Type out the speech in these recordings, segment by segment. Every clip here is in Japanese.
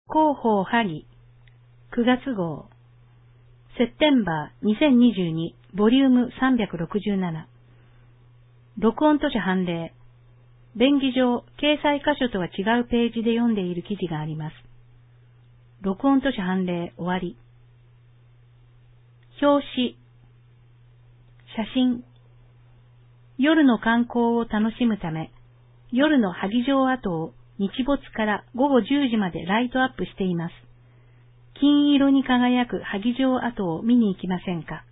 広報萩9月号セッテンバー2022ボリューム367録音図書判例便宜上掲載箇所とは違うページで読んでいる記事があります。録音図書判例終わり。表紙写真夜の観光を楽しむため夜の萩城跡を日没から午後10時までライトアップしています。金色に輝く萩城跡を見に行きませんか。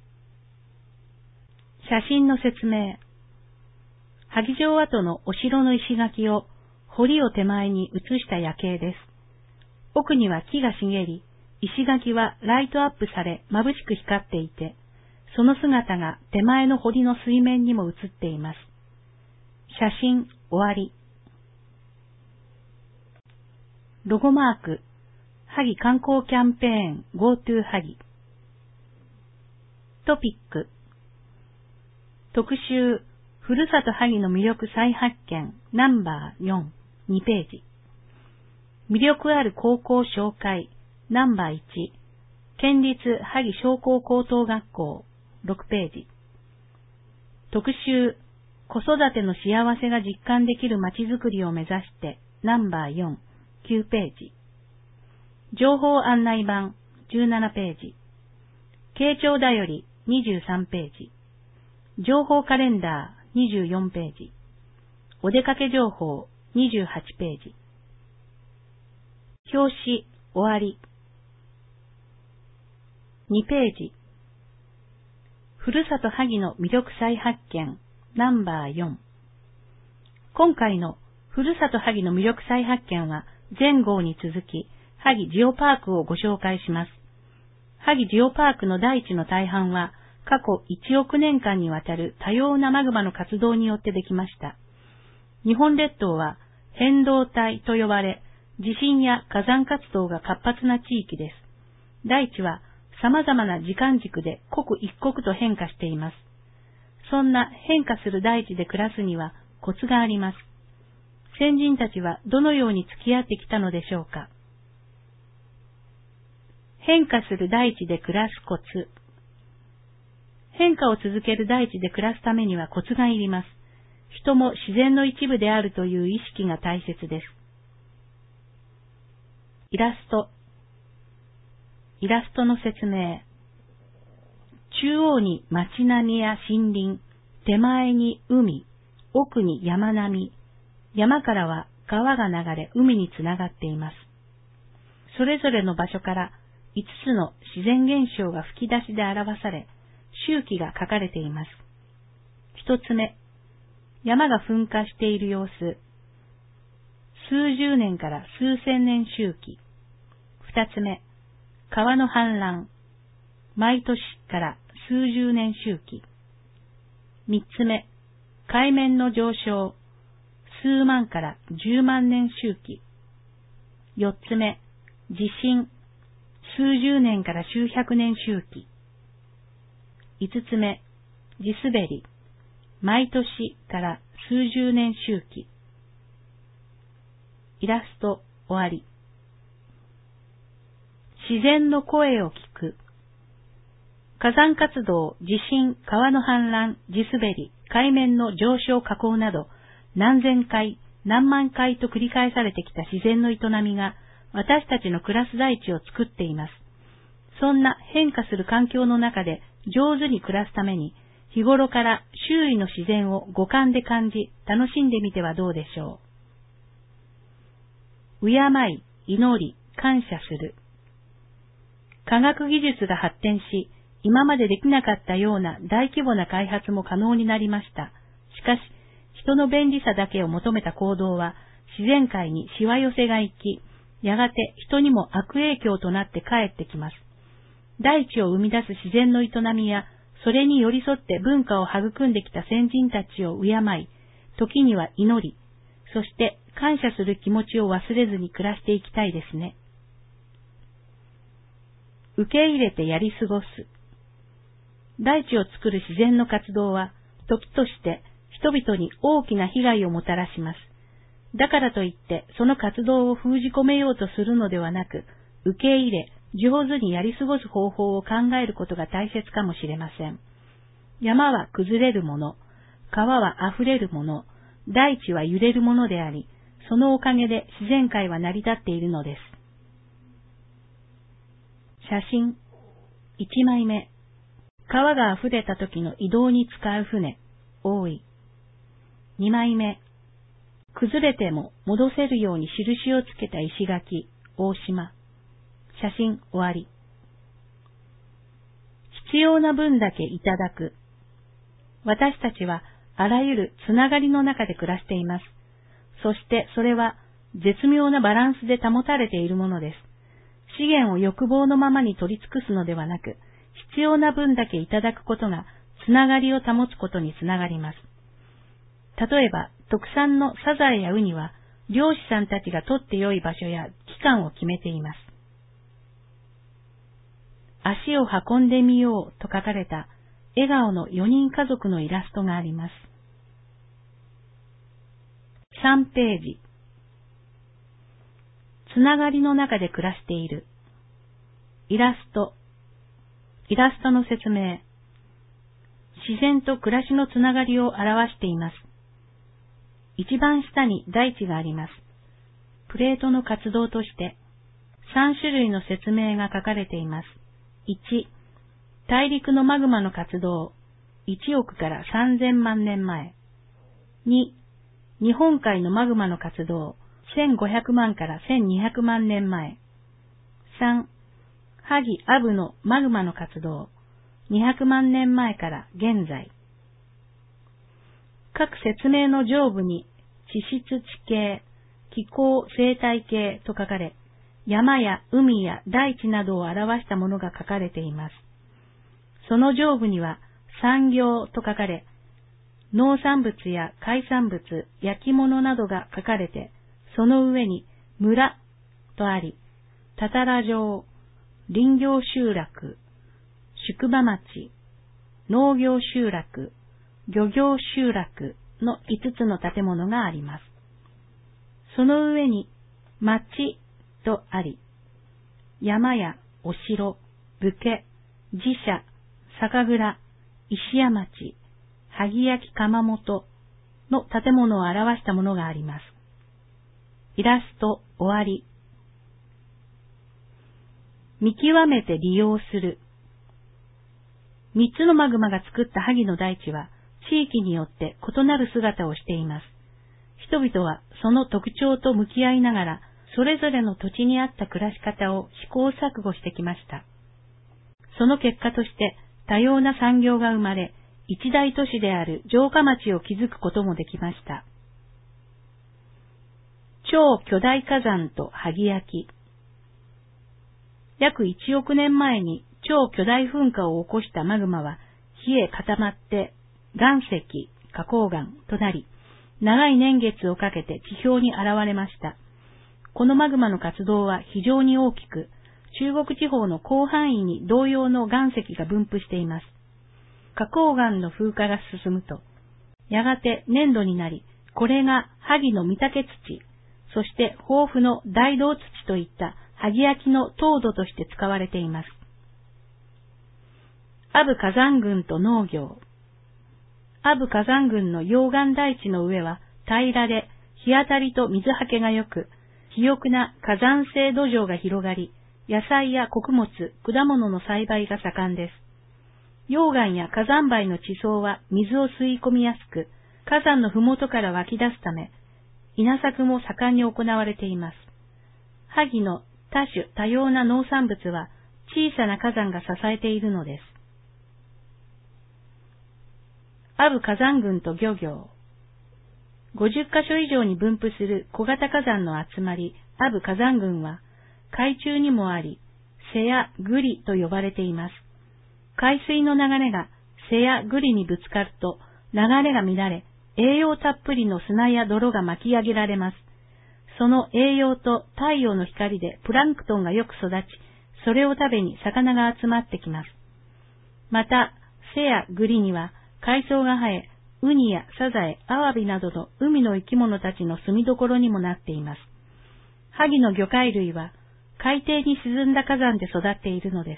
写真の説明。萩城跡のお城の石垣を堀を手前に映した夜景です。奥には木が茂り、石垣はライトアップされ眩しく光っていて、その姿が手前の堀の水面にも映っています。写真終わり。ロゴマーク、萩観光キャンペーン GoTo 萩。トピック。特集、ふるさと萩の魅力再発見ナンバー4、2ページ。魅力ある高校紹介ナンバー1、県立萩商工高等学校6ページ。特集、子育ての幸せが実感できるまちづくりを目指してナンバー4、9ページ。情報案内板17ページ。慶長だより23ページ。情報カレンダー24ページ。お出かけ情報28ページ。表紙終わり。2ページ。ふるさと萩の魅力再発見ナンバー4。今回のふるさと萩の魅力再発見は前号に続き萩ジオパークをご紹介します。萩ジオパークの大地の大半は過去1億年間にわたる多様なマグマの活動によってできました。日本列島は変動帯と呼ばれ、地震や火山活動が活発な地域です。大地は様々な時間軸で刻一刻と変化しています。そんな変化する大地で暮らすにはコツがあります。先人たちはどのように付き合ってきたのでしょうか。変化する大地で暮らすコツ。変化を続ける大地で暮らすためにはコツがいります。人も自然の一部であるという意識が大切です。イラスト。イラストの説明。中央に街並みや森林、手前に海、奥に山並み、山からは川が流れ海につながっています。それぞれの場所から5つの自然現象が吹き出しで表され、周期が書かれています。一つ目、山が噴火している様子。数十年から数千年周期。二つ目、川の氾濫。毎年から数十年周期。三つ目、海面の上昇。数万から10万年周期。四つ目、地震。数十年から数百年周期。五つ目、地滑り。毎年から数十年周期。イラスト終わり。自然の声を聞く。火山活動、地震、川の氾濫、地滑り、海面の上昇下降など、何千回、何万回と繰り返されてきた自然の営みが、私たちの暮らす大地を作っています。そんな変化する環境の中で上手に暮らすために、日頃から周囲の自然を五感で感じ、楽しんでみてはどうでしょう。敬い、祈り、感謝する。科学技術が発展し、今までできなかったような大規模な開発も可能になりました。しかし、人の便利さだけを求めた行動は、自然界にしわ寄せが行き、やがて人にも悪影響となって帰ってきます。大地を生み出す自然の営みや、それに寄り添って文化を育んできた先人たちを敬い、時には祈り、そして感謝する気持ちを忘れずに暮らしていきたいですね。受け入れてやり過ごす。大地を作る自然の活動は、時として人々に大きな被害をもたらします。 だからといってその活動を封じ込めようとするのではなく、受け入れ、上手にやり過ごす方法を考えることが大切かもしれません。山は崩れるもの、川は溢れるもの、大地は揺れるものであり、そのおかげで自然界は成り立っているのです。写真1枚目。川が溢れた時の移動に使う船、大井。2枚目。崩れても戻せるように印をつけた石垣、大島。写真終わり。必要な分だけいただく。私たちはあらゆるつながりの中で暮らしています。そしてそれは絶妙なバランスで保たれているものです。資源を欲望のままに取り尽くすのではなく、必要な分だけいただくことがつながりを保つことにつながります。例えば、特産のサザエやウニは、漁師さんたちが取って良い場所や期間を決めています。足を運んでみようと書かれた笑顔の4人家族のイラストがあります。3ページ。つながりの中で暮らしている。イラストの説明。自然と暮らしのつながりを表しています。一番下に大地があります。プレートの活動として3種類の説明が書かれています。1、大陸のマグマの活動、1億から3000万年前。2、日本海のマグマの活動、1500万から1200万年前。3、ハギ・アブのマグマの活動、200万年前から現在。各説明の上部に地質地形、気候生態系と書かれ、山や海や大地などを表したものが書かれています。その上部には産業と書かれ、農産物や海産物、焼き物などが書かれて、その上に村とあり、たたら城、林業集落、宿場町、農業集落、漁業集落の5つの建物があります。その上に町とあり、山やお城、武家、寺社、酒蔵、石屋町、萩焼窯元の建物を表したものがあります。イラスト終わり。見極めて利用する。3つのマグマが作った萩の大地は地域によって異なる姿をしています。人々はその特徴と向き合いながら、それぞれの土地に合った暮らし方を試行錯誤してきました。その結果として多様な産業が生まれ、一大都市である城下町を築くこともできました。超巨大火山と萩焼き。約1億年前に超巨大噴火を起こしたマグマは冷え固まって岩石、花崗岩となり、長い年月をかけて地表に現れました。このマグマの活動は非常に大きく、中国地方の広範囲に同様の岩石が分布しています。花崗岩の風化が進むと、やがて粘土になり、これが萩の御嶽土、そして豊富の大道土といった萩焼きの凍土として使われています。阿武火山群と農業。阿武火山群の溶岩台地の上は平らで日当たりと水はけが良く、肥沃な火山性土壌が広がり、野菜や穀物、果物の栽培が盛んです。溶岩や火山灰の地層は水を吸い込みやすく、火山のふもとから湧き出すため、稲作も盛んに行われています。萩の多種多様な農産物は小さな火山が支えているのです。阿武火山群と漁業。50カ所以上に分布する小型火山の集まり、阿武火山群は、海中にもあり、瀬やグリと呼ばれています。海水の流れが瀬やグリにぶつかると、流れが乱れ、栄養たっぷりの砂や泥が巻き上げられます。その栄養と太陽の光でプランクトンがよく育ち、それを食べに魚が集まってきます。また、瀬やグリには海藻が生え、 ウニやサザエ、アワビなどの海の生き物たちの住みどころにもなっています。ハギの魚介類は海底に沈んだ火山で育っているのです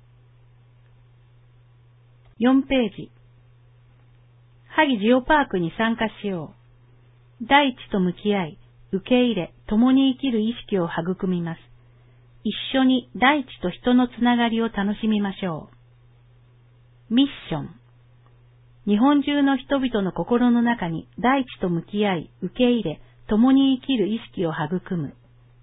。4ページ。ハギジオパークに参加しよう。大地と向き合い、受け入れ、共に生きる意識を育みます。一緒に大地と人のつながりを楽しみましょう。ミッション。日本中の人々の心の中に大地と向き合い、受け入れ、共に生きる意識を育む。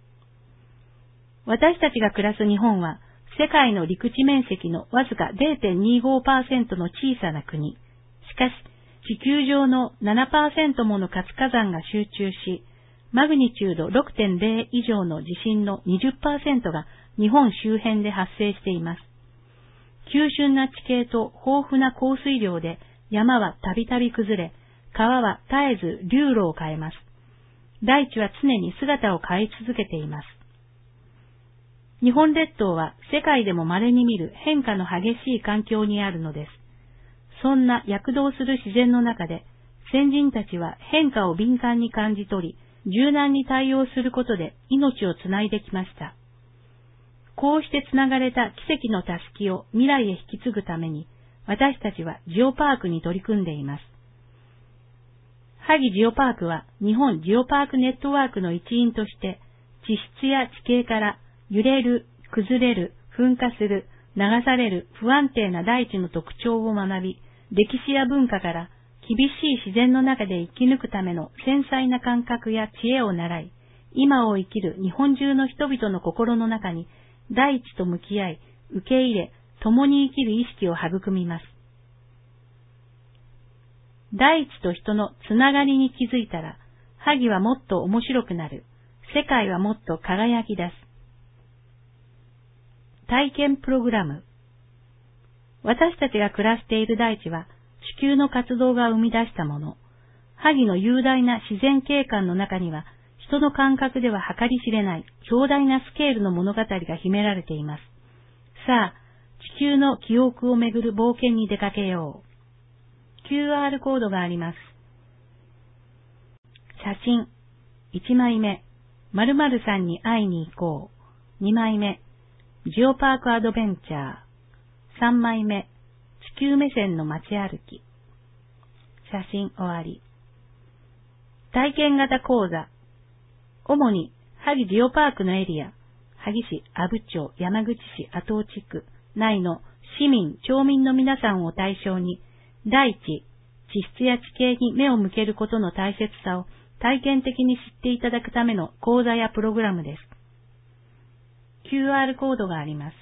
私たちが暮らす日本は、世界の陸地面積のわずか 0.25% の小さな国。しかし、地球上の 7% もの活火山が集中し、マグニチュード 6.0 以上の地震の 20% が日本周辺で発生しています。急峻な地形と豊富な降水量で山はたびたび崩れ、川は絶えず流路を変えます。大地は常に姿を変え続けています。日本列島は世界でも稀に見る変化の激しい環境にあるのです。そんな躍動する自然の中で、先人たちは変化を敏感に感じ取り、柔軟に対応することで命をつないできました。こうしてつながれた奇跡のたすきを未来へ引き継ぐために、私たちはジオパークに取り組んでいます。ハギジオパークは日本ジオパークネットワークの一員として、地質や地形から揺れる、崩れる、噴火する、流される不安定な大地の特徴を学び、歴史や文化から厳しい自然の中で生き抜くための繊細な感覚や知恵を習い、今を生きる日本中の人々の心の中に大地と向き合い、受け入れ、共に生きる意識を育みます。大地と人のつながりに気づいたら、ハギはもっと面白くなる。世界はもっと輝き出す。体験プログラム。私たちが暮らしている大地は地球の活動が生み出したもの。ハギの雄大な自然景観の中には人の感覚では計り知れない強大なスケールの物語が秘められています。さあ、地球の記憶をめぐる冒険に出かけよう。QR コードがあります。写真。1枚目。〇〇さんに会いに行こう。2枚目。ジオパークアドベンチャー。3枚目。地球目線の街歩き。写真終わり。体験型講座。主に、萩ジオパークのエリア、萩市、阿武町、山口市、阿東地区内の市民、町民の皆さんを対象に、大地、地質や地形に目を向けることの大切さを体験的に知っていただくための講座やプログラムです。QR コードがあります。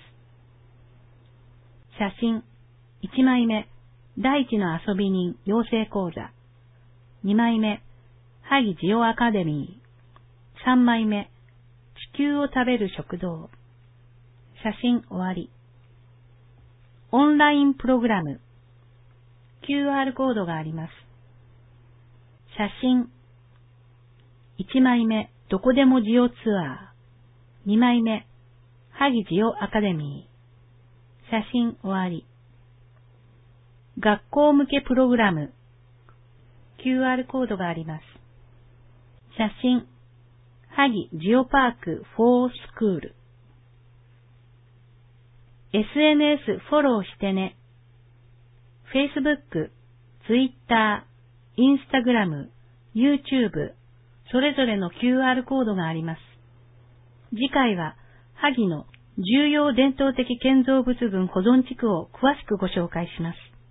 写真。1枚目、大地の遊び人養成講座。2枚目、萩ジオアカデミー。3枚目、地球を食べる食堂。写真終わり。オンラインプログラム。QR コードがあります。写真。1枚目、どこでもジオツアー。2枚目、萩ジオアカデミー。写真終わり。学校向けプログラム。QR コードがあります。写真。萩ジオパークフォースクール。SNS フォローしてね。Facebook、Twitter、Instagram、YouTube、それぞれの QR コードがあります。次回は、萩の重要伝統的建造物群保存地区を詳しくご紹介します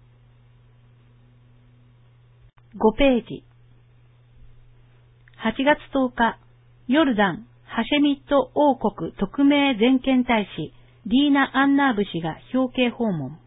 。5ページ。8月10日、ヨルダン、ハシェミット王国特命全権大使、ディーナ・アンナーブ氏が表敬訪問。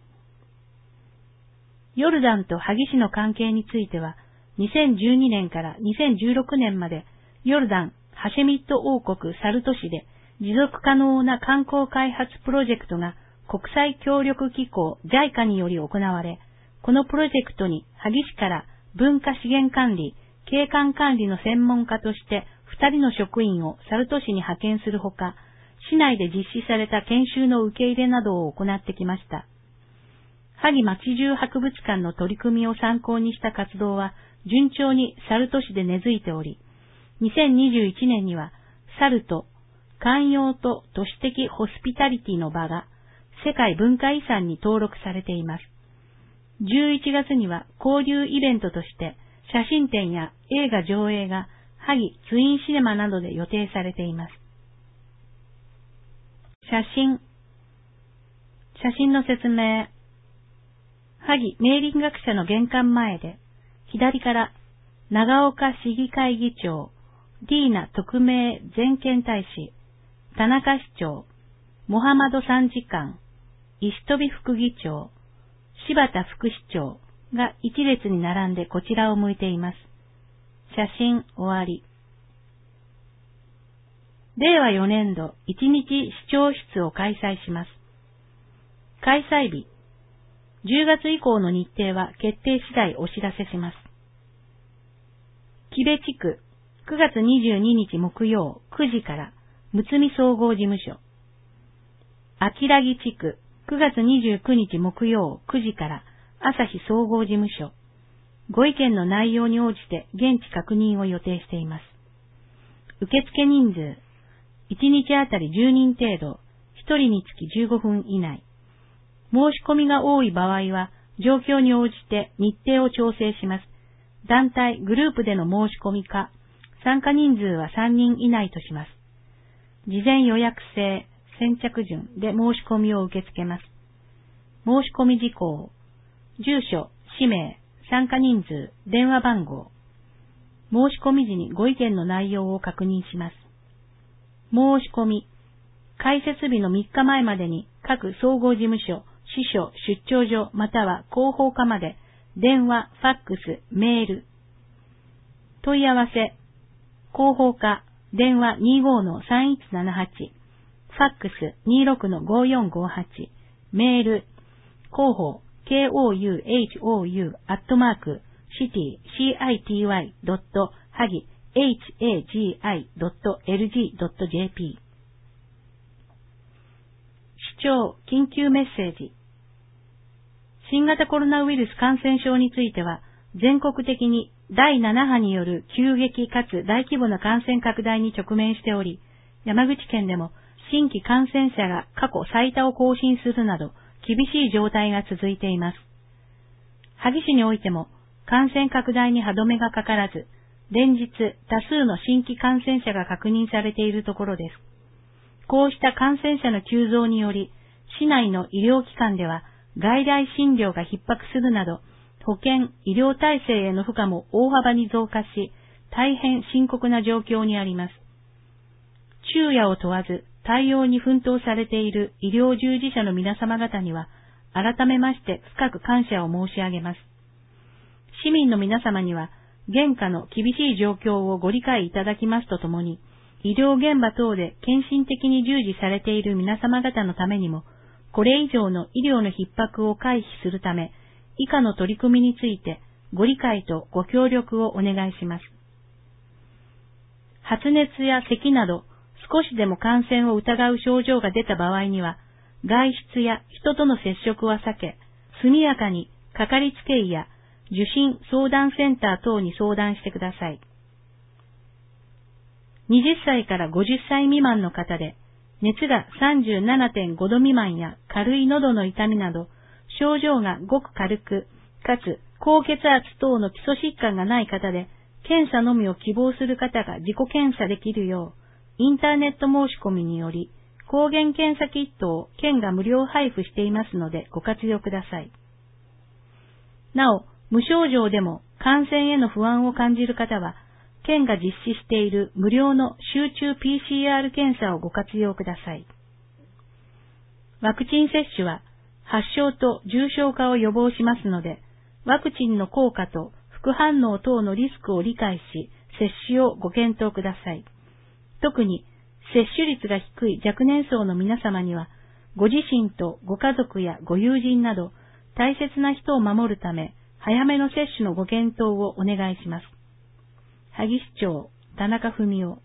ヨルダンと萩市の関係については、2012年から2016年まで、ヨルダン、ハシェミット王国サルト市で、持続可能な観光開発プロジェクトが国際協力機構 JICA により行われ、このプロジェクトに萩市から文化資源管理、景観管理の専門家として2人の職員をサルト市に派遣するほか、市内で実施された研修の受け入れなどを行ってきました。 萩町中博物館の取り組みを参考にした活動は順調に猿都市で根付いており、2021年には猿と寛容と都市的ホスピタリティの場が世界文化遺産に登録されています。11月には交流イベントとして写真展や映画上映が萩ツインシネマなどで予定されています。写真の説明。萩明林学者の玄関前で、左から長岡市議会議長、ディーナ特命全権大使、田中市長、モハマド参事官、石飛副議長、柴田副市長が一列に並んでこちらを向いています。写真終わり。令和4年度1日視聴室を開催します。開催日、10月以降の日程は決定次第お知らせします。木部地区、9月22日木曜9時からむつみ総合事務所。秋良木地区、9月29日木曜9時から朝日総合事務所。ご意見の内容に応じて現地確認を予定しています。受付人数、1日あたり10人程度、1人につき15分以内。申し込みが多い場合は、状況に応じて日程を調整します。団体、グループでの申し込みか、参加人数は3人以内とします。事前予約制、先着順で申し込みを受け付けます。申し込み事項、住所、氏名、参加人数、電話番号。申し込み時にご意見の内容を確認します。申し込み、開設日の3日前までに各総合事務所、支所、出張所または広報課まで電話、ファックス、メール。問い合わせ、広報課、電話 25-3178、ファックス 26-5458、メール、広報、kouhou@city.hagi.lg.jp。 市長緊急メッセージ。新型コロナウイルス感染症については、全国的に第7波による急激かつ大規模な感染拡大に直面しており、山口県でも新規感染者が過去最多を更新するなど、厳しい状態が続いています。萩市においても感染拡大に歯止めがかからず、連日多数の新規感染者が確認されているところです。こうした感染者の急増により、市内の医療機関では外来診療が逼迫するなど、保健・医療体制への負荷も大幅に増加し、大変深刻な状況にあります。昼夜を問わず対応に奮闘されている医療従事者の皆様方には、改めまして深く感謝を申し上げます。市民の皆様には、現下の厳しい状況をご理解いただきますとともに、医療現場等で献身的に従事されている皆様方のためにも、これ以上の医療の逼迫を回避するため、以下の取り組みについてご理解とご協力をお願いします。発熱や咳など少しでも感染を疑う症状が出た場合には、外出や人との接触は避け、速やかにかかりつけ医や受診相談センター等に相談してください。20歳から50歳未満の方で、熱が 37.5 度未満や軽い喉の痛みなど、症状がごく軽く、かつ高血圧等の基礎疾患がない方で、検査のみを希望する方が自己検査できるよう、インターネット申し込みにより、抗原検査キットを県が無料配布していますのでご活用ください。なお、無症状でも感染への不安を感じる方は、県が実施している無料の集中 PCR 検査をご活用ください。ワクチン接種は発症と重症化を予防しますので、ワクチンの効果と副反応等のリスクを理解し、接種をご検討ください。特に接種率が低い若年層の皆様には、ご自身とご家族やご友人など大切な人を守るため、早めの接種のご検討をお願いします。萩市長、田中文夫。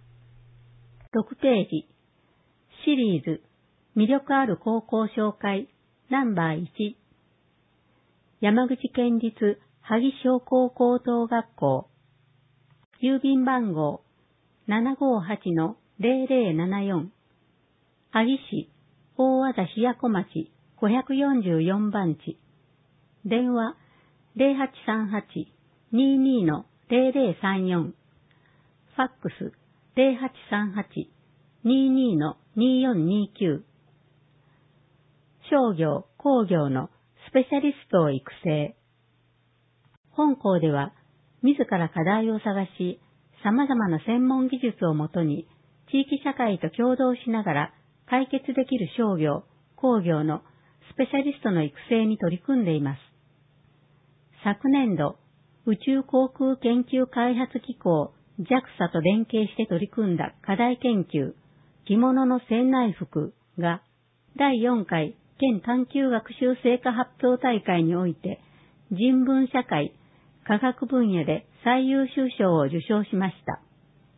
6ページ、シリーズ、魅力ある高校紹介ナンバー1、山口県立萩商工高等学校、郵便番号 758-0074、萩市大和田市八町544番地、電話 0838-22-0034、ファックス 0838-22-2429、商業・工業のスペシャリストを育成。本校では、自ら課題を探し、様々な専門技術をもとに、地域社会と協働しながら解決できる商業・工業のスペシャリストの育成に取り組んでいます。昨年度、宇宙航空研究開発機構 JAXA と連携して取り組んだ課題研究、着物の船内服が、第4回県探究学習成果発表大会において、人文社会、科学分野で最優秀賞を受賞しました。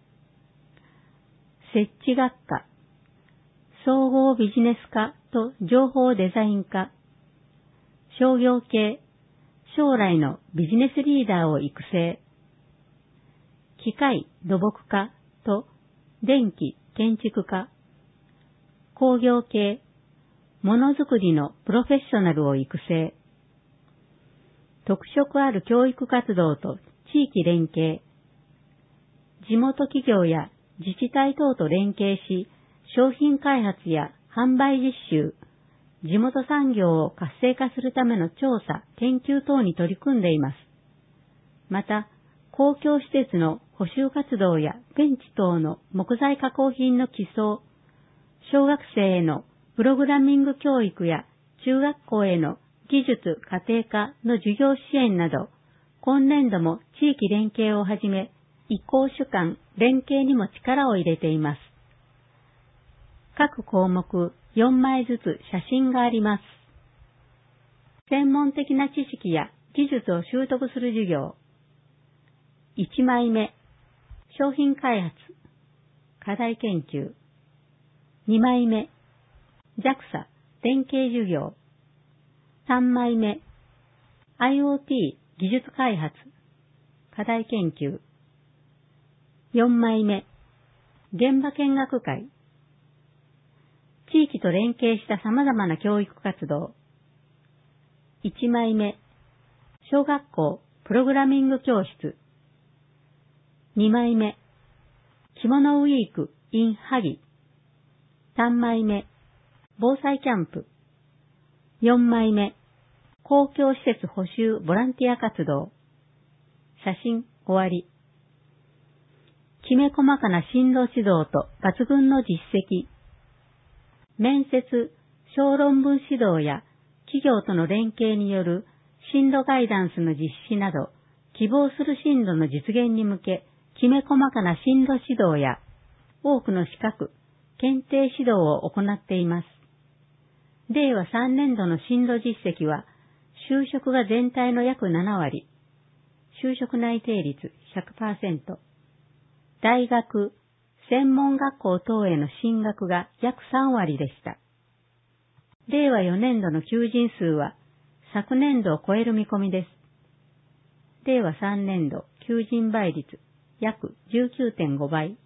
設置学科、総合ビジネス科と情報デザイン科、商業系、将来のビジネスリーダーを育成、機械土木科と電気建築科、工業系、ものづくりのプロフェッショナルを育成、特色ある教育活動と地域連携、地元企業や自治体等と連携し、商品開発や販売実習、地元産業を活性化するための調査、研究等に取り組んでいます。また、公共施設の補修活動やベンチ等の木材加工品の寄贈、小学生へのプログラミング教育や中学校への技術家庭科の授業支援など、今年度も地域連携をはじめ、移行主幹連携にも力を入れています。各項目4枚ずつ写真があります。専門的な知識や技術を習得する授業。1枚目、商品開発、課題研究。2枚目、JAXA 連携授業。3枚目、IoT 技術開発、課題研究。4枚目、現場見学会。地域と連携した様々な教育活動。1枚目、小学校プログラミング教室。2枚目、着物ウィーク in 萩。3枚目、防災キャンプ。4枚目、公共施設補修ボランティア活動。写真終わり。きめ細かな進路指導と抜群の実績。面接、小論文指導や企業との連携による進路ガイダンスの実施など、希望する進路の実現に向け、きめ細かな進路指導や多くの資格、検定指導を行っています。令和3年度の進路実績は、就職が全体の約7割、就職内定率 100%、大学、専門学校等への進学が約3割でした。令和4年度の求人数は、昨年度を超える見込みです。令和3年度求人倍率約 19.5 倍。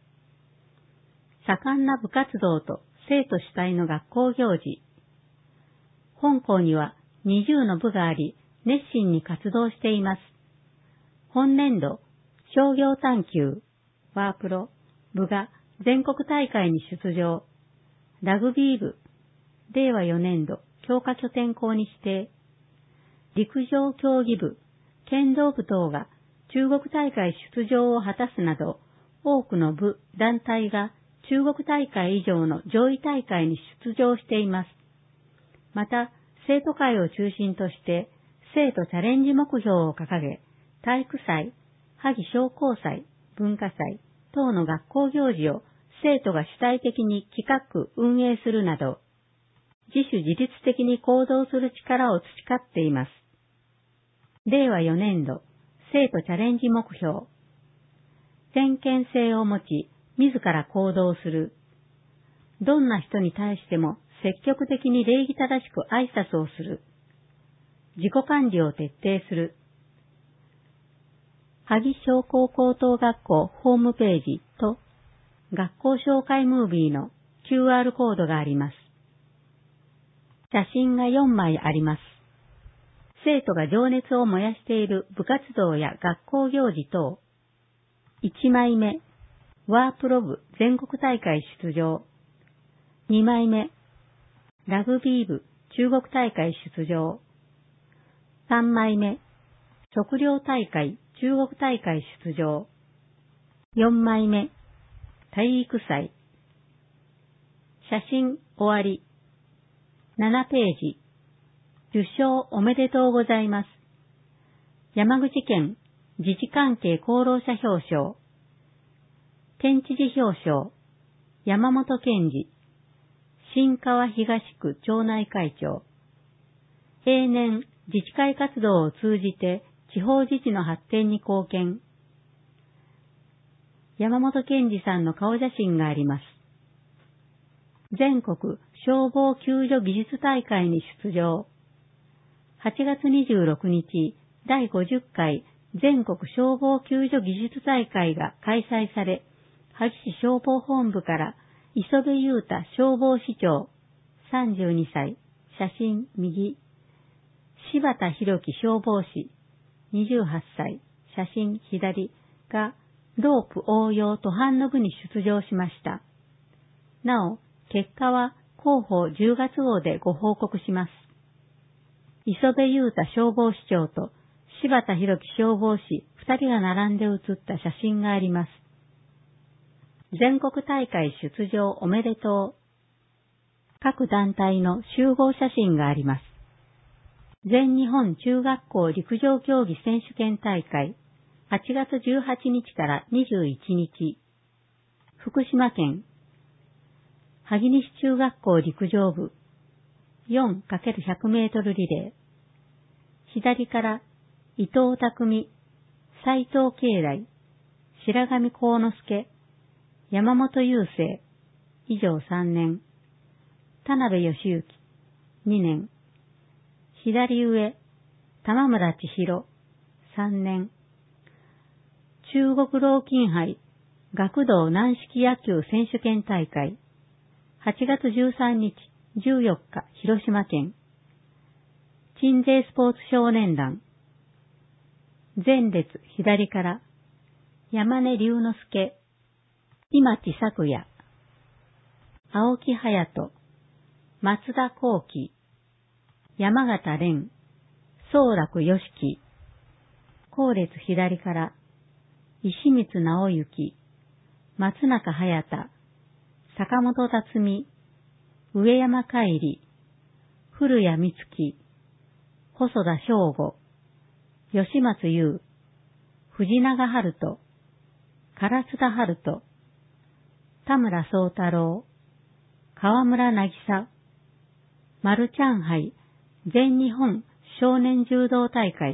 盛んな部活動と生徒主体の学校行事。本校には20の部があり、熱心に活動しています。本年度、商業探究、ワープロ、部が全国大会に出場。ラグビー部、令和4年度、強化拠点校に指定。陸上競技部、剣道部等が中国大会出場を果たすなど、多くの部、団体が中国大会以上の上位大会に出場しています。また、生徒会を中心として、生徒チャレンジ目標を掲げ、体育祭、萩商工祭、文化祭等の学校行事を生徒が主体的に企画、運営するなど、自主自律的に行動する力を培っています。令和4年度、生徒チャレンジ目標。先見性を持ち、自ら行動する。どんな人に対しても積極的に礼儀正しく挨拶をする。自己管理を徹底する。萩商工高等学校ホームページと学校紹介ムービーの QR コードがあります。写真が4枚あります。生徒が情熱を燃やしている部活動や学校行事等。1枚目、ワープロ部全国大会出場。2枚目、ラグビー部中国大会出場。3枚目、測量大会中国大会出場。4枚目、体育祭。写真終わり。7ページ。受賞おめでとうございます。山口県自治関係功労者表彰。県知事表彰。山本健二。新川東区町内会長。永年自治会活動を通じて地方自治の発展に貢献。山本健二さんの顔写真があります。全国消防救助技術大会に出場。8月26日、第50回全国消防救助技術大会が開催され、萩市消防本部から磯部優太消防士長、32歳、写真右。柴田博樹消防士、28歳、写真左がロープ応用途半の部に出場しました。なお、結果は広報10月号でご報告します。磯部優太消防士長と柴田博樹消防士2人が並んで写った写真があります。全国大会出場おめでとう。各団体の集合写真があります。全日本中学校陸上競技選手権大会8月18日から21日。福島県萩西中学校陸上部 4×100 メートルリレー。左から伊藤匠、斉藤慶来、白上幸之助、山本雄生、以上3年。田辺義行、2年。左上、玉村千尋、3年。中国老金杯、学童軟式野球選手権大会。8月13日、14日、広島県。鎮西スポーツ少年団。前列左から、山根龍之介、今地作也、青木隼人、松田幸喜、山形蓮、宗楽良樹、後列左から、石光直之、松中隼太、坂本辰巳、上山海里、古谷美月、細田翔吾、吉松優、藤永春人、唐津田春人、田村宗太郎、川村渚、マルチャン杯全日本少年柔道大会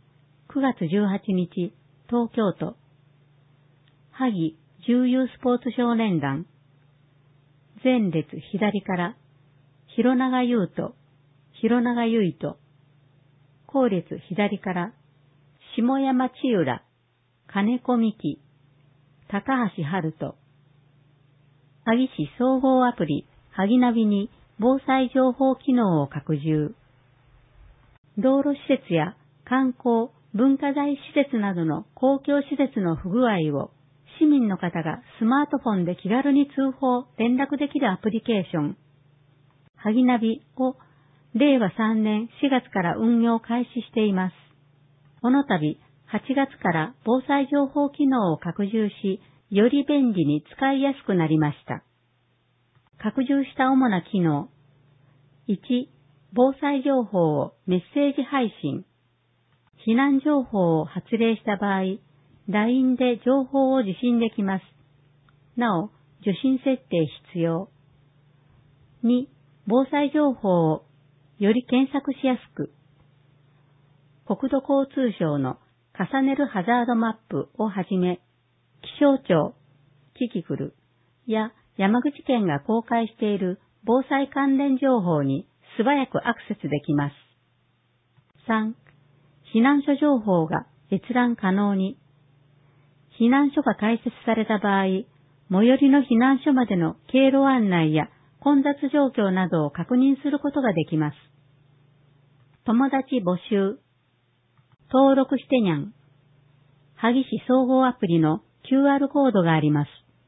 9月18日東京都萩重優スポーツ少年団前列左から広永優斗、広永優斗後列左から下山千浦、金子美希、高橋春人萩市総合アプリ萩ナビに防災情報機能を拡充。道路施設や観光、文化財施設などの公共施設の不具合を市民の方がスマートフォンで気軽に通報、連絡できるアプリケーション、萩ナビを令和3年4月から運用開始しています。この度8月から防災情報機能を拡充し、より便利に使いやすくなりました。拡充した主な機能。1、防災情報をメッセージ配信。避難情報を発令した場合、LINE で情報を受信できます。なお、受信設定必要。2、防災情報をより検索しやすく。国土交通省の重ねるハザードマップをはじめ、気象庁、キキクルや山口県が公開している防災関連情報に素早くアクセスできます。3、避難所情報が閲覧可能に。避難所が開設された場合、最寄りの避難所までの経路案内や混雑状況などを確認することができます。友達募集。登録してにゃん。萩市総合アプリの QR コードがあります。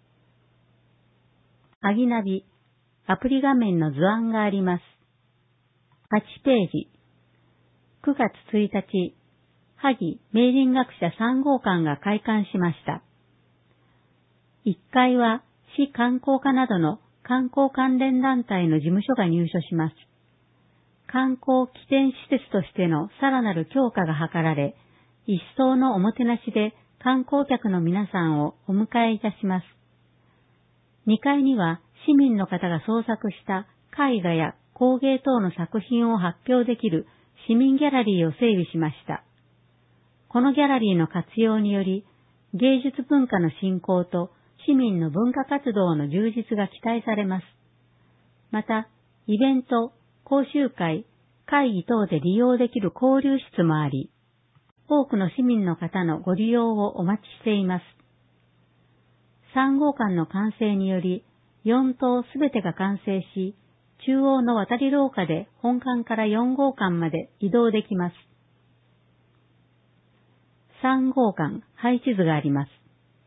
萩ナビ。アプリ画面の図案があります。8ページ。9月1日、萩明林学者3号館が開館しました。1階は市観光課などの観光関連団体の事務所が入所します。観光起点施設としてのさらなる強化が図られ、一層のおもてなしで観光客の皆さんをお迎えいたします。2階には市民の方が創作した絵画や工芸等の作品を発表できる市民ギャラリーを整備しました。このギャラリーの活用により、芸術文化の振興と市民の文化活動の充実が期待されます。また、イベント、講習会、会議等で利用できる交流室もあり、多くの市民の方のご利用をお待ちしています。3号館の完成により、4棟すべてが完成し、中央の渡り廊下で本館から4号館まで移動できます。3号館配置図があります。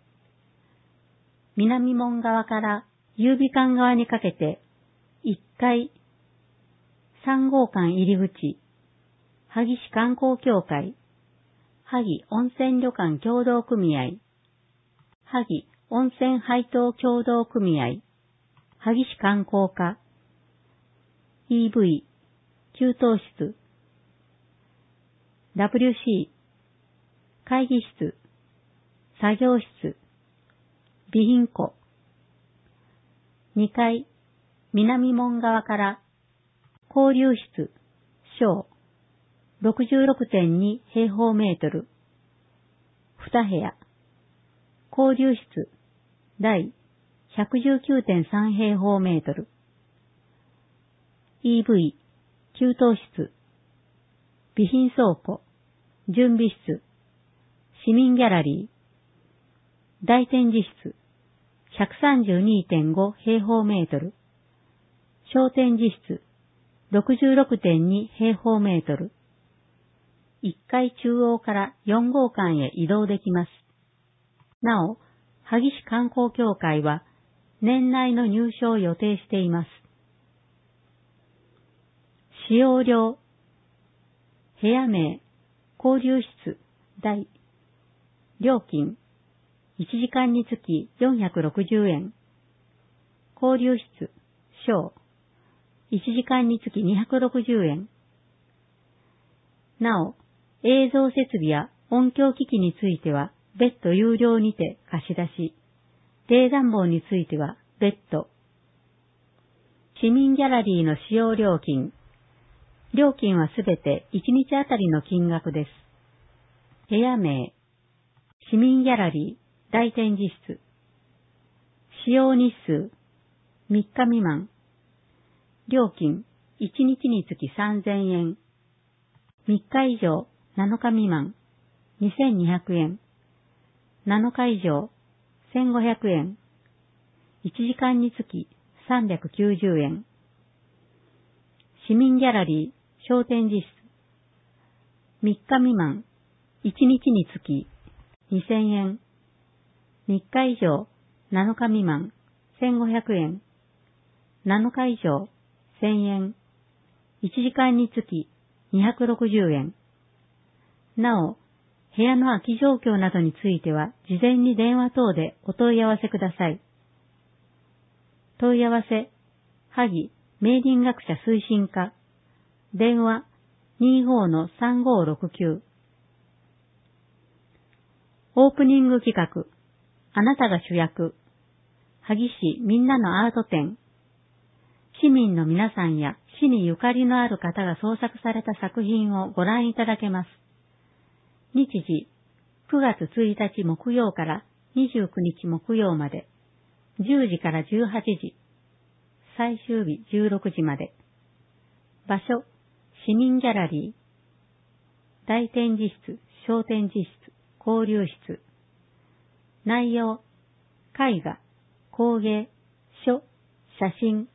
南門側から優美館側にかけて、1階、3号館入り口、萩市観光協会、萩温泉旅館協同組合、萩温泉配当協同組合、萩市観光課、EV、給湯室、WC、会議室、作業室、備品庫。2階、南門側から交流室、小、66.2 平方メートル、2部屋、交流室、大、119.3 平方メートル、EV、給湯室、備品倉庫、準備室、市民ギャラリー、大展示室、132.5 平方メートル、小展示室、66.2 平方メートル、1階中央から4号館へ移動できます。なお、萩市観光協会は年内の入所を予定しています。使用料、部屋名、交流室、大、料金、1時間につき460円。交流室、小、1時間につき260円。なお、映像設備や音響機器については別途有料にて貸し出し、冷暖房については別途。市民ギャラリーの使用料金。料金はすべて1日あたりの金額です。部屋名、市民ギャラリー、大展示室。使用日数、3日未満。料金、1日につき3000円。3日以上、7日未満、2200円。7日以上、1500円。1時間につき390円。市民ギャラリー、小展示室。3日未満、1日につき2000円。3日以上、7日未満、1500円。7日以上、1000円。1時間につき260円。なお、部屋の空き状況などについては、事前に電話等でお問い合わせください。問い合わせ、萩明林学者推進課、電話 25-3569。オープニング企画、あなたが主役、萩市みんなのアート展。市民の皆さんや市にゆかりのある方が創作された作品をご覧いただけます。日時、9月1日木曜から29日木曜まで、10時から18時。 最終日16時まで。場所、市民ギャラリー。大展示室、小展示室、交流室。内容、絵画、工芸、書、写真。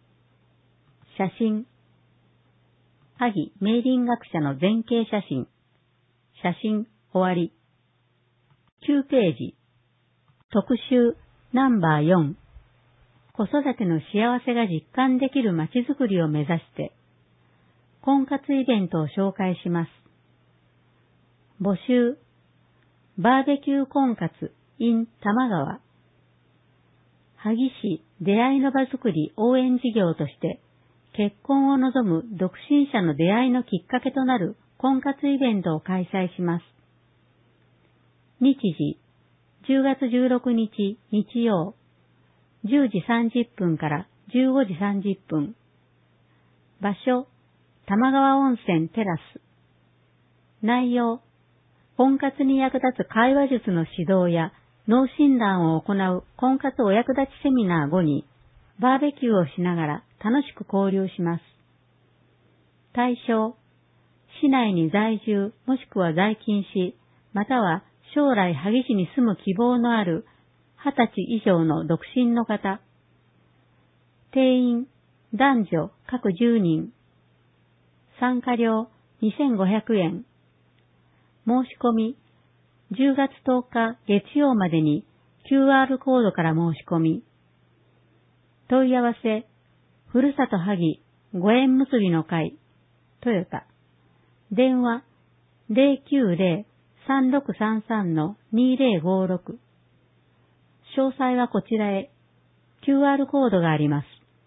萩明林学者の前景写真。写真、終わり。9ページ。特集、ナンバー4。子育ての幸せが実感できるまちづくりを目指して、婚活イベントを紹介します。募集、バーベキュー婚活 in 玉川。萩市出会いの場づくり応援事業として、結婚を望む独身者の出会いのきっかけとなる婚活イベントを開催します。日時、10月16日日曜、10時30分から15時30分。場所、玉川温泉テラス。内容、婚活に役立つ会話術の指導や脳診断を行う婚活お役立ちセミナー後に、バーベキューをしながら楽しく交流します。対象、市内に在住もしくは在勤し、または将来萩市に住む希望のある20歳以上の独身の方。定員、男女各10人。参加料2500円。申し込み、10月10日月曜までに QR コードから申し込み。問い合わせ、ふるさと萩ご縁結びの会、トヨタ。電話、090-3633-2056。詳細はこちらへ。QR コードがあります。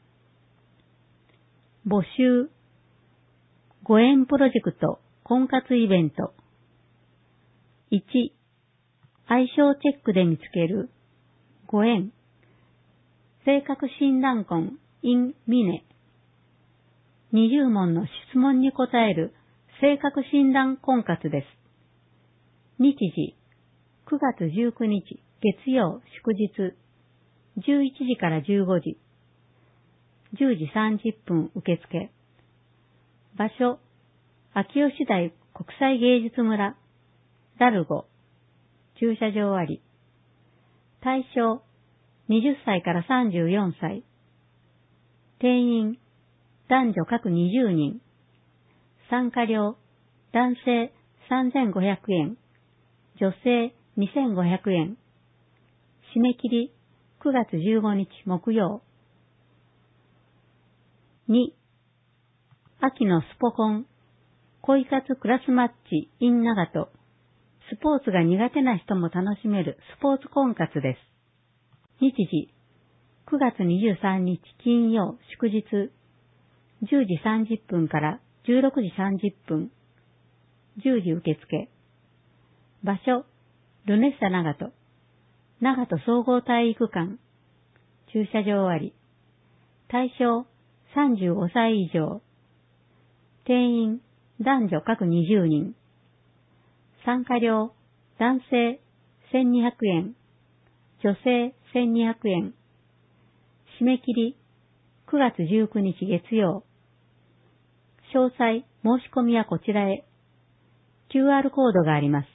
募集。ご縁プロジェクト婚活イベント。1、相性チェックで見つける。ご縁。性格診断婚 in 峰。20問の質問に答える性格診断婚活です。日時、9月19日月曜祝日、11時から15時、10時30分受付。場所、秋吉台国際芸術村、ラルゴ、駐車場あり。対象、20歳から34歳。定員、男女各20人。参加料、男性3500円。女性2500円。締め切り9月15日木曜。2、秋のスポコン、恋活クラスマッチ in 長門。スポーツが苦手な人も楽しめるスポーツ婚活です。日時、9月23日金曜祝日、10時30分から16時30分、10時受付。場所、ルネッサ長門、長門総合体育館、駐車場あり。対象、35歳以上。定員、男女各20人。参加料、男性1200円、女性1200円。締め切り、9月19日月曜。詳細、申し込みはこちらへ。QR コードがあります。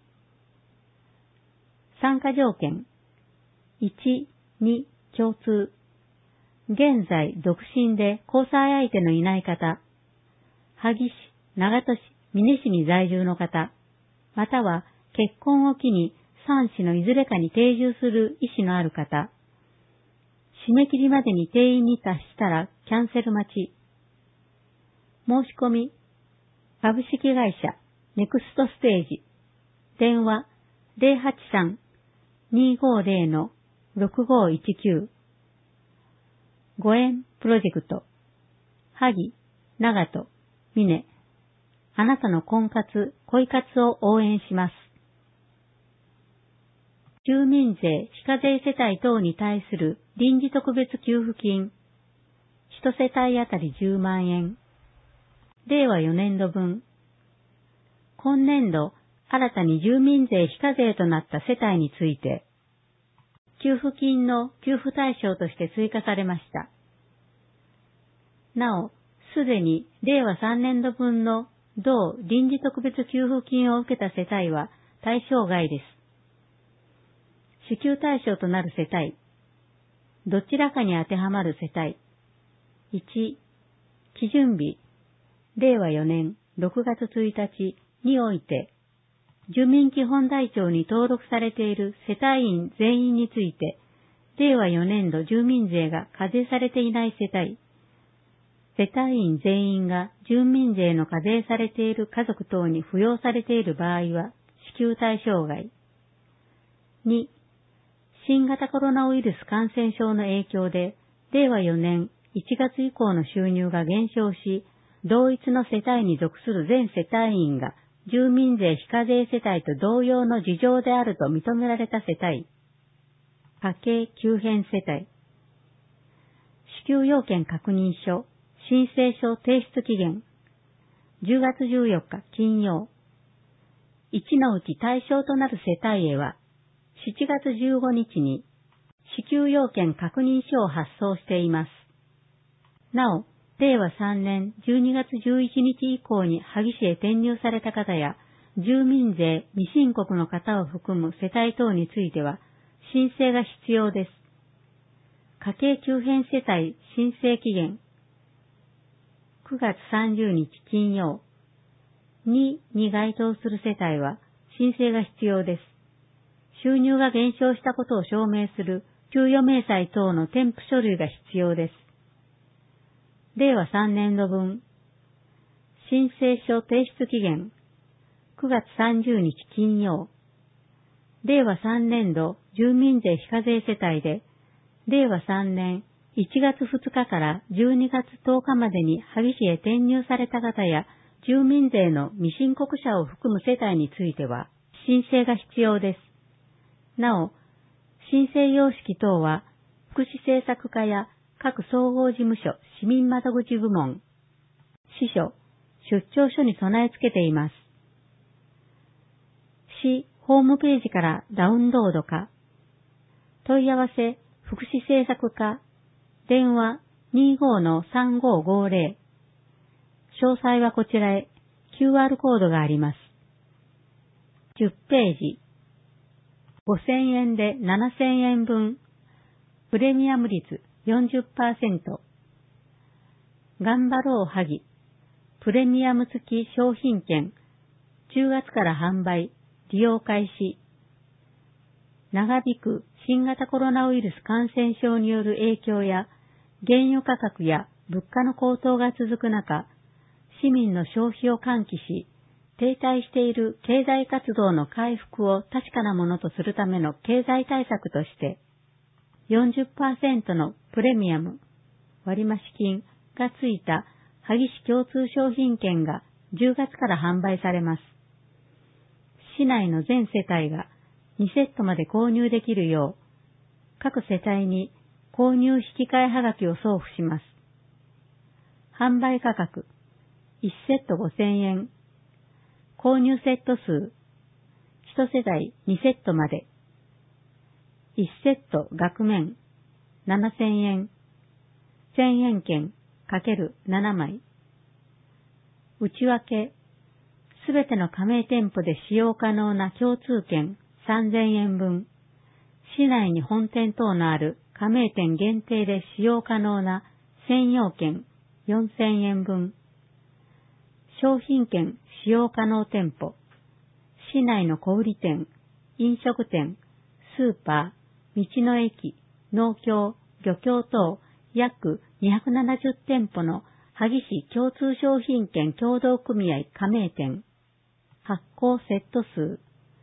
参加条件。1、2、共通。現在、独身で交際相手のいない方。萩市、長門市、美祢市に在住の方。または、結婚を機に3市のいずれかに定住する意思のある方。締め切りまでに定員に達したらキャンセル待ち。申し込み、株式会社ネクストステージ。電話083-250-6519。ご縁プロジェクト。萩、長門、美祢。あなたの婚活、恋活を応援します。住民税、非課税世帯等に対する臨時特別給付金。一世帯あたり10万円。令和4年度分。今年度、新たに住民税非課税となった世帯について、給付金の給付対象として追加されました。 なお、すでに令和3年度分の同臨時特別給付金を受けた世帯は対象外です。支給対象となる世帯。どちらかに当てはまる世帯。1、基準日、令和4年6月1日において、住民基本台帳に登録されている世帯員全員について、令和4年度住民税が課税されていない世帯、世帯員全員が住民税の課税されている家族等に扶養されている場合は支給対象外。2、新型コロナウイルス感染症の影響で、令和4年1月以降の収入が減少し、同一の世帯に属する全世帯員が住民税非課税世帯と同様の事情であると認められた世帯。家計急変世帯。支給要件確認書、申請書提出期限。10月14日金曜。1のうち対象となる世帯へは、7月15日に支給要件確認書を発送しています。なお、令和3年12月11日以降に萩市へ転入された方や、住民税未申告の方を含む世帯等については、申請が必要です。家計急変世帯申請期限。9月30日金曜。2に該当する世帯は申請が必要です。収入が減少したことを証明する給与明細等の添付書類が必要です。令和3年度分。申請書提出期限。9月30日金曜。令和3年度住民税非課税世帯で、令和3年1月2日から12月10日までに萩市へ転入された方や住民税の未申告者を含む世帯については申請が必要です。なお、申請様式等は福祉政策課や各総合事務所市民窓口部門、支所、出張所に備え付けています。市ホームページからダウンロードか、問い合わせ福祉政策課、電話 25-3550。詳細はこちらへ QR コードがあります。10ページ。5000円で7000円分。プレミアム率 40%。頑張ろう萩。プレミアム付き商品券。10月から販売、利用開始。長引く新型コロナウイルス感染症による影響や、原油価格や物価の高騰が続く中、市民の消費を喚起し、停滞している経済活動の回復を確かなものとするための経済対策として、40% のプレミアム、割増金がついた萩市共通商品券が10月から販売されます。市内の全世帯が2セットまで購入できるよう、各世帯に購入引換はがきを送付します。販売価格、1セット5000円。購入セット数、1世帯2セットまで。1セット額面、7000円。1000円券×7枚。内訳、すべての加盟店舗で使用可能な共通券3000円分。市内に本店等のある加盟店限定で使用可能な専用券4000円分。商品券使用可能店舗。市内の小売店、飲食店、スーパー、道の駅、農協、漁協等約270店舗の萩市共通商品券協同組合加盟店。発行セット数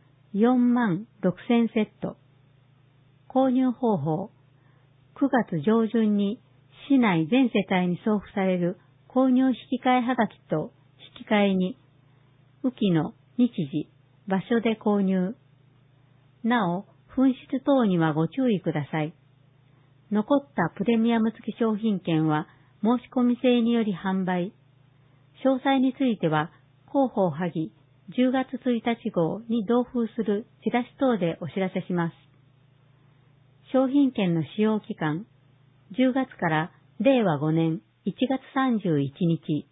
46,000セット。購入方法。9月上旬に市内全世帯に送付される購入引換はがきと引き換えに、雨季の日時、場所で購入。なお、紛失等にはご注意ください。残ったプレミアム付き商品券は申し込み制により販売。詳細については、広報萩10月1日号に同封するチラシ等でお知らせします。商品券の使用期間、10月から令和5年1 1月31日。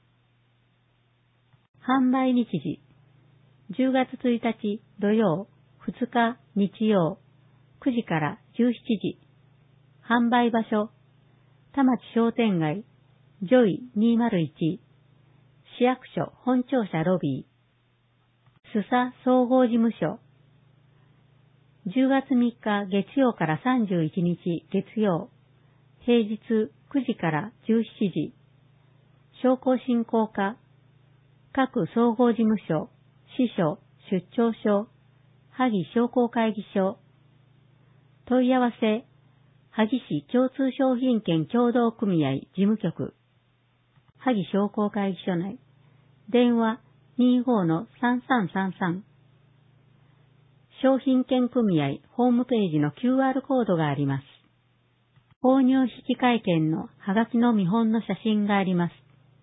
販売日時、10月1日土曜、2日日曜、9時から17時。販売場所、田町商店街、ジョイ201、市役所本庁舎ロビー、須佐総合事務所。10月3日月曜から31日月曜、平日9時から17時。商工振興課、各総合事務所、支所、出張所、萩商工会議所。問い合わせ、萩市共通商品券協同組合事務局、萩商工会議所内、電話25-3333。商品券組合ホームページの QR コードがあります。購入引換券のハガキの見本の写真があります。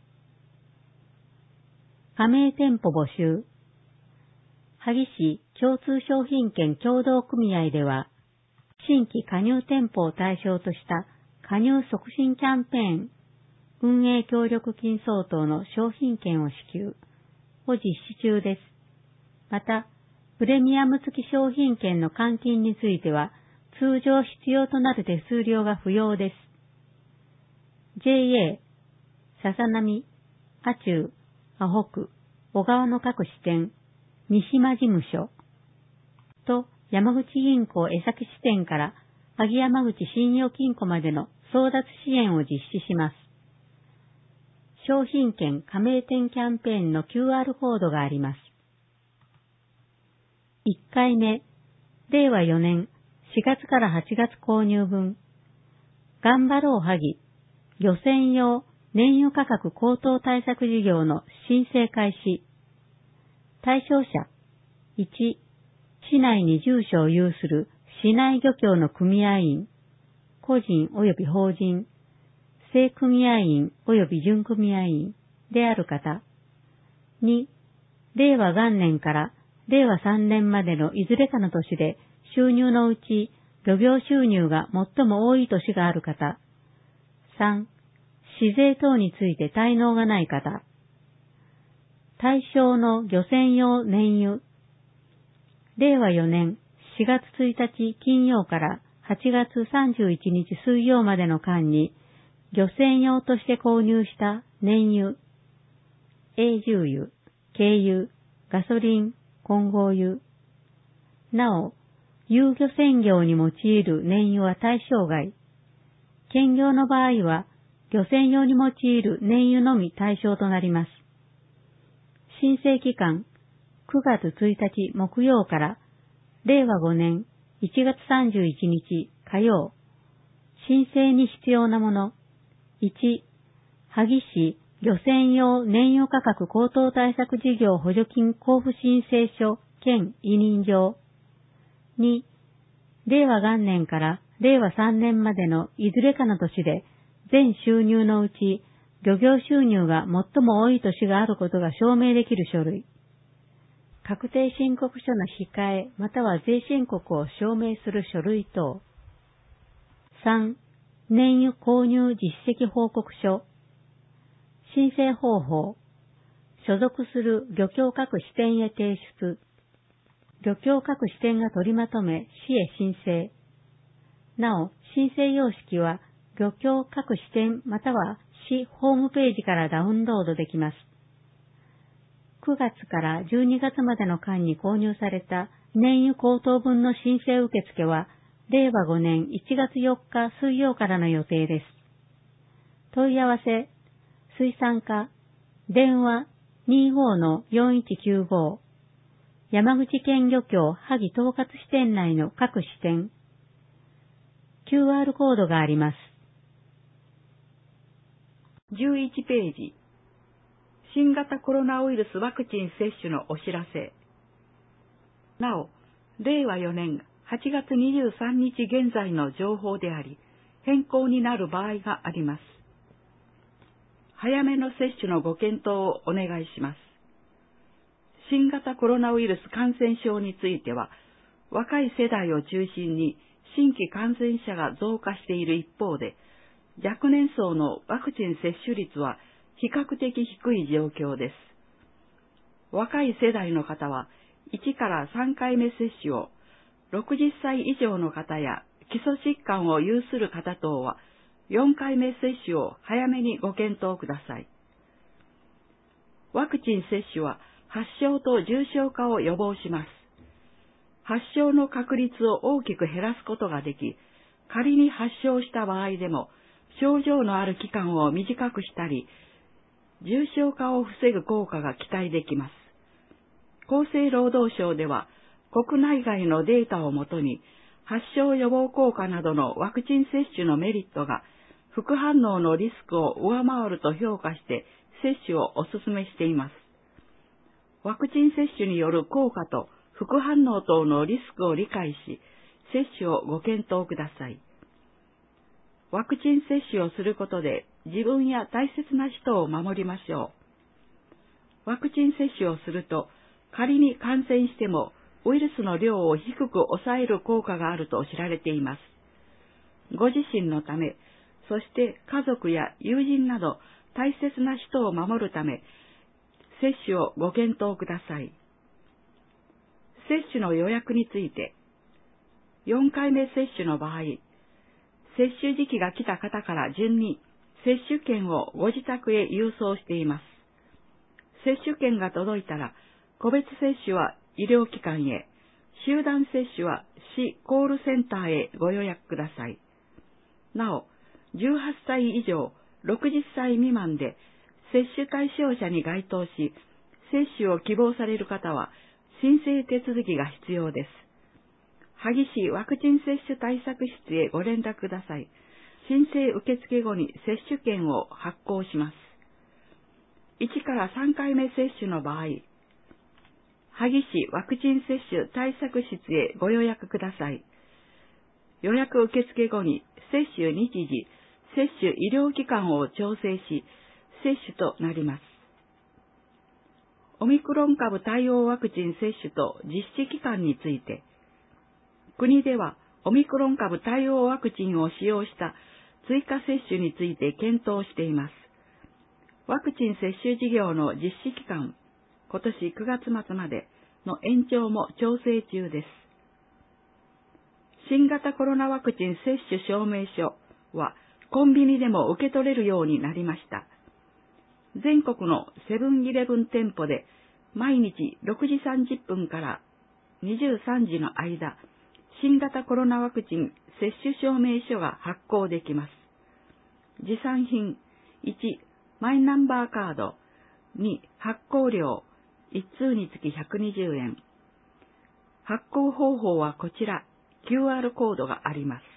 加盟店舗募集。萩市共通商品券協同組合では、新規加入店舗を対象とした加入促進キャンペーン、運営協力金相当の商品券を支給を実施中です。また、プレミアム付き商品券の換金については、通常必要となる手数料が不要です。JA、笹波、阿中、阿北、小川の各支店、三島事務所と山口銀行江崎支店から萩山口信用金庫までの争奪支援を実施します。商品券加盟店キャンペーンの QR コードがあります。1回目、令和4年4月から8月購入分、頑張ろう萩、漁船用燃油価格高騰対策事業の申請開始。対象者、1、市内に住所を有する市内漁協の組合員、個人及び法人、正組合員及び準組合員である方。2、令和元年から令和3年までのいずれかの年で収入のうち漁業収入が最も多い年がある方。3、市税等について滞納がない方。対象の漁船用燃油。令和4年4月1日金曜から8月31日水曜までの間に漁船用として購入した燃油、A重油、軽油、ガソリン、混合油。なお、遊漁船業に用いる燃油は対象外。兼業の場合は、漁船用に用いる燃油のみ対象となります。申請期間、9月1日木曜から令和5年1月31日火曜。申請に必要なもの。1、萩市漁船用燃油価格高騰対策事業補助金交付申請書兼委任状。2、令和元年から令和3年までのいずれかの年で全収入のうち漁業収入が最も多い年があることが証明できる書類。確定申告書の控えまたは税申告を証明する書類等。3、燃油購入実績報告書。申請方法。所属する漁協各支店へ提出。漁協各支店が取りまとめ、市へ申請。なお、申請様式は、漁協各支店または市ホームページからダウンロードできます。9月から12月までの間に購入された燃油高騰分の申請受付は、令和5年1月4日水曜からの予定です。問い合わせ、水産課、電話 25-4195、山口県漁協萩統括支店内の各支店。QR コードがあります。 11ページ。新型コロナウイルスワクチン接種のお知らせ。なお、令和4年8月23日現在の情報であり、変更になる場合があります。早めの接種のご検討をお願いします。新型コロナウイルス感染症については、若い世代を中心に新規感染者が増加している一方で、 若年層のワクチン接種率は比較的低い状況です。若い世代の方は1から3回目接種を、60歳以上の方や基礎疾患を有する方等は4回目接種を早めにご検討ください。ワクチン接種は発症と重症化を予防します。発症の確率を大きく減らすことができ、仮に発症した場合でも症状のある期間を短くしたり、重症化を防ぐ効果が期待できます。厚生労働省では国内外のデータをもとに発症予防効果などのワクチン接種のメリットが副反応のリスクを上回ると評価して接種をお勧めしています。ワクチン接種による効果と副反応等のリスクを理解し、接種をご検討ください。ワクチン接種をすることで自分や大切な人を守りましょう。ワクチン接種をすると仮に感染してもウイルスの量を低く抑える効果があると知られています。ご自身のため、そして家族や友人など大切な人を守るため、接種をご検討ください。接種の予約について、4回目接種の場合、接種時期が来た方から順に接種券をご自宅へ郵送しています。接種券が届いたら、個別接種は医療機関へ、集団接種は市コールセンターへご予約ください。なお、18歳以上、60歳未満で接種対象者に該当し、接種を希望される方は申請手続きが必要です。萩市ワクチン接種対策室へご連絡ください。申請受付後に接種券を発行します。1から3回目接種の場合、萩市ワクチン接種対策室へご予約ください。予約受付後に接種日時、接種医療機関を調整し、接種となります。オミクロン株対応ワクチン接種と実施期間について、国ではオミクロン株対応ワクチンを使用した追加接種について検討しています。ワクチン接種事業の実施期間、今年9月末までの延長も調整中です。新型コロナワクチン接種証明書はコンビニでも受け取れるようになりました。全国のセブンイレブン店舗で毎日6時30分から23時の間、新型コロナワクチン接種証明書が発行できます。持参品1、マイナンバーカード、2、発行料、1通につき120円。発行方法はこちら、QR コードがあります。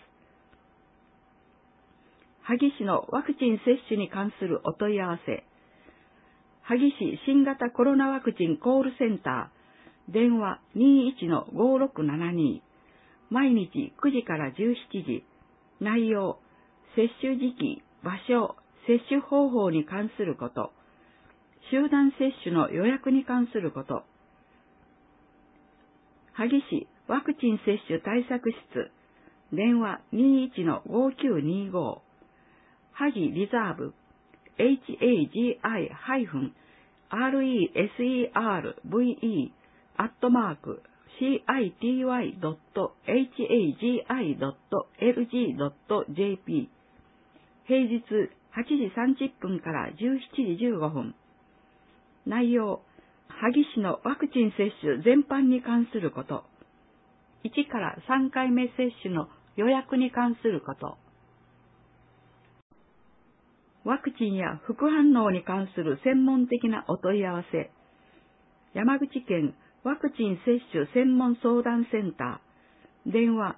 萩市のワクチン接種に関するお問い合わせ、萩市新型コロナワクチンコールセンター、電話 21-5672、毎日9時から17時、内容、接種時期、場所、接種方法に関すること、集団接種の予約に関すること、萩市ワクチン接種対策室、電話 21-5925、萩リザーブ、hagi-reserve.city.hagi.lg.jp、平日8時30分から17時15分。内容、萩市のワクチン接種全般に関すること。1から3回目接種の予約に関すること。ワクチンや副反応に関する専門的なお問い合わせ。山口県ワクチン接種専門相談センター。電話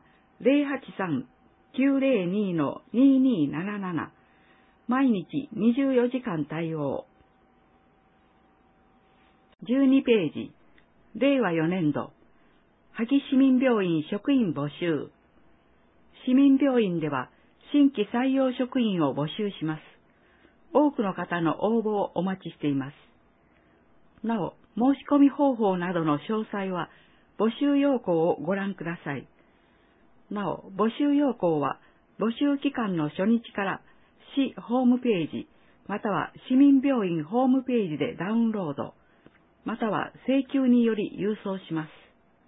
083-902-2277。毎日24時間対応。12ページ。令和4年度。萩市民病院職員募集。市民病院では新規採用職員を募集します。多くの方の応募をお待ちしています。なお、申し込み方法などの詳細は募集要項をご覧ください。なお、募集要項は募集期間の初日から市ホームページ、または市民病院ホームページでダウンロード、または請求により郵送します。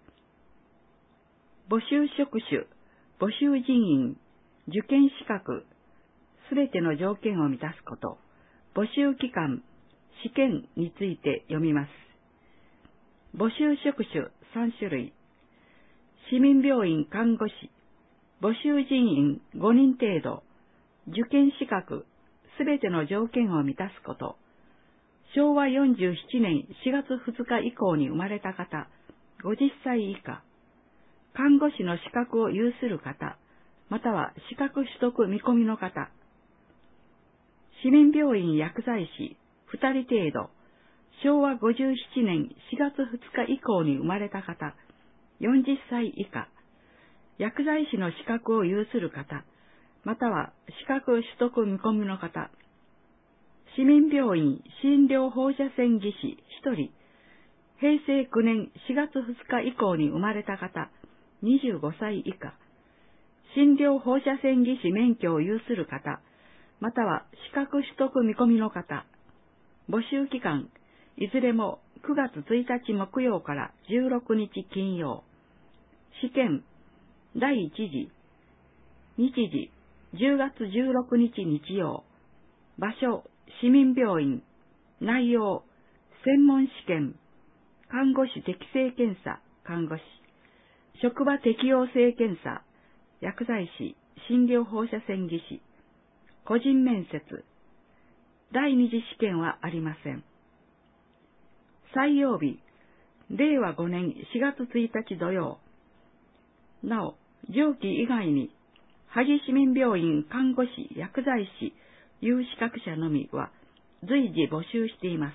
募集職種、募集人員、受験資格、すべての条件を満たすこと、募集期間、試験について読みます。募集職種3種類。市民病院看護師、募集人員5人程度、受験資格、すべての条件を満たすこと、昭和47年4月2日以降に生まれた方、50歳以下、看護師の資格を有する方、または資格取得見込みの方、市民病院薬剤師2人程度、昭和57年4月2日以降に生まれた方、40歳以下、薬剤師の資格を有する方、または資格取得見込みの方、市民病院診療放射線技師1人、平成9年4月2日以降に生まれた方、25歳以下、診療放射線技師免許を有する方、または資格取得見込みの方、募集期間、いずれも9月1日木曜から16日金曜。試験、第1次、日時、10月16日日曜。場所、市民病院。内容、専門試験、看護師適性検査、看護師。職場適応性検査、薬剤師、診療放射線技師。個人面接。第二次試験はありません。採用日、令和5年4月1日土曜。なお、上記以外に、萩市民病院看護師薬剤師有資格者のみは随時募集しています。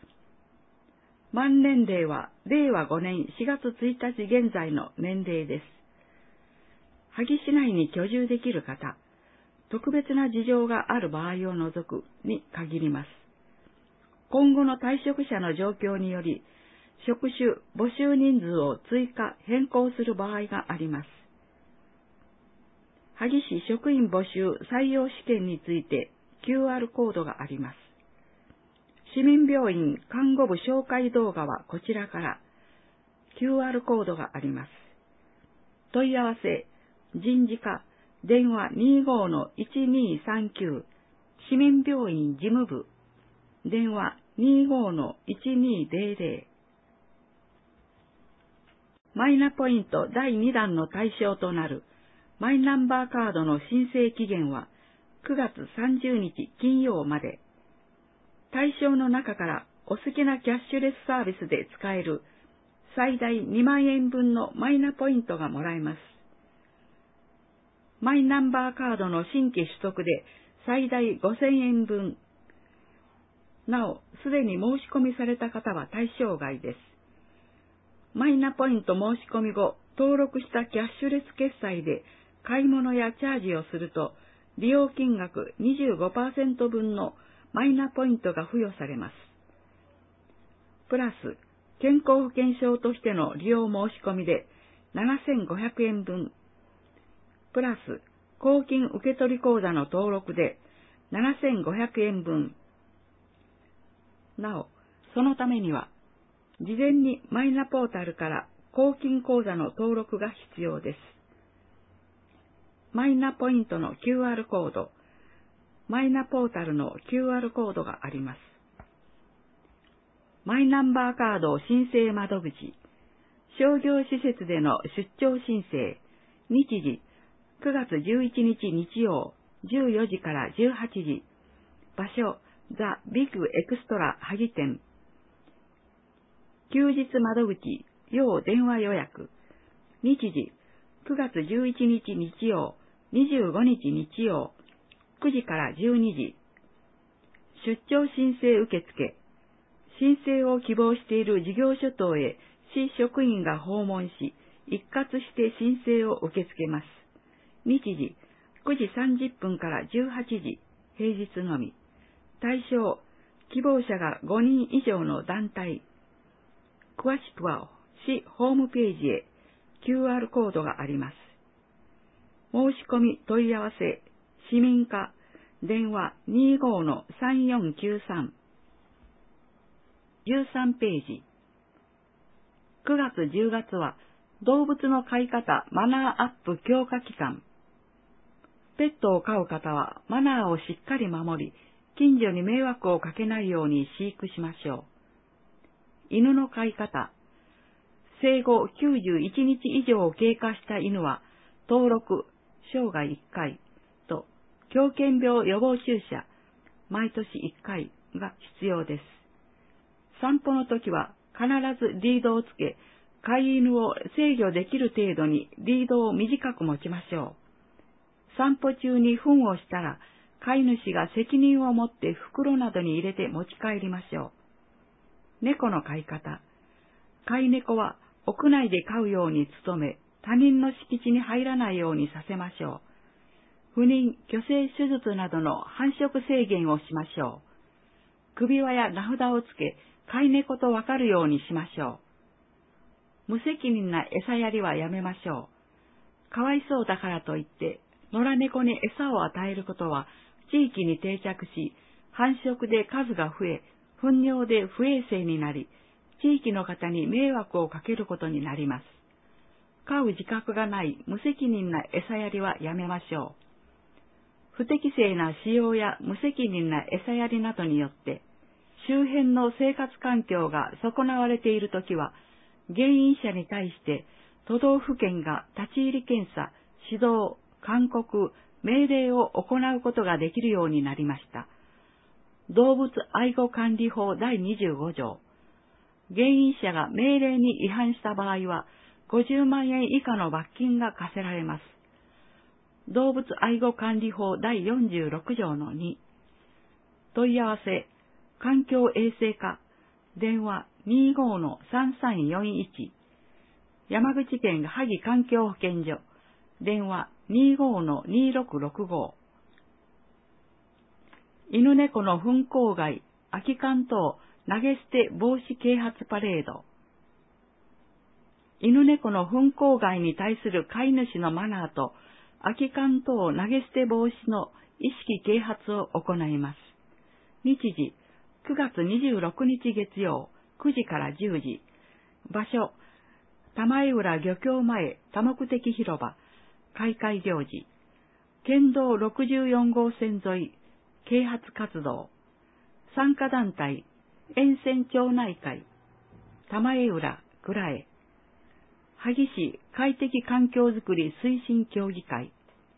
満年齢は令和5年4月1日現在の年齢です。萩市内に居住できる方、特別な事情がある場合を除くに限ります。今後の退職者の状況により、職種、募集人数を追加、変更する場合があります。萩市職員募集採用試験について QR コードがあります。市民病院看護部紹介動画はこちらから QR コードがあります。問い合わせ、人事課、電話 25-1239 市民病院事務部、電話 25-1200。マイナポイント第2弾の対象となるマイナンバーカードの申請期限は9月30日金曜まで。対象の中からお好きなキャッシュレスサービスで使える最大2万円分のマイナポイントがもらえます。マイナンバーカードの新規取得で最大5000円分。なお、すでに申し込みされた方は対象外です。マイナポイント申し込み後、登録したキャッシュレス決済で買い物やチャージをすると、利用金額 25% 分のマイナポイントが付与されます。プラス、健康保険証としての利用申し込みで7500円分。プラス、公金受取口座の登録で7500円分。なお、そのためには、事前にマイナポータルから公金口座の登録が必要です。マイナポイントの QR コード、マイナポータルの QR コードがあります。マイナンバーカード申請窓口、商業施設での出張申請、日時9月11日日曜14時から18時、場所ザ・ビッグエクストラ萩店、休日窓口、要電話予約。日時、9月11日日曜、25日日曜、9時から12時。出張申請受付。申請を希望している事業所等へ市職員が訪問し、一括して申請を受け付けます。日時、9時30分から18時、平日のみ。対象、希望者が5人以上の団体。詳しくは市ホームページへ QR コードがあります。申し込み問い合わせ、市民課電話 25-3493。13ページ。9月10月は動物の飼い方マナーアップ強化期間。ペットを飼う方はマナーをしっかり守り、近所に迷惑をかけないように飼育しましょう。犬の飼い方。生後91日以上経過した犬は、登録、生涯1回と、狂犬病予防注射、毎年1回が必要です。散歩の時は必ずリードをつけ、飼い犬を制御できる程度にリードを短く持ちましょう。散歩中に糞をしたら、飼い主が責任を持って袋などに入れて持ち帰りましょう。猫の飼い方。飼い猫は屋内で飼うように努め、他人の敷地に入らないようにさせましょう。不妊、去勢手術などの繁殖制限をしましょう。首輪や名札をつけ、飼い猫とわかるようにしましょう。無責任な餌やりはやめましょう。かわいそうだからといって、野良猫に餌を与えることは地域に定着し、繁殖で数が増え、糞尿で不衛生になり、地域の方に迷惑をかけることになります。飼う自覚がない無責任な餌やりはやめましょう。不適正な使用や無責任な餌やりなどによって、周辺の生活環境が損なわれているときは、原因者に対して都道府県が立ち入り検査、指導、勧告、命令を行うことができるようになりました。動物愛護管理法第25条。原因者が命令に違反した場合は、50万円以下の罰金が課せられます。動物愛護管理法第46条の2。問い合わせ、環境衛生課、電話 25-3341。山口県萩環境保健所、電話 25-2665。犬猫の糞口外、空き缶等投げ捨て防止啓発パレード。犬猫の糞口外に対する飼い主のマナーと空き缶等投げ捨て防止の意識啓発を行います。日時、9月26日月曜、9時から10時。場所、玉江浦漁協前多目的広場、開会行事。県道64号線沿い、啓発活動。参加団体、沿線町内会、玉江浦蔵へ。萩市快適環境づくり推進協議会。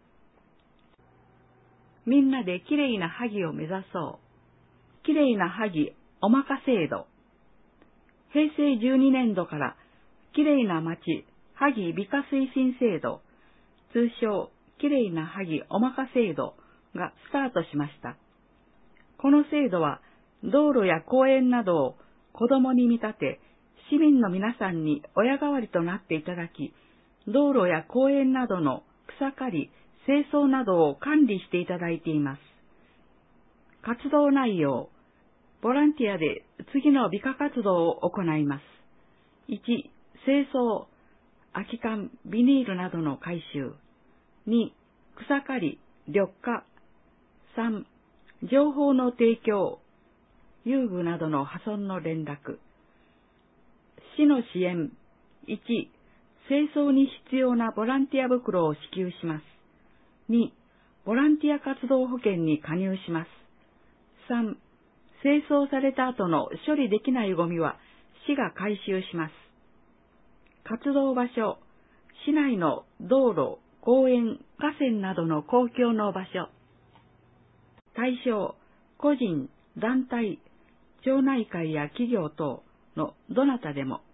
みんなできれいな萩を目指そう。きれいな萩おまか制度。平成12年度からきれいな町萩美化推進制度、通称きれいな萩おまか制度がスタートしました。この制度は道路や公園などを子供に見立て、市民の皆さんに親代わりとなっていただき、道路や公園などの草刈り、清掃などを管理していただいています。活動内容、ボランティアで次の美化活動を行います。1、清掃、空き缶、ビニールなどの回収。2、草刈り、緑化。3、情報の提供、遊具などの破損の連絡。市の支援。1、清掃に必要なボランティア袋を支給します。2、ボランティア活動保険に加入します。3、清掃された後の処理できないゴミは市が回収します。活動場所、市内の道路、公園、河川などの公共の場所。対象、個人、団体、町内会や企業等のどなたでも。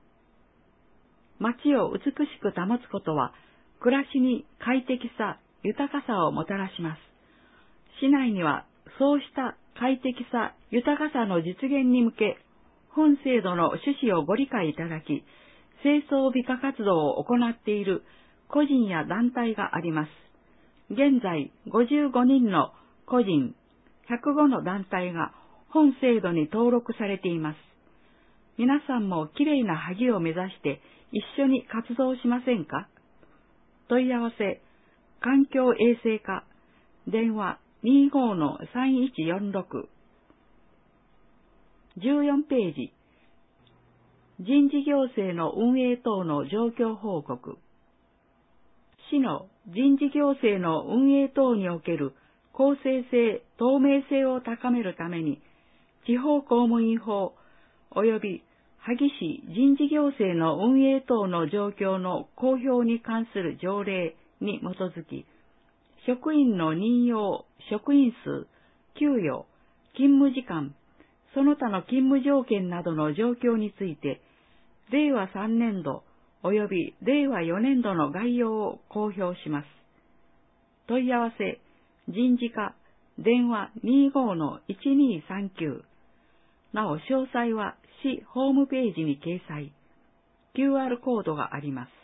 街を美しく保つことは、暮らしに快適さ、豊かさをもたらします。市内には、そうした快適さ、豊かさの実現に向け、本制度の趣旨をご理解いただき、清掃美化活動を行っている個人や団体があります。現在、55人の個人、105の団体が本制度に登録されています。皆さんもきれいな萩を目指して一緒に活動しませんか？問い合わせ、環境衛生課、電話 25-3146。14ページ。人事行政の運営等の状況報告。市の人事行政の運営等における公正性、透明性を高めるために、地方公務員法及び萩市人事行政の運営等の状況の公表に関する条例に基づき、職員の任用、職員数、給与、勤務時間、その他の勤務条件などの状況について、令和3年度及び令和4年度の概要を公表します。問い合わせ、人事課、電話 25-1239。なお、詳細は市ホームページに掲載。QR コードがあります。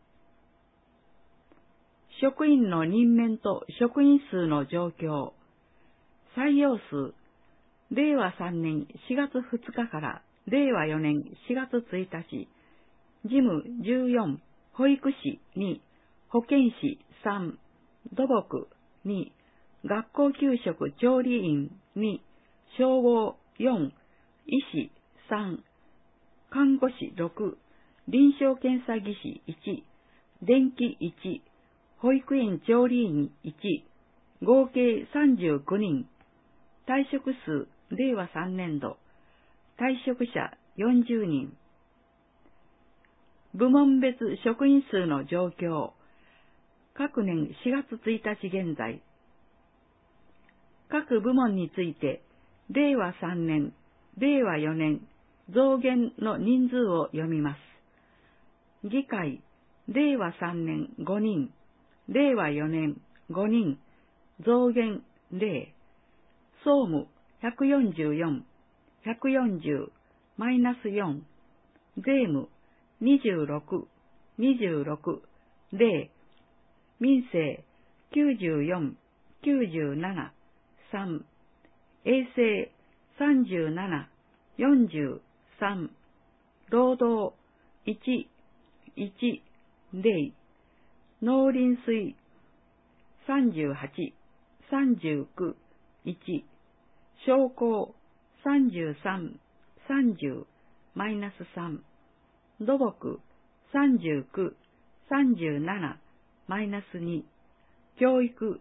職員の任免と職員数の状況。採用数。令和3年4月2日から令和4年4月1日。事務14、保育士2、保健師3、土木2、学校給食調理員2、消防4、医師3、看護師6、臨床検査技師1、電気1、保育園調理員1、合計39人。退職数、令和3年度。退職者40人。部門別職員数の状況。各年4月1日現在。各部門について、令和3年、令和4年、増減の人数を読みます。議会、令和3年5人、令和4年5人、増減0。総務144、140、マイナス4。税務26、26、0。民生94、97、3。衛生37、40、3。労働1、1、0。農林水38、39、1。商工33、30、マイナス3。土木39、37、マイナス2。教育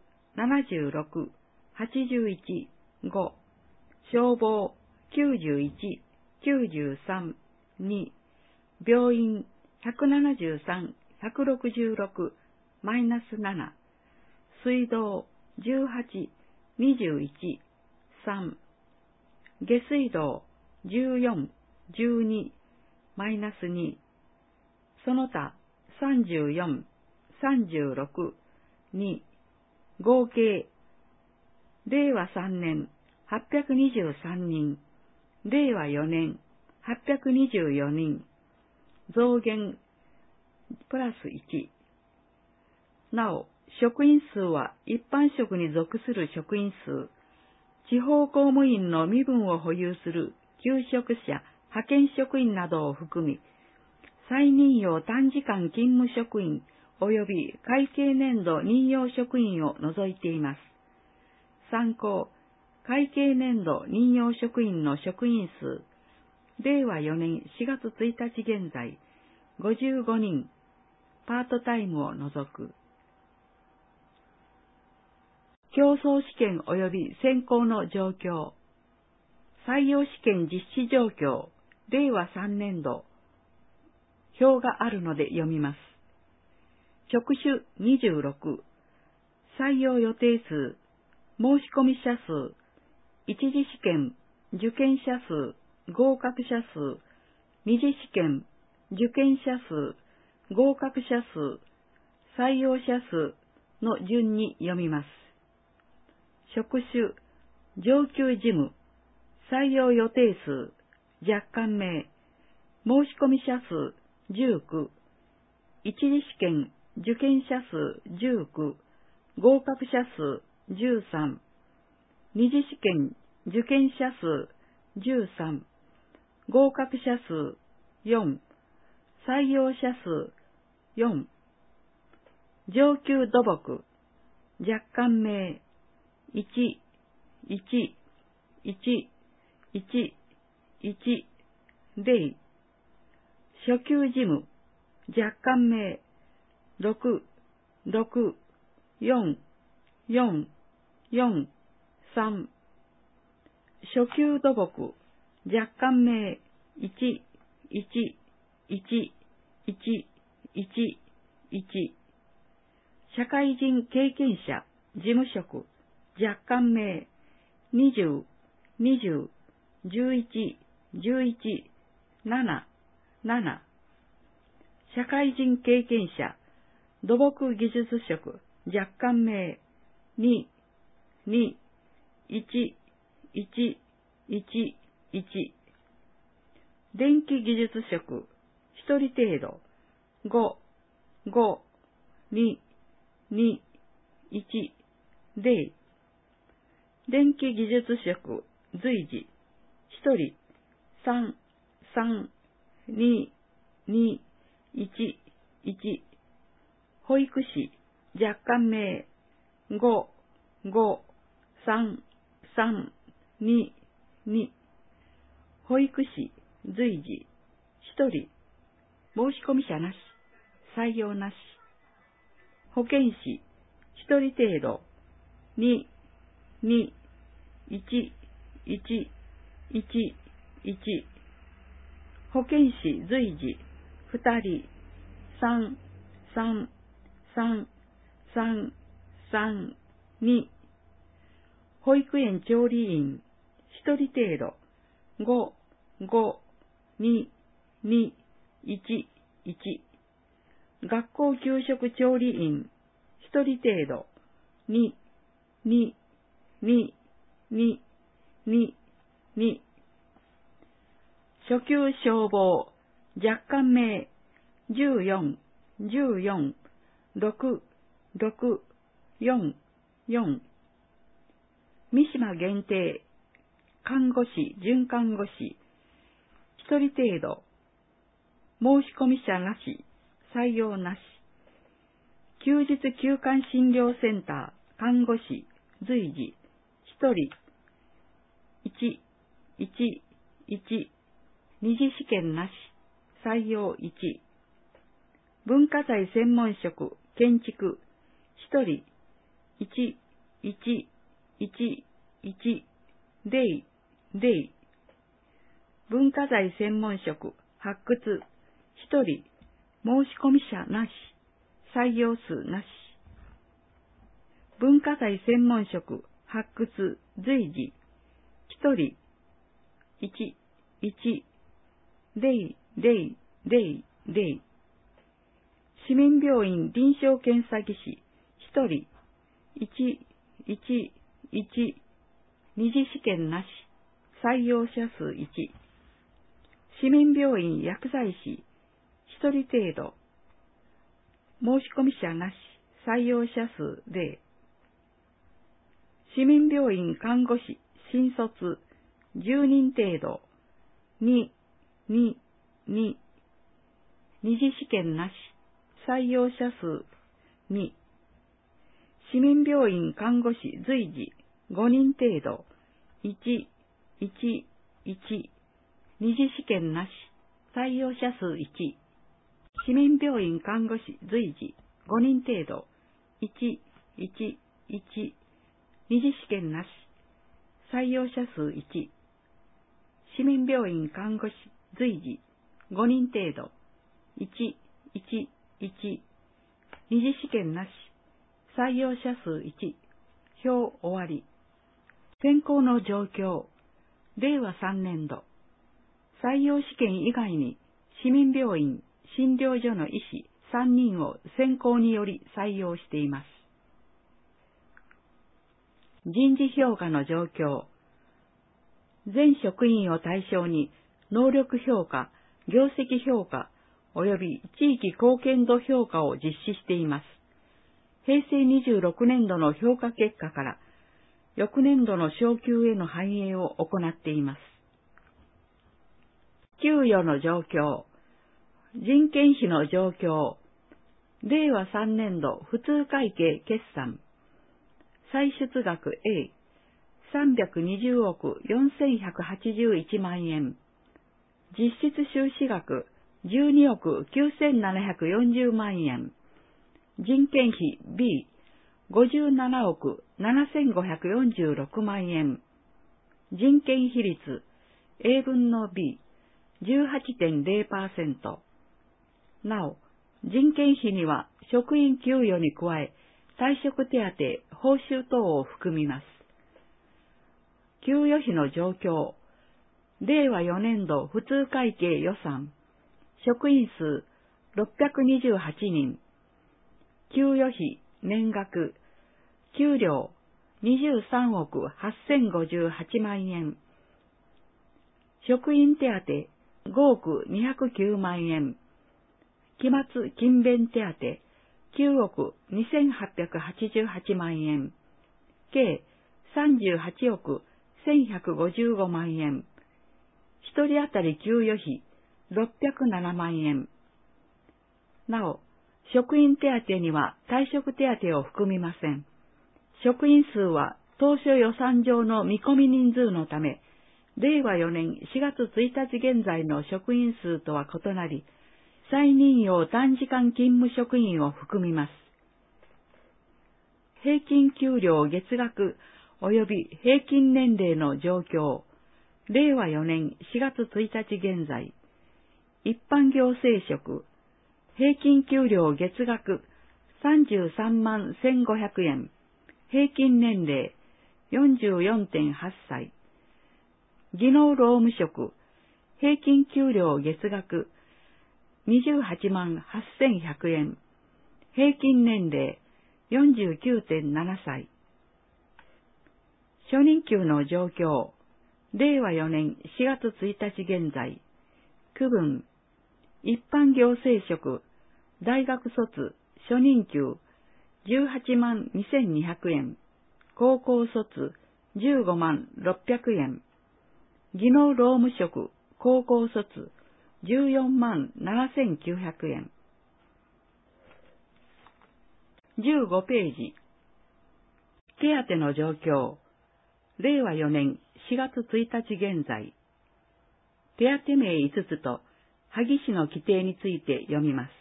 76、81、5。消防91、93、2。病院173、166、マイナス7。水道18、21、3。下水道14、12、マイナス2。その他34、36、2。合計、令和3年823人、令和4年824人、増減プラス1。なお、職員数は一般職に属する職員数、地方公務員の身分を保有する求職者、派遣職員などを含み、再任用短時間勤務職員及び会計年度任用職員を除いています。参考、会計年度任用職員の職員数、令和4年4月1日現在、55人、パートタイムを除く。競争試験及び選考の状況。採用試験実施状況、令和3年度。表があるので読みます。職種26、採用予定数、申込者数、一次試験、受験者数、合格者数、二次試験、受験者数、合格者数、採用者数の順に読みます。職種、上級事務、採用予定数、若干名、申込者数19、一次試験、受験者数19、合格者数13、二次試験、受験者数13、合格者数4、採用者数4、上級土木、若干名デイ。初級事務、若干名、6、6、4、4、4、3。初級土木、若干名、1、1、1、1、1、1。社会人経験者、事務職、若干名、20、20、11、11、7、7。社会人経験者、土木技術職、若干名、2、2、1、1、1、1。電気技術職、1人程度、5、5、2、2、1、0。電気技術職、随時、1人、3、3、2、2、1、1。保育士、若干名、5、5、3、3、2、2。保育士、随時、1人、申し込み者なし、採用なし。保健師、1人程度、2、2、1、1、1、1。保健師随時、2人、3、3、3、3、3、2。保育園調理員、1人程度、5、5、2、2、1、1。学校給食調理員、1人程度、2、2、2、2、2、2。初級消防、若干名、14、14、6、6、4、4。三島限定、看護師、准看護師、1人程度、申し込み者なし、採用なし。休日休館診療センター、看護師、随時、1人、1、1、1、二次試験なし、採用1。文化財専門職、建築、1人、1、1、1、1、0、0。文化財専門職、発掘、1人、申し込み者なし、採用数なし。文化財専門職、発掘、随時、1人、1、1、0、0、0、0。市民病院臨床検査技師、1人、1、1、1、二次試験なし、採用者数1。市民病院薬剤師、1人程度、申し込み者なし、採用者数0。市民病院看護師、新卒、10人程度、2、2、2、二次試験なし、採用者数2。市民病院看護師随時、5人程度、1、1、1、二次試験なし、採用者数1。市民病院看護師随時、5人程度、1、1、1、二次試験なし、採用者数1。市民病院看護師随時、5人程度、1、1、1、二次試験なし、採用者数1。表終わり。選考の状況。令和3年度。採用試験以外に、市民病院、診療所の医師3人を選考により採用しています。人事評価の状況。全職員を対象に、能力評価、業績評価、及び地域貢献度評価を実施しています。平成26年度の評価結果から、翌年度の昇給への反映を行っています。給与の状況、人件費の状況、令和3年度普通会計決算、 歳出額 A、320億4181万円。実質収支額12億9740万円。人件費 B、57億7546万円。人件比率 A 分の B、18.0%。なお、人件費には職員給与に加え、退職手当、報酬等を含みます。給与費の状況。令和4年度普通会計予算。職員数628人。給与費年額。給料23億8058万円。職員手当5億209万円。期末勤勉手当9億2888万円。計38億1155万円。一人当たり給与費607万円。なお、職員手当には退職手当を含みません。職員数は当初予算上の見込み人数のため、令和4年4月1日現在の職員数とは異なり、再任用短時間勤務職員を含みます。平均給料月額及び平均年齢の状況。令和4年4月1日現在。一般行政職。平均給料月額33万1500円。平均年齢 44.8 歳。技能労務職。平均給料月額28万8100円。平均年齢 49.7 歳。初任給の状況。令和4年4月1日現在。区分。一般行政職。大学卒。初任給。18万2200円。高校卒。15万600円。技能労務職。高校卒。14万7900円。15ページ。手当の状況。令和4年4月1日現在。手当名5つと萩市の規定について読みます。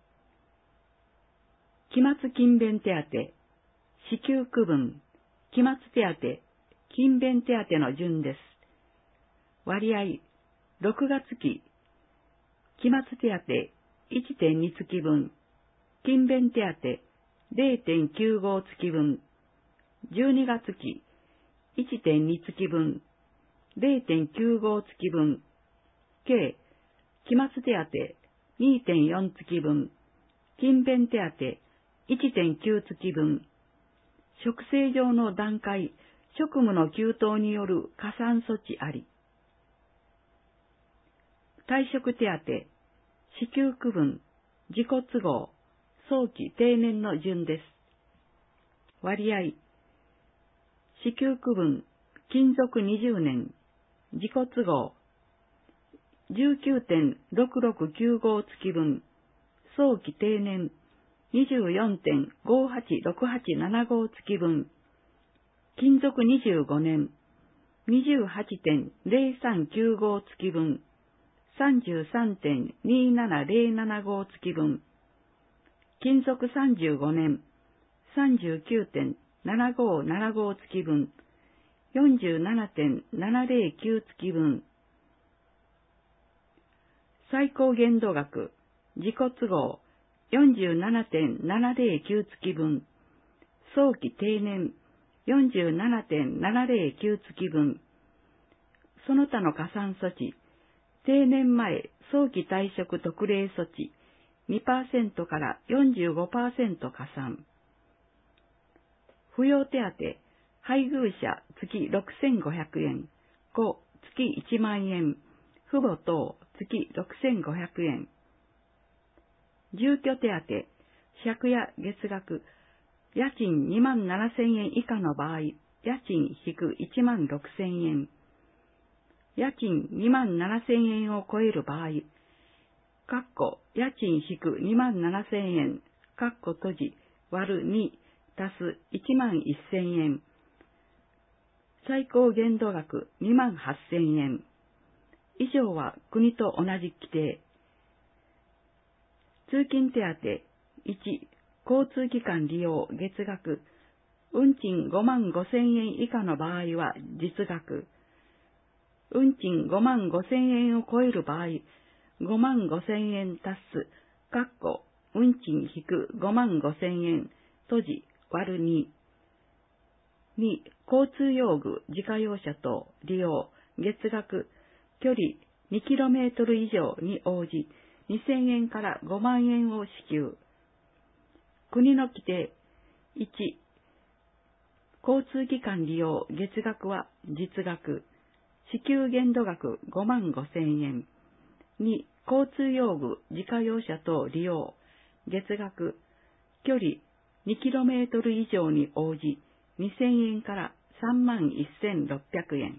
期末勤勉手当、支給区分、期末手当、勤勉手当の順です。割合、6月期、期末手当 1.2 月分、勤勉手当 0.95 月分、12月期、1.2 月分、0.95 月分、計、期末手当 2.4 月分、勤勉手当 1.9 月分、職制上の段階、職務の急騰による加算措置あり。退職手当、支給区分、自己都合、早期定年の順です。割合、支給区分、勤続20年、自己都合、19.6695 月分、早期定年、24.586875 月分、勤続25年、28.0395 月分、33.27075 月分、勤続35年、39.7575 月分、47.709 月分、最高限度額、自己都合、47.709 月分、早期定年、47.709 月分、その他の加算措置、定年前早期退職特例措置、2% から 45% 加算。扶養手当、配偶者月6500円、子月1万円、父母等月6500円。住居手当、借家月額、家賃2万7000円以下の場合、家賃引く1万6000円。家賃2万7000円を超える場合、家賃引く2万7000円、閉じ、割る2、 足す1万1000円。最高限度額2万8000円。以上は国と同じ規定。通勤手当1、交通機関利用月額、運賃5万5000円以下の場合は実額。運賃5万5000円を超える場合、5万5000円足す、運賃引く5万5000円、閉じ、割る2。2、交通用具、自家用車等、利用、月額、距離 2km 以上に応じ、2000円から5万円を支給。国の規定、1、交通機関利用月額は実額、支給限度額5万5000円。2、交通用具、自家用車等利用、月額、距離 2km 以上に応じ、2000円から3万1600円。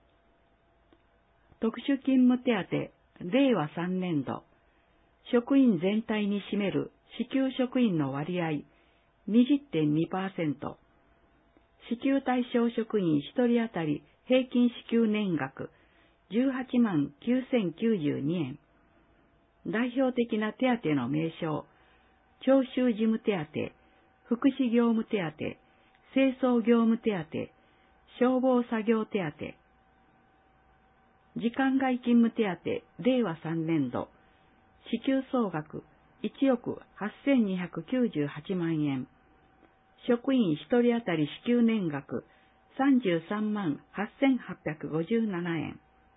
特殊勤務手当、令和3年度、職員全体に占める支給職員の割合 20.2%、支給対象職員1人当たり平均支給年額18万9092円。代表的な手当の名称、徴収事務手当、福祉業務手当、清掃業務手当、消防作業手当。時間外勤務手当、令和3年度、支給総額1億8298万円。職員1人当たり支給年額33万8857円。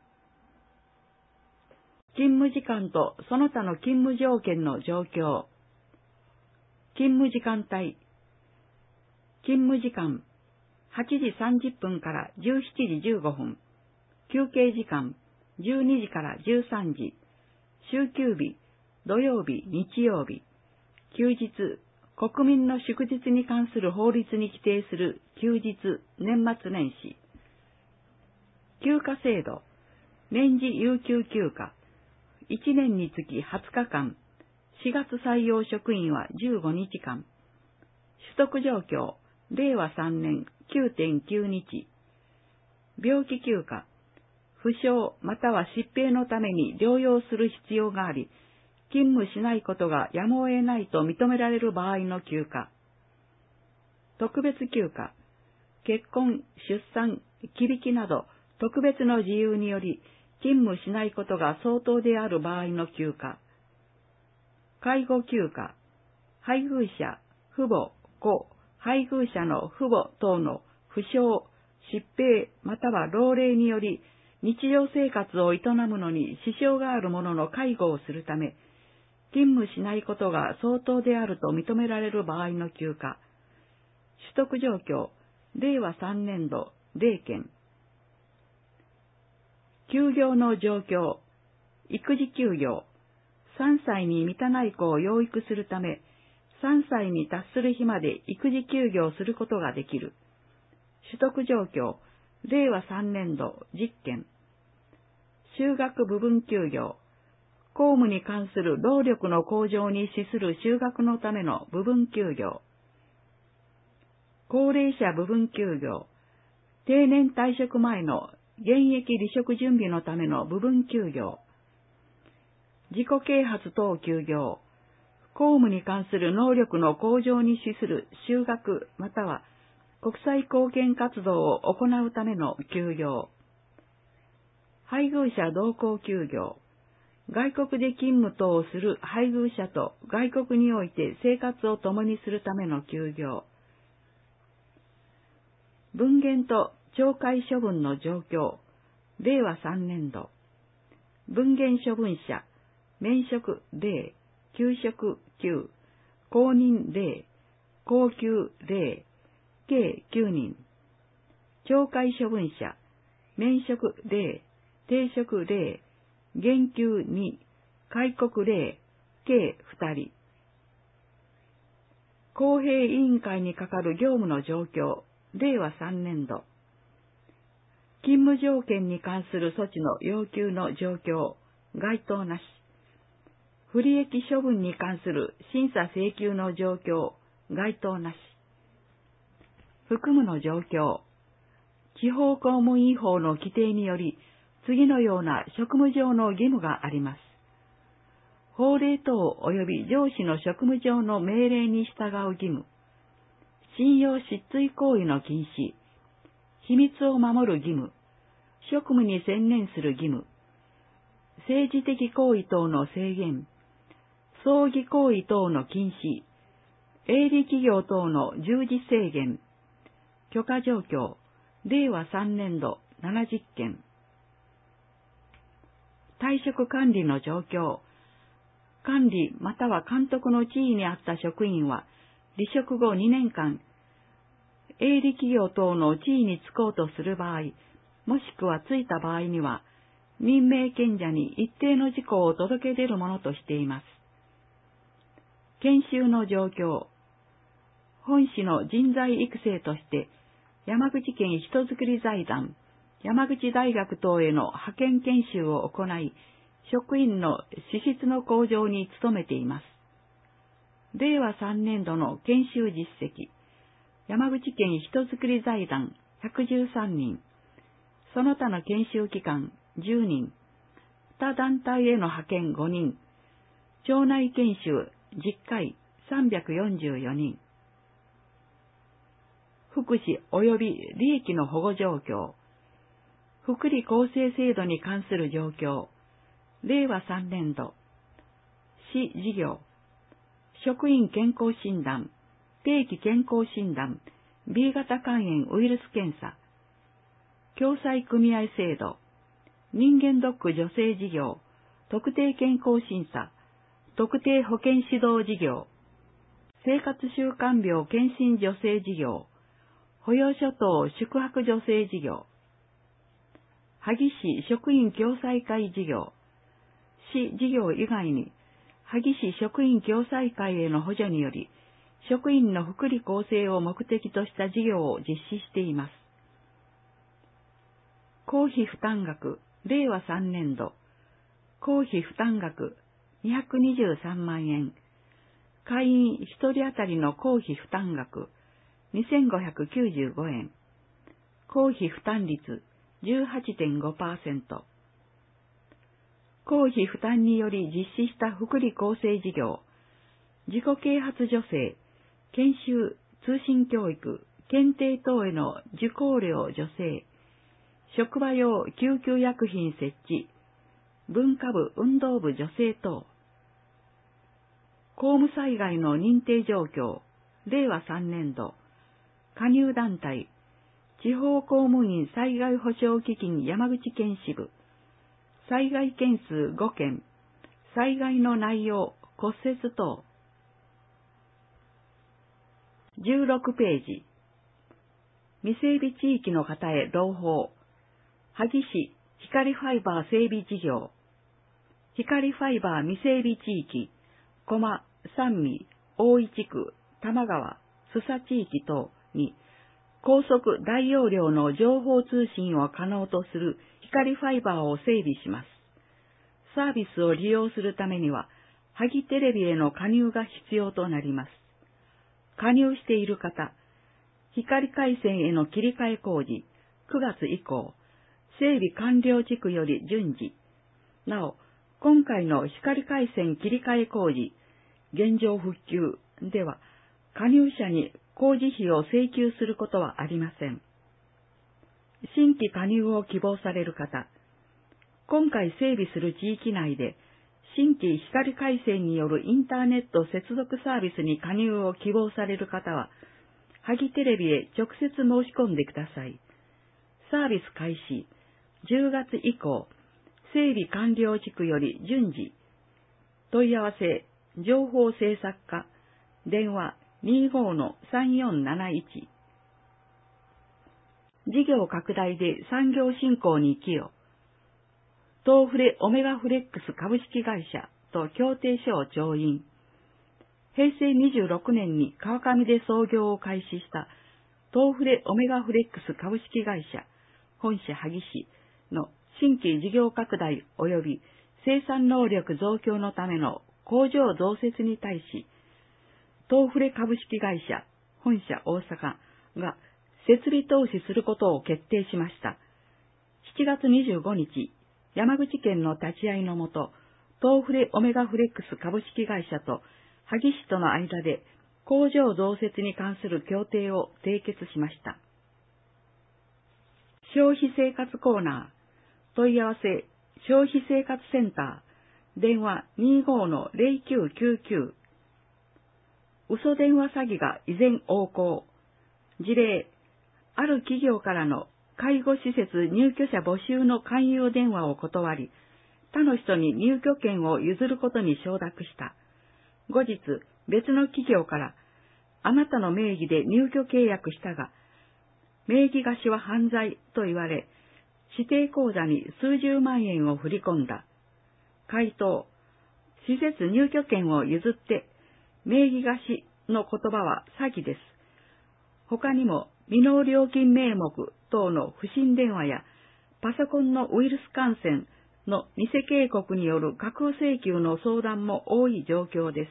勤務時間とその他の勤務条件の状況。勤務時間帯。勤務時間、8時30分から17時15分。休憩時間、12時から13時。週休日、土曜日、日曜日。休日、国民の祝日に関する法律に規定する休日、年末年始。休暇制度、年次有給休暇。1年につき20日間。4月採用職員は15日間。取得状況、令和3年 9.9 日。病気休暇、負傷または疾病のために療養する必要があり、勤務しないことがやむを得ないと認められる場合の休暇。特別休暇、結婚、出産、忌引きなど特別の事由により勤務しないことが相当である場合の休暇。介護休暇、配偶者、父母、子、配偶者の父母等の負傷、疾病または老齢により日常生活を営むのに支障がある者の介護をするため、勤務しないことが相当であると認められる場合の休暇。取得状況、令和3年度、0件。休業の状況、育児休業。3歳に満たない子を養育するため、3歳に達する日まで育児休業することができる。取得状況、令和3年度、10件。就学部分休業。公務に関する労力の向上に資する就学のための部分休業。高齢者部分休業。定年退職前の現役離職準備のための部分休業。自己啓発等休業。公務に関する能力の向上に資する就学または国際貢献活動を行うための休業。配偶者同行休業。外国で勤務等をする配偶者と外国において生活を共にするための休業。分限と懲戒処分の状況。令和3年度。分限処分者、免職0、休職9、公認0、高給0、計9人。懲戒処分者、免職0、停職0、減給2、戒告0、計2人。公平委員会に係る業務の状況、令和3年度。勤務条件に関する措置の要求の状況、該当なし。不利益処分に関する審査請求の状況、該当なし。 含務の状況。地方公務員法の規定により、次のような職務上の義務があります。法令等及び上司の職務上の命令に従う義務。信用失墜行為の禁止。秘密を守る義務。職務に専念する義務。政治的行為等の制限。葬儀行為等の禁止。営利企業等の従事制限。許可状況。令和3年度70件。退職管理の状況。管理または監督の地位にあった職員は、離職後2年間、営利企業等の地位に就こうとする場合、もしくは就いた場合には、任命権者に一定の事項を届け出るものとしています。研修の状況。本市の人材育成として、山口県人づくり財団、山口大学等への派遣研修を行い、職員の資質の向上に努めています。令和3年度の研修実績。山口県人づくり財団113人、その他の研修機関10人、他団体への派遣5人、町内研修10回344人。福祉及び利益の保護状況。福利厚生制度に関する状況。令和3年度。市事業。職員健康診断。定期健康診断。B 型肝炎ウイルス検査。共済組合制度。人間ドック助成事業。特定健康審査。特定保健指導事業。生活習慣病検診助成事業。保養所等宿泊助成事業。萩市職員共済会事業。市事業以外に、萩市職員共済会への補助により、職員の福利厚生を目的とした事業を実施しています。公費負担額、令和3年度。公費負担額、223万円。会員1人当たりの公費負担額、2595円。公費負担率、18.5%。公費負担により実施した福利厚生事業、自己啓発助成、研修、通信教育、検定等への受講料助成、職場用救急薬品設置、文化部運動部助成等。公務災害の認定状況、令和3年度、加入団体、地方公務員災害保障基金山口県支部、災害件数5件、災害の内容、骨折等。16ページ。未整備地域の方へ朗報。萩市光ファイバー整備事業。光ファイバー未整備地域、駒、三味、大井地区、玉川、須佐地域等に、高速大容量の情報通信を可能とする光ファイバーを整備します。サービスを利用するためには、萩テレビへの加入が必要となります。加入している方、光回線への切り替え工事、9月以降、整備完了地区より順次。なお、今回の光回線切り替え工事、現状復旧では、加入者に工事費を請求することはありません。新規加入を希望される方、今回整備する地域内で、新規光回線によるインターネット接続サービスに加入を希望される方は、萩テレビへ直接申し込んでください。サービス開始、10月以降、整備完了地区より順次。問い合わせ、情報制作課、電話25-3471。事業拡大で産業振興に寄与。東フレオメガフレックス株式会社と協定書を調印。平成26年に川上で創業を開始した東フレオメガフレックス株式会社本社萩市の新規事業拡大及び生産能力増強のための工場増設に対し、東フレ株式会社本社大阪が設備投資することを決定しました。7月25日、山口県の立ち会いのもと、東フレオメガフレックス株式会社と萩市との間で工場増設に関する協定を締結しました。消費生活コーナー、問い合わせ、消費生活センター、電話 25-0999。嘘電話詐欺が依然横行。事例、ある企業からの介護施設入居者募集の勧誘電話を断り、他の人に入居権を譲ることに承諾した。後日、別の企業から、あなたの名義で入居契約したが、名義貸しは犯罪と言われ、指定口座に数十万円を振り込んだ。回答、施設入居権を譲って、名義貸しの言葉は詐欺です。他にも未納料金名目等の不審電話や、パソコンのウイルス感染の偽警告による架空請求の相談も多い状況です。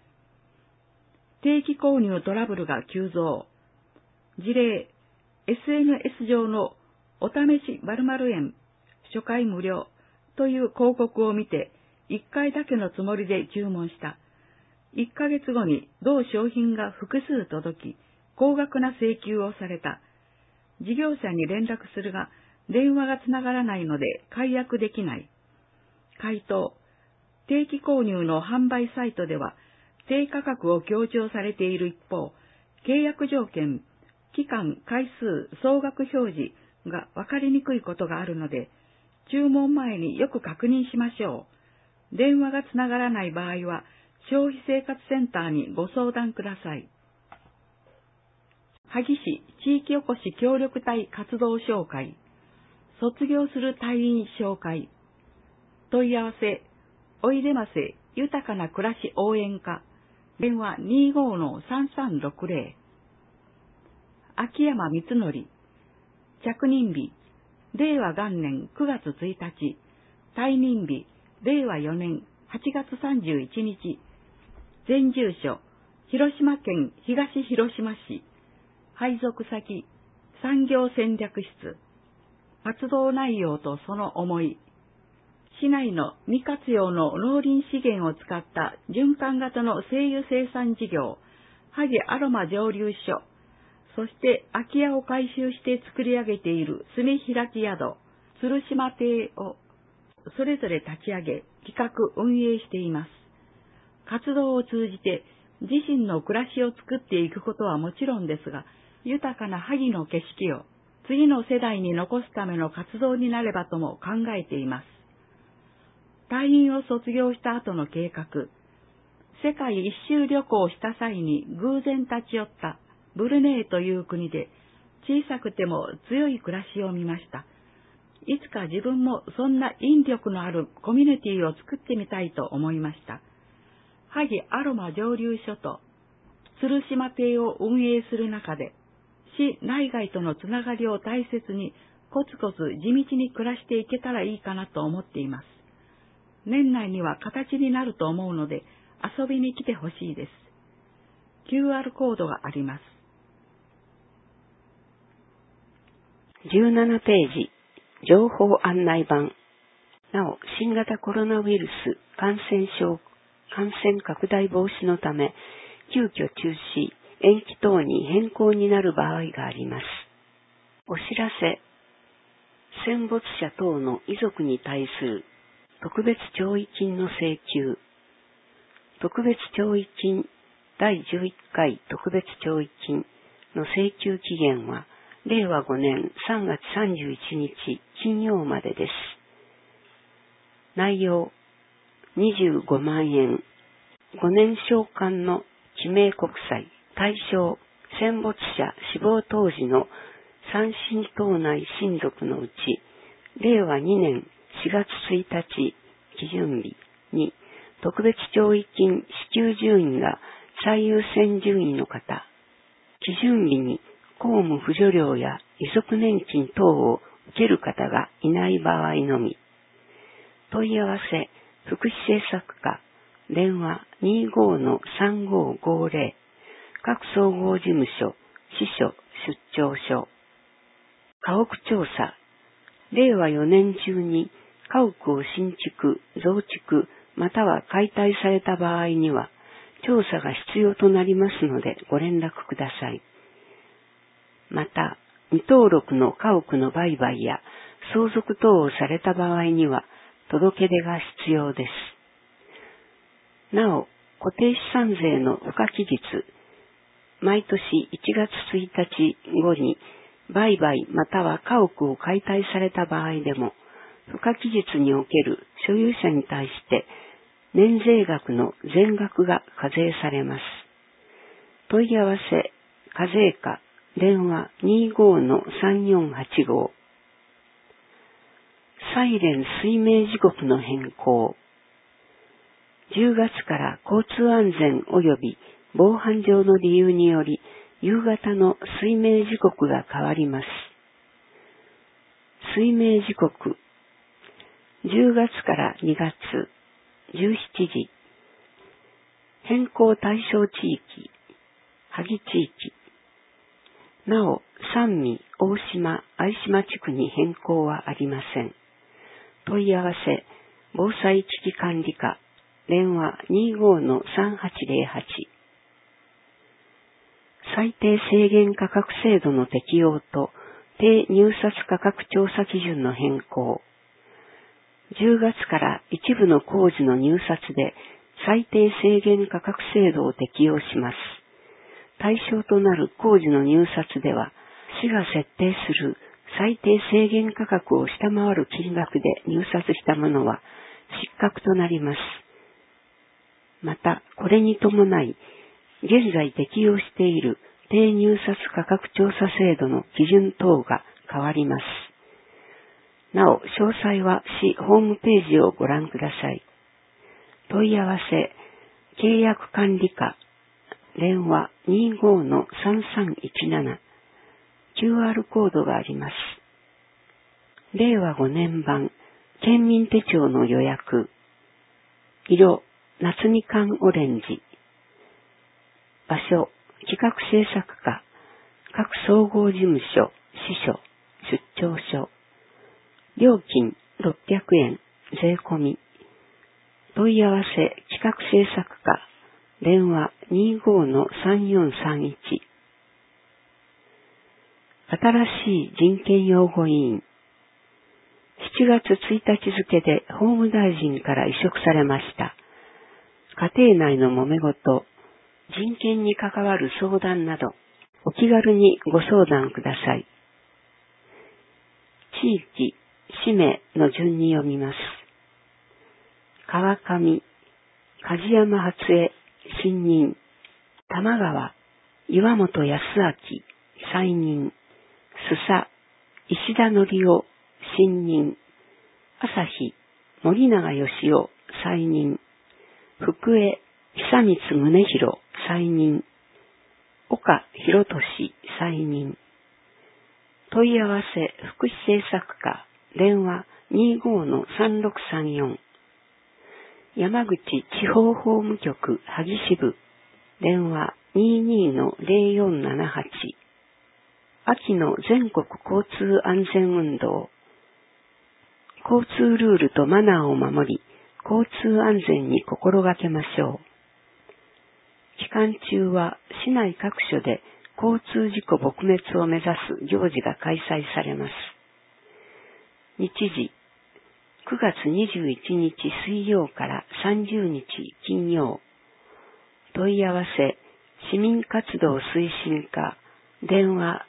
定期購入トラブルが急増。事例、SNS 上のお試し〇〇円、初回無料という広告を見て、1回だけのつもりで注文した。1ヶ月後に同商品が複数届き、高額な請求をされた。事業者に連絡するが、電話がつながらないので解約できない。回答、定期購入の販売サイトでは、低価格を強調されている一方、契約条件、期間、回数、総額表示が分かりにくいことがあるので、注文前によく確認しましょう。電話がつながらない場合は、消費生活センターにご相談ください。萩市地域おこし協力隊活動紹介。卒業する隊員紹介。問い合わせ、おいでませ豊かな暮らし応援課。電話 25-3360。秋山光則。着任日、令和元年9月1日。退任日、令和4年8月31日。前住所、広島県東広島市。配属先、産業戦略室。活動内容とその思い。市内の未活用の農林資源を使った循環型の精油生産事業、萩アロマ蒸留所、そして空き家を改修して作り上げている炭開き宿、鶴島亭をそれぞれ立ち上げ、企画運営しています。活動を通じて自身の暮らしを作っていくことはもちろんですが、豊かな萩の景色を次の世代に残すための活動になればとも考えています。隊員を卒業した後の計画、世界一周旅行をした際に偶然立ち寄ったブルネイという国で小さくても強い暮らしを見ました。いつか自分もそんな引力のあるコミュニティを作ってみたいと思いました。萩アロマ蒸留所と鶴島亭を運営する中で、市内外とのつながりを大切にコツコツ地道に暮らしていけたらいいかなと思っています。年内には形になると思うので遊びに来てほしいです。QR コードがあります。 17ページ、情報案内板。なお、新型コロナウイルス感染拡大防止のため、急遽中止、延期等に変更になる場合があります。お知らせ、戦没者等の遺族に対する特別弔慰金の請求。特別弔慰金第11回特別弔慰金の請求期限は令和5年3月31日金曜までです。内容、25万円。5年償還の記名国債。対象、戦没者死亡当時の三親等内親族のうち、令和2年4月1日基準日に特別弔慰金支給順位が最優先順位の方、基準日に公務扶助料や遺族年金等を受ける方がいない場合のみ。問い合わせ、福祉政策課、電話 25-3550、各総合事務所、 支所、出張所。家屋調査。令和4年中に家屋を新築、増築、または解体された場合には、調査が必要となりますのでご連絡ください。また、未登録の家屋の売買や相続等をされた場合には、届け出が必要です。なお、固定資産税の付加期日、毎年1月1日後に売買または家屋を解体された場合でも、付加期日における所有者に対して年税額の全額が課税されます。問い合わせ、課税課、電話 25-3485。サイレン水明時刻の変更。10月から交通安全及び防犯上の理由により、夕方の水明時刻が変わります。水明時刻。10月から2月17時。変更対象地域。萩地域。なお、三味、大島、相島地区に変更はありません。問い合わせ、防災危機管理課、電話 25-3808。最低制限価格制度の適用と低入札価格調査基準の変更。10月から一部の工事の入札で最低制限価格制度を適用します。対象となる工事の入札では、市が設定する最低制限価格を下回る金額で入札したものは失格となります。また、これに伴い、現在適用している低入札価格調査制度の基準等が変わります。なお、詳細は市ホームページをご覧ください。問い合わせ、契約管理課、電話 25-3317。QR コードがあります。令和5年版、県民手帳の予約。色、夏みかんオレンジ。場所、企画制作課、各総合事務所、支所、出張所。料金600円、税込み。問い合わせ、企画制作課、電話 25-3431。新しい人権擁護委員。7月1日付で法務大臣から委嘱されました。家庭内の揉め事、人権に関わる相談など、お気軽にご相談ください。地域、氏名の順に読みます。川上、梶山初江、新任。玉川、岩本康明、再任。須佐、石田則夫、新任。朝日、森永義雄、再任。福江、久光宗弘、再任。岡博俊、再任。問い合わせ、福祉政策課、電話 25-3634。山口地方法務局萩支部、電話 22-0478。秋の全国交通安全運動。交通ルールとマナーを守り、交通安全に心がけましょう。期間中は市内各所で交通事故撲滅を目指す行事が開催されます。日時、9月21日水曜から30日金曜。問い合わせ、市民活動推進課、電話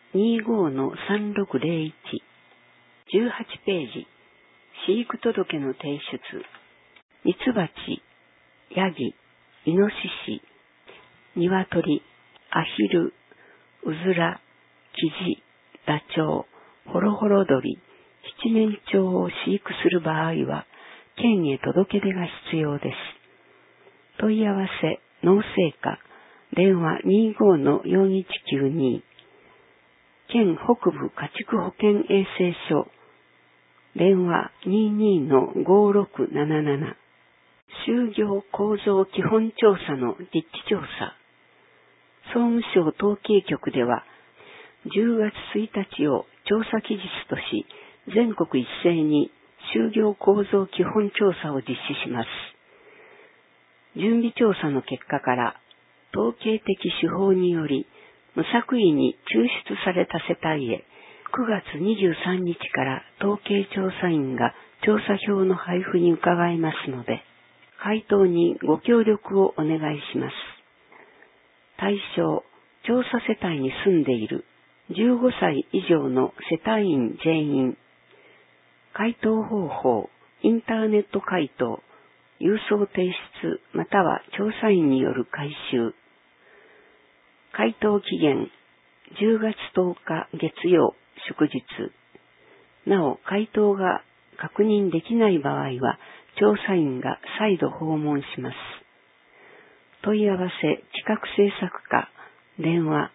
25-3601。18ページ、飼育届の提出。ミツバチ、ヤギ、イノシシ、ニワトリ、アヒル、ウズラ、キジ、ダチョウ、ホロホロ鳥、七面鳥を飼育する場合は、県へ届け出が必要です。問い合わせ、農政課、電話 25-4192。県北部家畜保健衛生所、電話 22-5677。就業構造基本調査の立地調査。総務省統計局では、 10月1日を調査期日とし、全国一斉に就業構造基本調査を実施します。準備調査の結果から、統計的手法により、無作為に抽出された世帯へ、9月23日から統計調査員が調査票の配布に伺いますので、回答にご協力をお願いします。対象、調査世帯に住んでいる15歳以上の世帯員全員。回答方法、インターネット回答、郵送提出または調査員による回収。回答期限、10月10日月曜祝日。なお、回答が確認できない場合は、調査員が再度訪問します。問い合わせ、知覚政策課、電話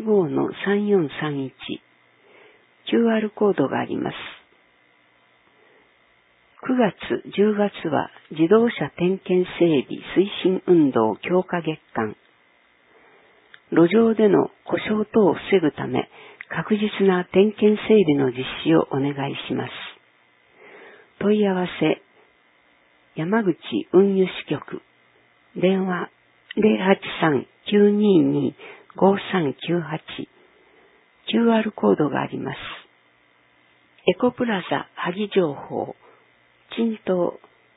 25-3431。QR コードがあります。9月、10月は自動車点検整備推進運動強化月間。路上での故障等を防ぐため、確実な点検整備の実施をお願いします。問い合わせ、山口運輸支局、電話 083-922-5398。QR コードがあります。エコプラザ萩情報、鎮東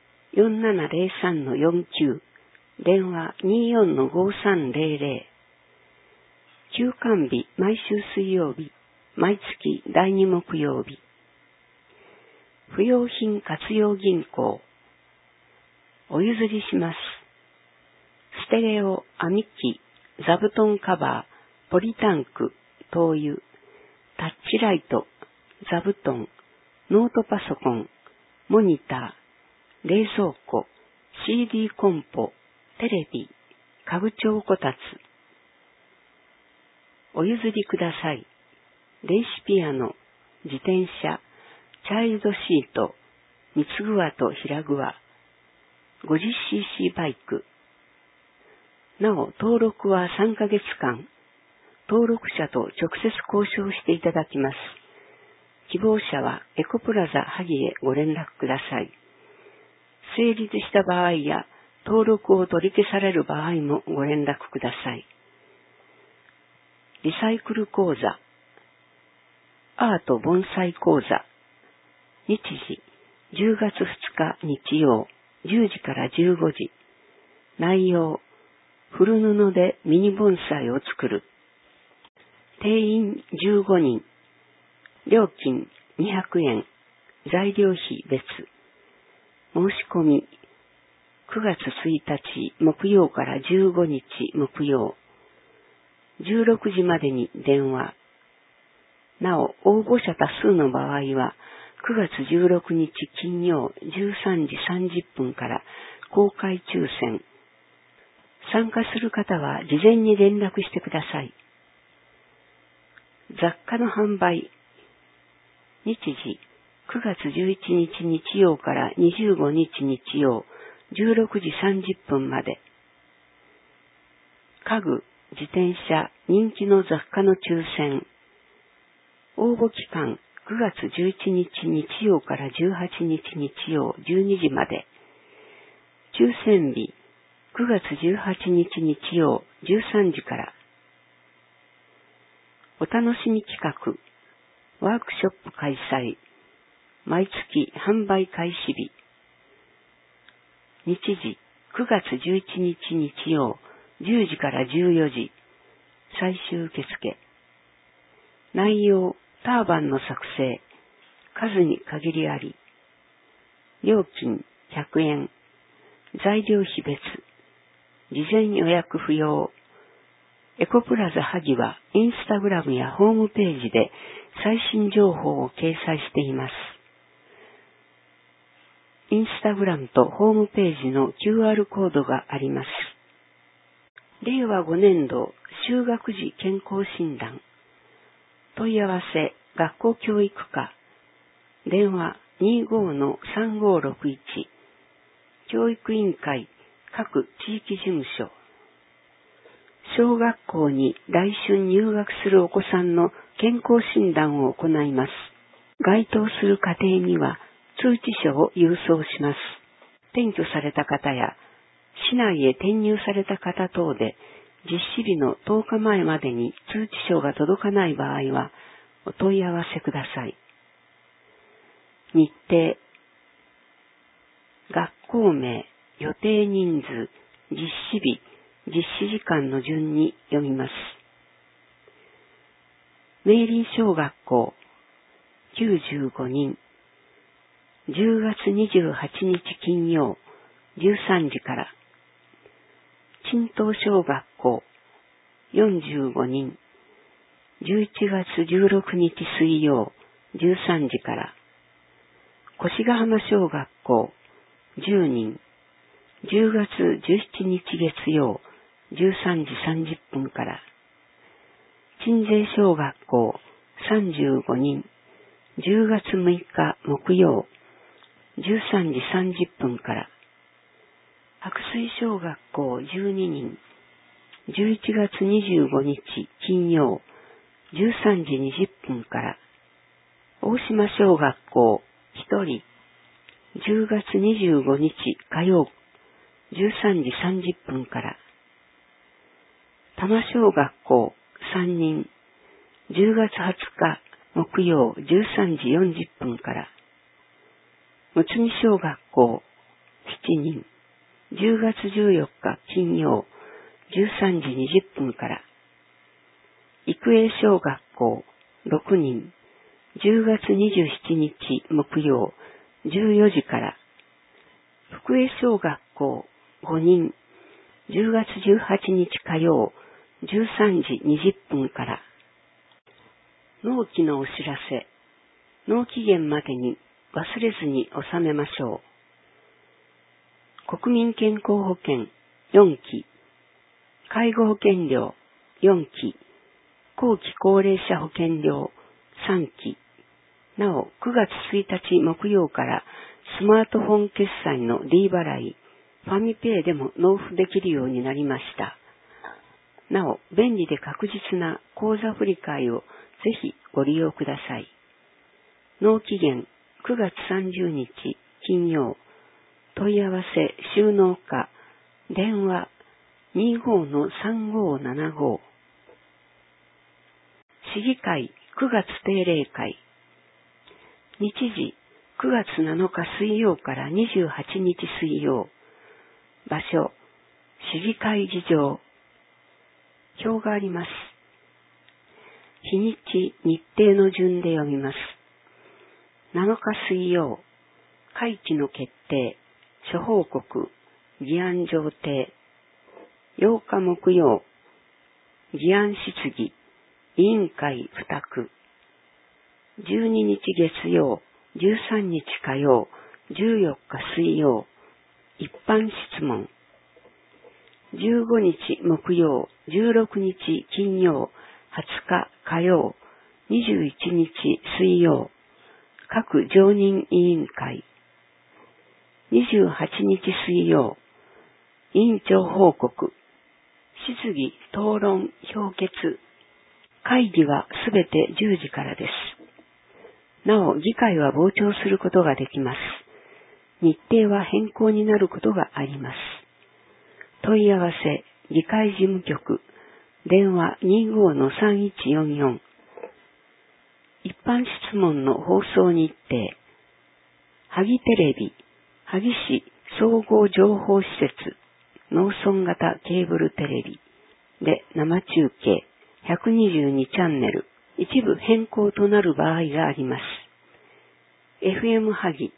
4703-49、電話 24-5300。休館日、毎週水曜日、毎月第2木曜日。不用品活用銀行。お譲りします。ステレオ、編機、座布団カバー、ポリタンク、灯油、タッチライト、座布団、ノートパソコン、モニター、冷蔵庫、CD コンポ、テレビ、家具調こたつ。お譲りください。電子ピアノ、自転車、チャイルドシート、三つぐわと平ぐわ、50cc バイク。なお、登録は3ヶ月間、登録者と直接交渉していただきます。希望者はエコプラザ萩へご連絡ください。成立した場合や、登録を取り消される場合もご連絡ください。リサイクル講座、アート盆栽講座、日時、10月2日日曜、10時から15時。内容、古布でミニ盆栽を作る。定員15人。料金200円。材料費別。申し込み、9月1日木曜から15日木曜。16時までに電話。なお、応募者多数の場合は、9月16日金曜13時30分から公開抽選。参加する方は事前に連絡してください。雑貨の販売。日時、9月11日日曜から25日日曜16時30分まで。家具、自転車、人気の雑貨の抽選。応募期間、9月11日日曜から18日日曜12時まで。抽選日、9月18日日曜13時から。お楽しみ企画、ワークショップ開催。毎月販売開始日。日時、9月11日日曜10時から14時。最終受付。内容、ターバンの作成。数に限りあり。料金100円。材料費別。事前予約不要。エコプラザ萩はインスタグラムやホームページで最新情報を掲載しています。インスタグラムとホームページの QR コードがあります。令和5年度就学時健康診断。問い合わせ、学校教育課。電話 25-3561。教育委員会、各地域事務所。小学校に来春入学するお子さんの健康診断を行います。該当する家庭には通知書を郵送します。転居された方や市内へ転入された方等で実施日の10日前までに通知書が届かない場合はお問い合わせください。日程、学校名、予定人数、実施日、実施時間の順に読みます。明林小学校95人、10月28日金曜13時から、陳東小学校45人、11月16日水曜13時から、越ヶ浜小学校10人、10月17日月曜13時30分から、鎮西小学校35人、10月6日木曜13時30分から、白水小学校12人、11月25日金曜13時20分から、大島小学校1人、10月25日火曜13時30分から、多摩小学校3人、10月20日木曜13時40分から、むつみ小学校7人、10月14日金曜13時20分から、育英小学校6人、10月27日木曜14時から、福江小学校5人、10月18日火曜13時20分から、納期のお知らせ、納期限までに忘れずに納めましょう。国民健康保険4期、介護保険料4期、後期高齢者保険料3期、なお9月1日木曜からスマートフォン決済の D 払い、ファミペイでも納付できるようになりました。なお、便利で確実な口座振替をぜひご利用ください。納期限9月30日金曜、問い合わせ収納課、電話 25-3575。市議会9月定例会。日時9月7日水曜から28日水曜。場所、市議会議場。表があります。日にち、日程の順で読みます。7日水曜、会期の決定、諸報告、議案上呈。8日木曜、議案質疑、委員会付託。12日月曜、13日火曜、14日水曜、一般質問。15日木曜、16日金曜、20日火曜、21日水曜、各常任委員会。28日水曜、委員長報告、質疑、討論、評決。会議はすべて10時からです。なお、議会は傍聴することができます。日程は変更になることがあります。問い合わせ、議会事務局、電話 25-3144。一般質問の放送日程、萩テレビ、萩市総合情報施設、農村型ケーブルテレビで生中継122チャンネル、一部変更となる場合があります。FM 萩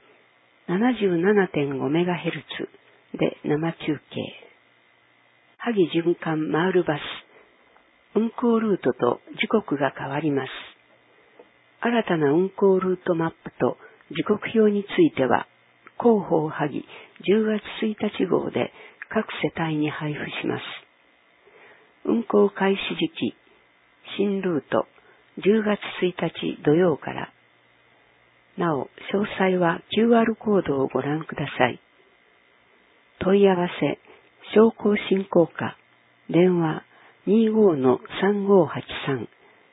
77.5MHz で生中継。萩循環マールバス、運行ルートと時刻が変わります。新たな運行ルートマップと時刻表については、広報萩10月1日号で各世帯に配布します。運行開始時期、新ルート10月1日土曜から。なお、詳細は QR コードをご覧ください。問い合わせ、商工振興課、電話 25-3583、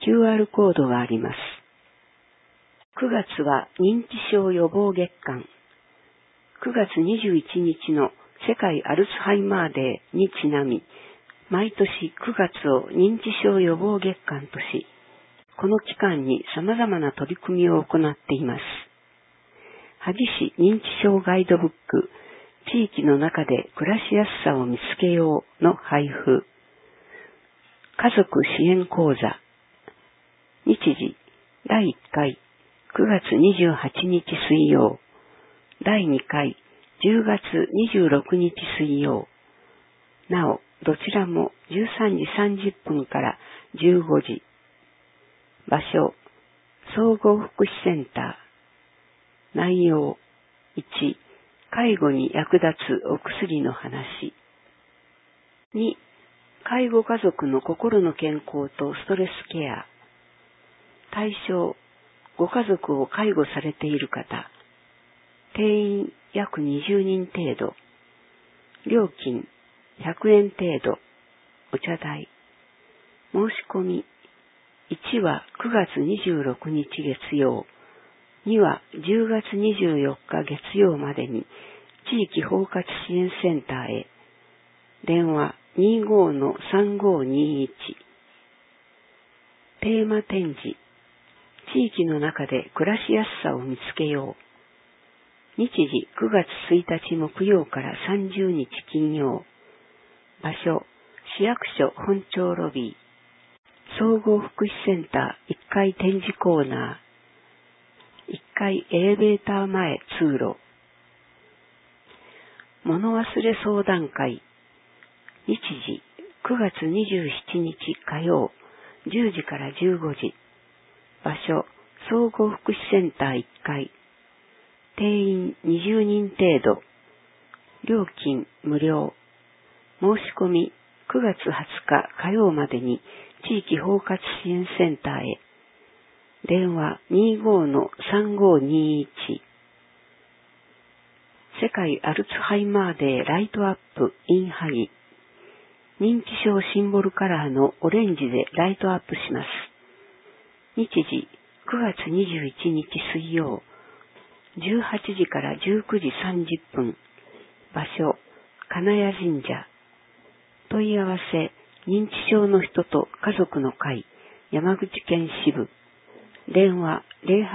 QR コードがあります。9月は認知症予防月間。9月21日の世界アルツハイマーデーにちなみ、毎年9月を認知症予防月間とし、この期間に様々な取り組みを行っています。萩市認知症ガイドブック、地域の中で暮らしやすさを見つけようの配布、家族支援講座、日時第1回9月28日水曜、第2回10月26日水曜、なお、どちらも13時30分から15時。場所、総合福祉センター。内容、1、介護に役立つお薬の話。2、介護家族の心の健康とストレスケア。対象、ご家族を介護されている方。定員約20人程度。料金100円程度。お茶代。申し込み。1は9月26日月曜。2は10月24日月曜までに地域包括支援センターへ。電話 25-3521。テーマ展示。地域の中で暮らしやすさを見つけよう。日時9月1日木曜から30日金曜。場所、市役所本庁ロビー。総合福祉センター1階展示コーナー。1階エレベーター前通路。物忘れ相談会。日時9月27日火曜10時から15時。場所、総合福祉センター1階。定員20人程度。料金無料。申し込み9月20日火曜までに地域包括支援センターへ。電話 25-3521。世界アルツハイマーデーライトアップ in 萩。認知症シンボルカラーのオレンジでライトアップします。日時9月21日水曜。18時から19時30分。場所、金谷神社。問い合わせ、認知症の人と家族の会、山口県支部。電話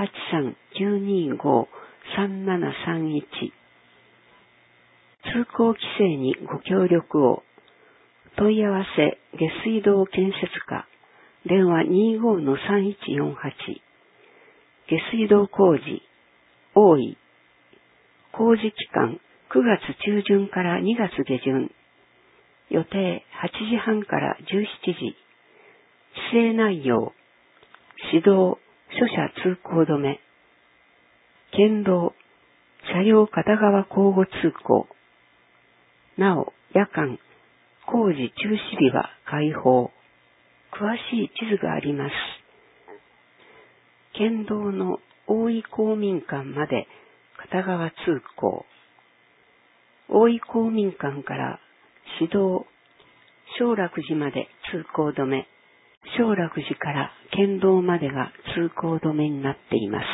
083-925-3731。通行規制にご協力を。問い合わせ、下水道建設課。電話 25-3148。下水道工事、多い。工事期間、9月中旬から2月下旬。予定8時半から17時。規制内容。指導、諸車通行止め。県道、車両片側交互通行。なお、夜間、工事中止日は開放。詳しい地図があります。県道の大井公民館まで片側通行。大井公民館から市道、正楽寺まで通行止め。正楽寺から県道までが通行止めになっています。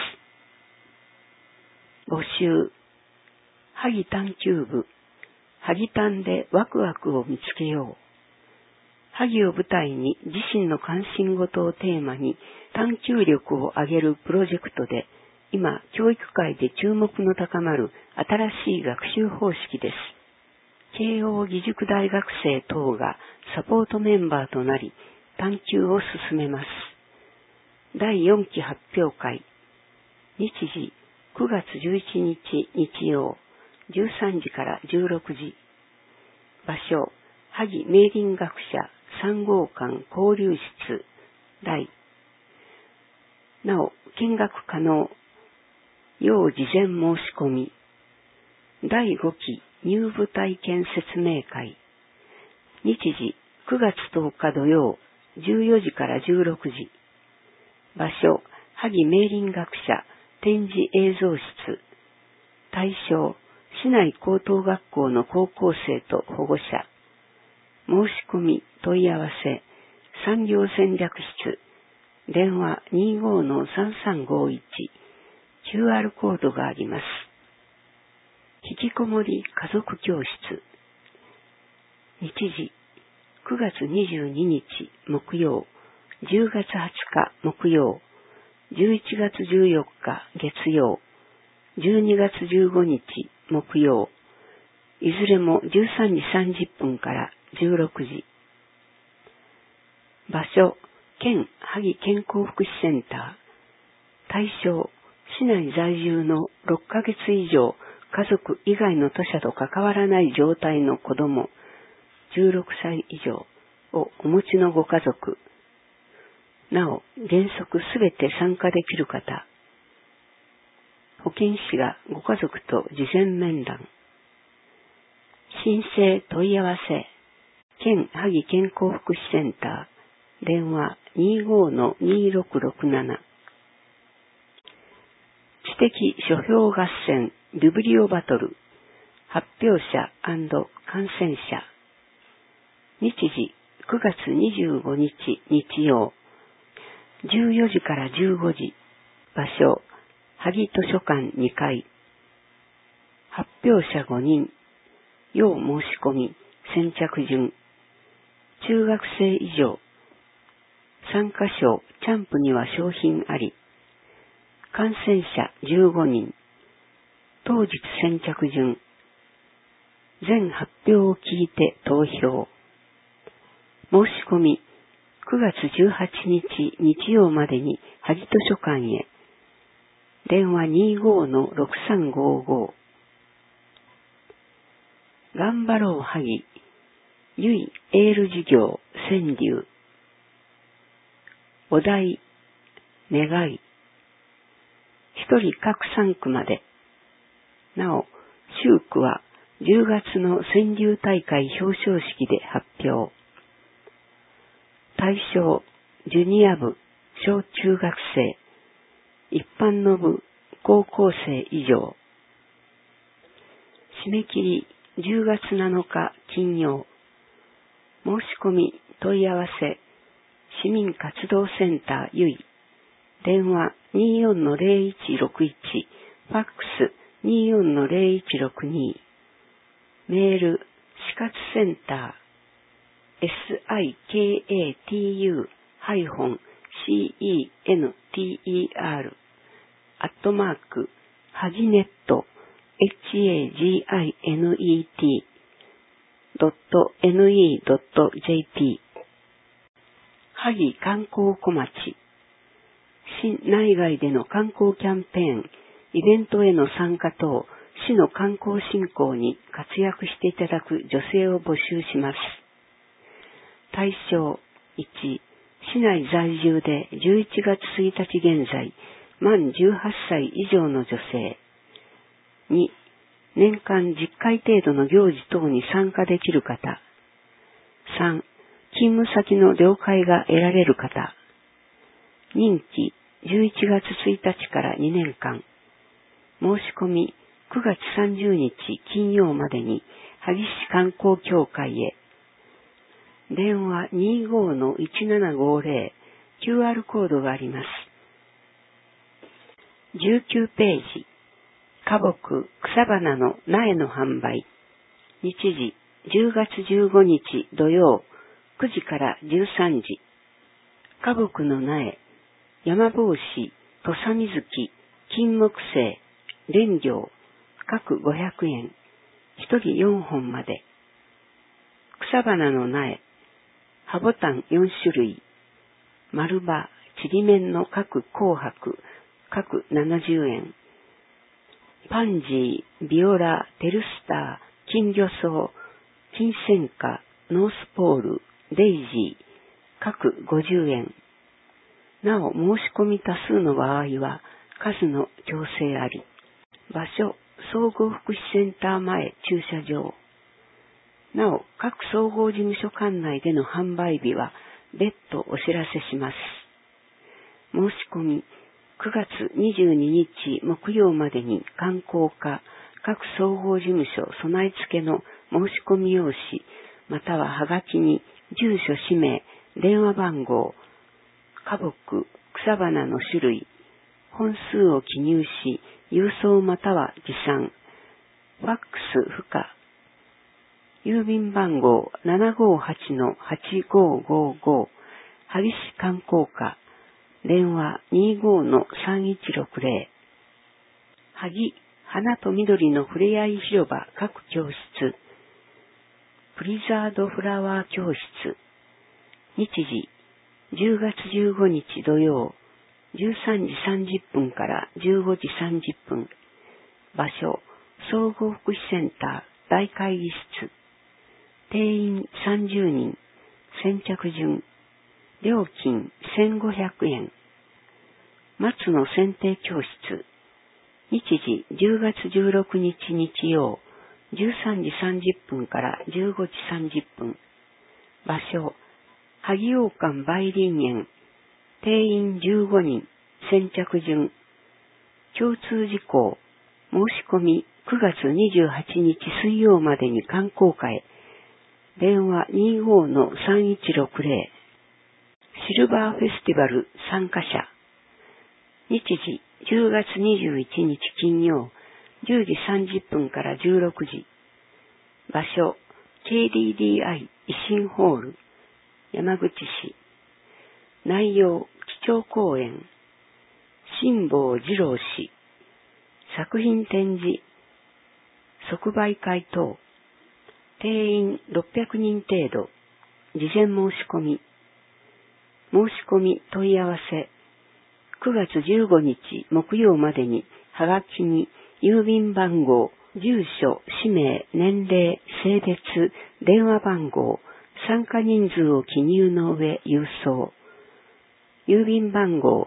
募集。萩探求部。萩探でワクワクを見つけよう。萩を舞台に自身の関心事をテーマに探求力を上げるプロジェクトで、今、教育界で注目の高まる新しい学習方式です。慶応義塾大学生等がサポートメンバーとなり、探求を進めます。第4期発表会。日時9月11日日曜、13時から16時。場所、萩明林学者3号館交流室大。なお、見学可能。要事前申し込み。第5期入部体験説明会。日時9月10日土曜、14時から16時。場所、萩明林学者展示映像室。対象、市内高等学校の高校生と保護者。申し込み、問い合わせ、産業戦略室、 電話 25-3351、QR コードがあります。引きこもり家族教室。日時、9月22日木曜、10月20日木曜、11月14日月曜、12月15日木曜、いずれも13時30分から16時。場所、県萩健康福祉センター。対象、市内在住の6ヶ月以上家族以外の他者と関わらない状態の子供、16歳以上をお持ちのご家族。なお、原則すべて参加できる方。保健師がご家族と事前面談。申請問い合わせ。県萩健康福祉センター。電話 25-2667。知的書評合戦ビブリオバトル。発表者&観戦者。日時9月25日日曜。14時から15時。場所、萩図書館2階。発表者5人。要申し込み、先着順。中学生以上。参加賞、チャンプには商品あり。観戦者15人。当日先着順。全発表を聞いて投票。申し込み、9月18日日曜までに萩図書館へ。電話 25-6355。頑張ろう萩。ゆいエール事業川柳。お題、願い。一人各3区まで。なお、秋区は10月の川柳大会表彰式で発表。対象、ジュニア部、小中学生、一般の部、高校生以上。締め切り、10月7日金曜。申し込み、問い合わせ、市民活動センターゆい。電話 24-0161、ファックス 24-0162。メール、死活センター、sikatu-center @ はじネット haginet.ne.jp 萩観光小町。市内外での観光キャンペーン、イベントへの参加等、市の観光振興に活躍していただく女性を募集します。対象1、市内在住で11月1日現在、満18歳以上の女性。2、年間10回程度の行事等に参加できる方。3、勤務先の了解が得られる方。任期11月1日から2年間。申し込み9月30日金曜までに萩市観光協会へ。電話 25-1750、QR コードがあります。19ページ。花木、草花の苗の販売。日時、10月15日土曜、9時から13時。花木の苗、山帽子、土佐水木、金木犀、蓮葉、各500円。1人4本まで。草花の苗、葉ボタン4種類。丸葉、ちりめんの各紅白、各70円。パンジー、ビオラ、テルスター、金魚草、金銭花、ノースポール、デイジー、各50円。なお、申し込み多数の場合は、数の強制あり。場所、総合福祉センター前駐車場。なお、各総合事務所管内での販売日は別途お知らせします。申し込み、9月22日木曜までに観光課、各総合事務所備え付けの申し込み用紙、またははがきに住所氏名、電話番号、 花木、草花の種類、本数を記入し、郵送または持参、ファックス不可、郵便番号 758-8555、萩市観光課、電話 25-3160、萩、花と緑のふれあい広場各教室、プリザードフラワー教室、日時、10月15日土曜、13時30分から15時30分、場所、総合福祉センター大会議室、定員30人、先着順、料金1500円、松の剪定教室、日時10月16日日曜、13時30分から15時30分、場所、萩洋館梅林園、定員15人、先着順、共通事項、申し込み9月28日水曜までに観光課へ、電話 25-3160、シルバーフェスティバル参加者、日時10月21日金曜、10時30分から16時、場所、KDDI 維新ホール、山口市、内容、基調講演、辛坊二郎氏、作品展示、即売会等、定員600人程度、事前申し込み、申し込み問い合わせ、9月15日木曜までに、はがきに郵便番号、住所、氏名、年齢、性別、電話番号、参加人数を記入の上郵送。郵便番号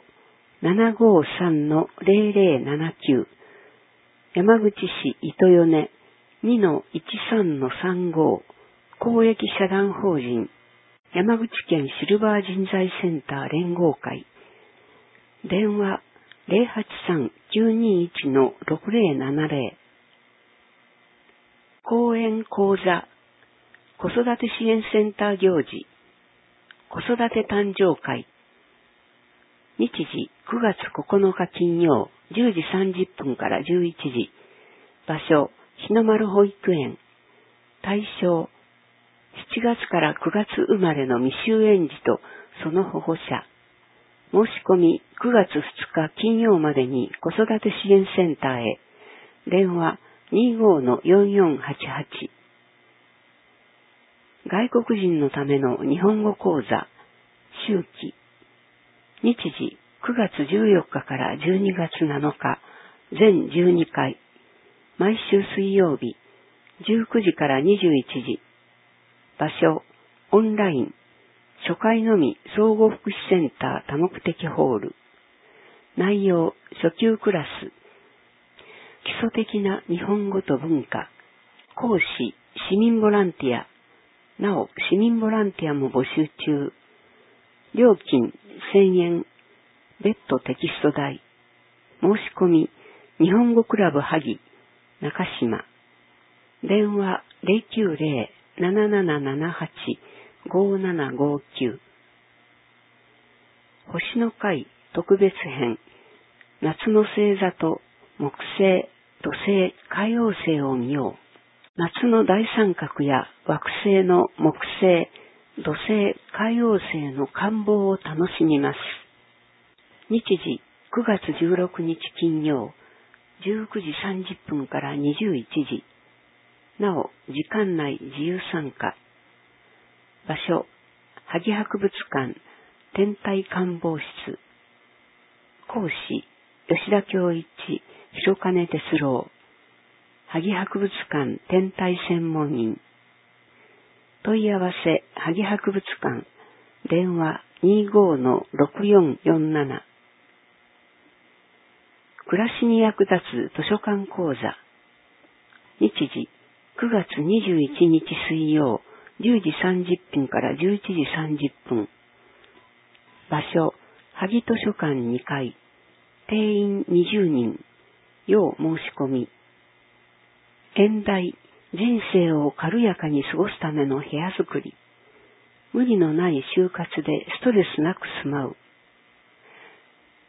753-0079 山口市糸米 2-13-35 公益社団法人山口県シルバー人材センター連合会電話 083-921-6070 講演講座子育て支援センター行事子育て誕生会日時9月9日金曜10時30分から11時場所日の丸保育園対象7月から9月生まれの未就園児とその保護者申し込み9月2日金曜までに子育て支援センターへ電話 25-4488 外国人のための日本語講座秋季日時9月14日から12月7日全12回毎週水曜日19時から21時場所オンライン初回のみ総合福祉センター多目的ホール内容初級クラス基礎的な日本語と文化講師市民ボランティアなお市民ボランティアも募集中料金1000円別途テキスト代申し込み日本語クラブ萩中島電話 090-7778-5759 星の会特別編夏の星座と木星土星海王星を見よう夏の大三角や惑星の木星土星海王星の観望を楽しみます日時9月16日金曜19時30分から21時なお時間内自由参加場所萩博物館天体観望室講師吉田恭一広金哲郎萩博物館天体専門員問い合わせ萩博物館電話 25-6447暮らしに役立つ図書館講座日時9月21日水曜10時30分から11時30分場所萩図書館2階定員20人要申し込み演題人生を軽やかに過ごすための部屋づくり無理のない就活でストレスなく住まう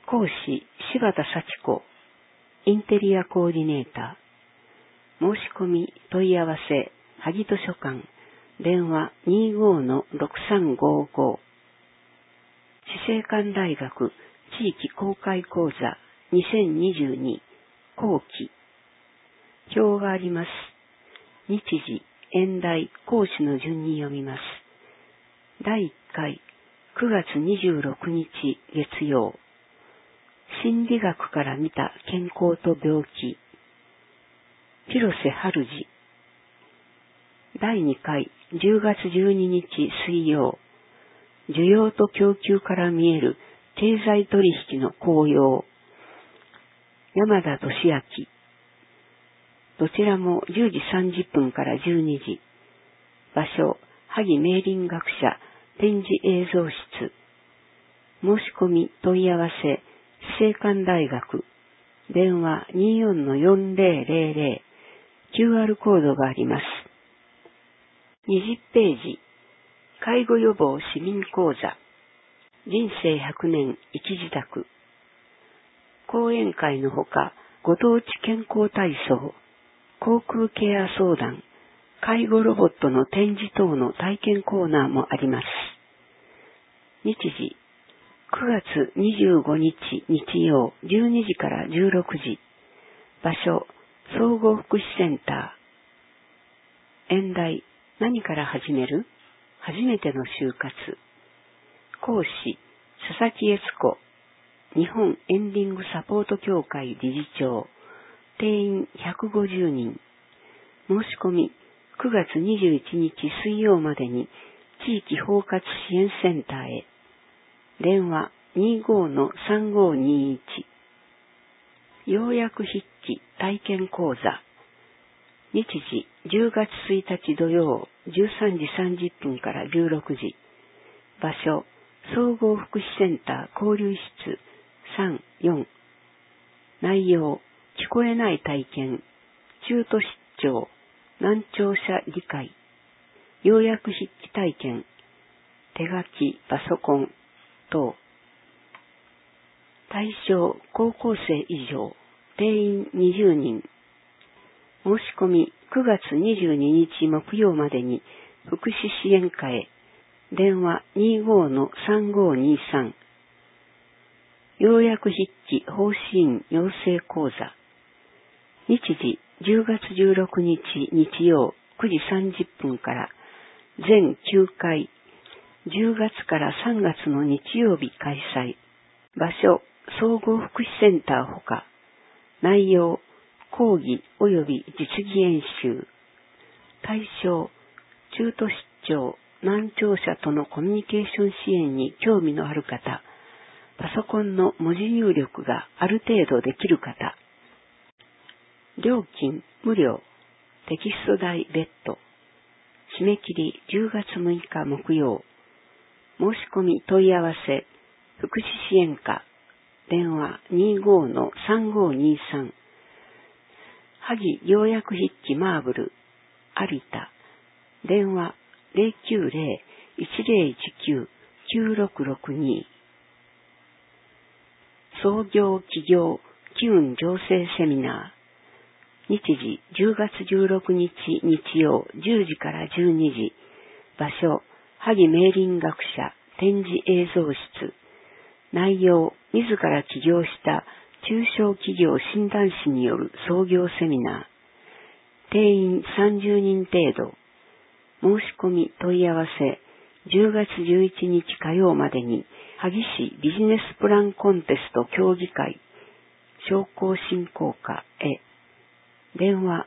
講師柴田幸子、インテリアコーディネーター。申し込み問い合わせ、萩図書館、電話 25-6355。死生館大学地域公開講座2022後期。表があります。日時、演題、講師の順に読みます。第1回、9月26日月曜。心理学から見た健康と病気。広瀬春治。第2回、10月12日水曜。需要と供給から見える経済取引の効用。山田俊明。どちらも10時30分から12時。場所、萩明林学者展示映像室。申し込み問い合わせ、死生館大学。電話 24-4000。QR コードがあります。20ページ。介護予防市民講座。人生100年生き自宅。講演会のほか、ご当地健康体操、口腔ケア相談、介護ロボットの展示等の体験コーナーもあります。日時、9月25日日曜12時から16時。場所、総合福祉センター。演題、何から始める？初めての就活。講師、佐々木悦子。日本エンディングサポート協会理事長。定員150人。申し込み、9月21日水曜までに地域包括支援センターへ。電話 25-3521。要約筆記体験講座。日時10月1日土曜13時30分から16時。場所、総合福祉センター交流室3、4。内容、聞こえない体験、中途失調、難聴者理解、要約筆記体験、手書き、パソコン等。対象、高校生以上、定員20人。申し込み9月22日木曜までに福祉支援課へ。電話 25-3523。要約筆記方針員養成講座。日時10月16日日曜9時30分から全9回、10月から3月の日曜日開催。場所、総合福祉センターほか。内容、講義及び実技演習。対象、中途失調、難聴者とのコミュニケーション支援に興味のある方。パソコンの文字入力がある程度できる方。料金無料。テキスト代別途。締め切り10月6日木曜。申し込み問い合わせ。福祉支援課。電話 25-3523。萩要約筆記マーブル。有田。電話 090-1019-9662。創業企業機運醸成セミナー。日時10月16日日曜10時から12時。場所、萩明林学者展示映像室。内容、自ら起業した中小企業診断士による創業セミナー。定員30人程度。申し込み問い合わせ。10月11日火曜までに萩市ビジネスプランコンテスト協議会商工振興課へ。電話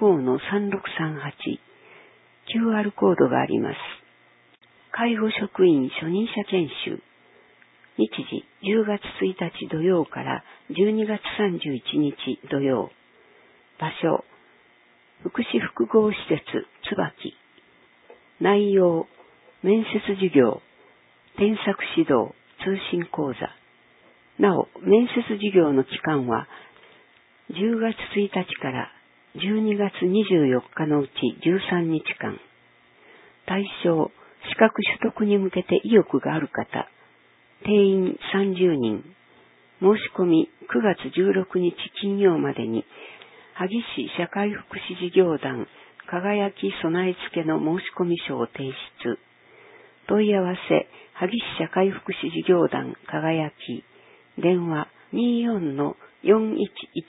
25-3638。QR コードがあります。介護職員初任者研修。日時10月1日土曜から12月31日土曜。場所、福祉複合施設椿。内容、面接授業、添削指導、通信講座。なお、面接授業の期間は、10月1日から12月24日のうち13日間。対象、資格取得に向けて意欲がある方。定員30人。 申し込み9月16日金曜までに、萩市社会福祉事業団輝き備え付けの申し込み書を提出。問い合わせ、萩市社会福祉事業団輝き、電話 24-4111。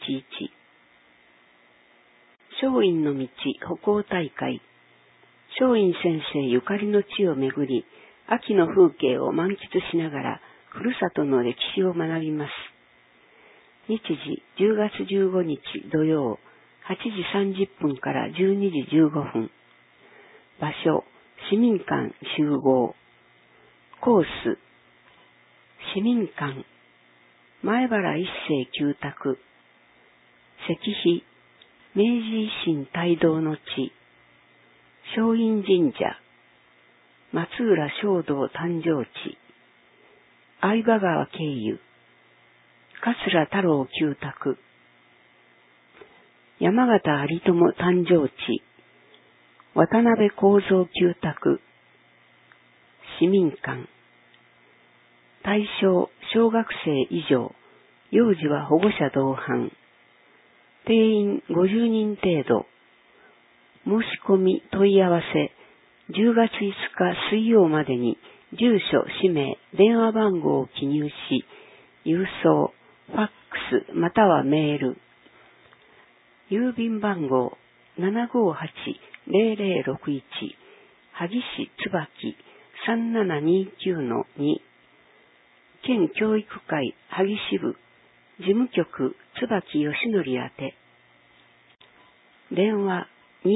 松陰の道歩行大会。松陰先生ゆかりの地を巡り、秋の風景を満喫しながら、ふるさとの歴史を学びます。日時10月15日土曜、8時30分から12時15分。場所、市民館集合。コース、市民館、前原一世旧宅。石碑、明治維新帯同の地。松陰神社、松浦正道誕生地。相場川経由。桂太郎旧宅。山形有朋誕生地。渡辺幸三旧宅。市民館。対象小学生以上。幼児は保護者同伴。定員50人程度。申し込み問い合わせ。10月5日水曜までに住所、氏名、電話番号を記入し、郵送、ファックスまたはメール。郵便番号 758-0061 萩市椿 3729-2 県教育会萩支部事務局椿義則宛て。電話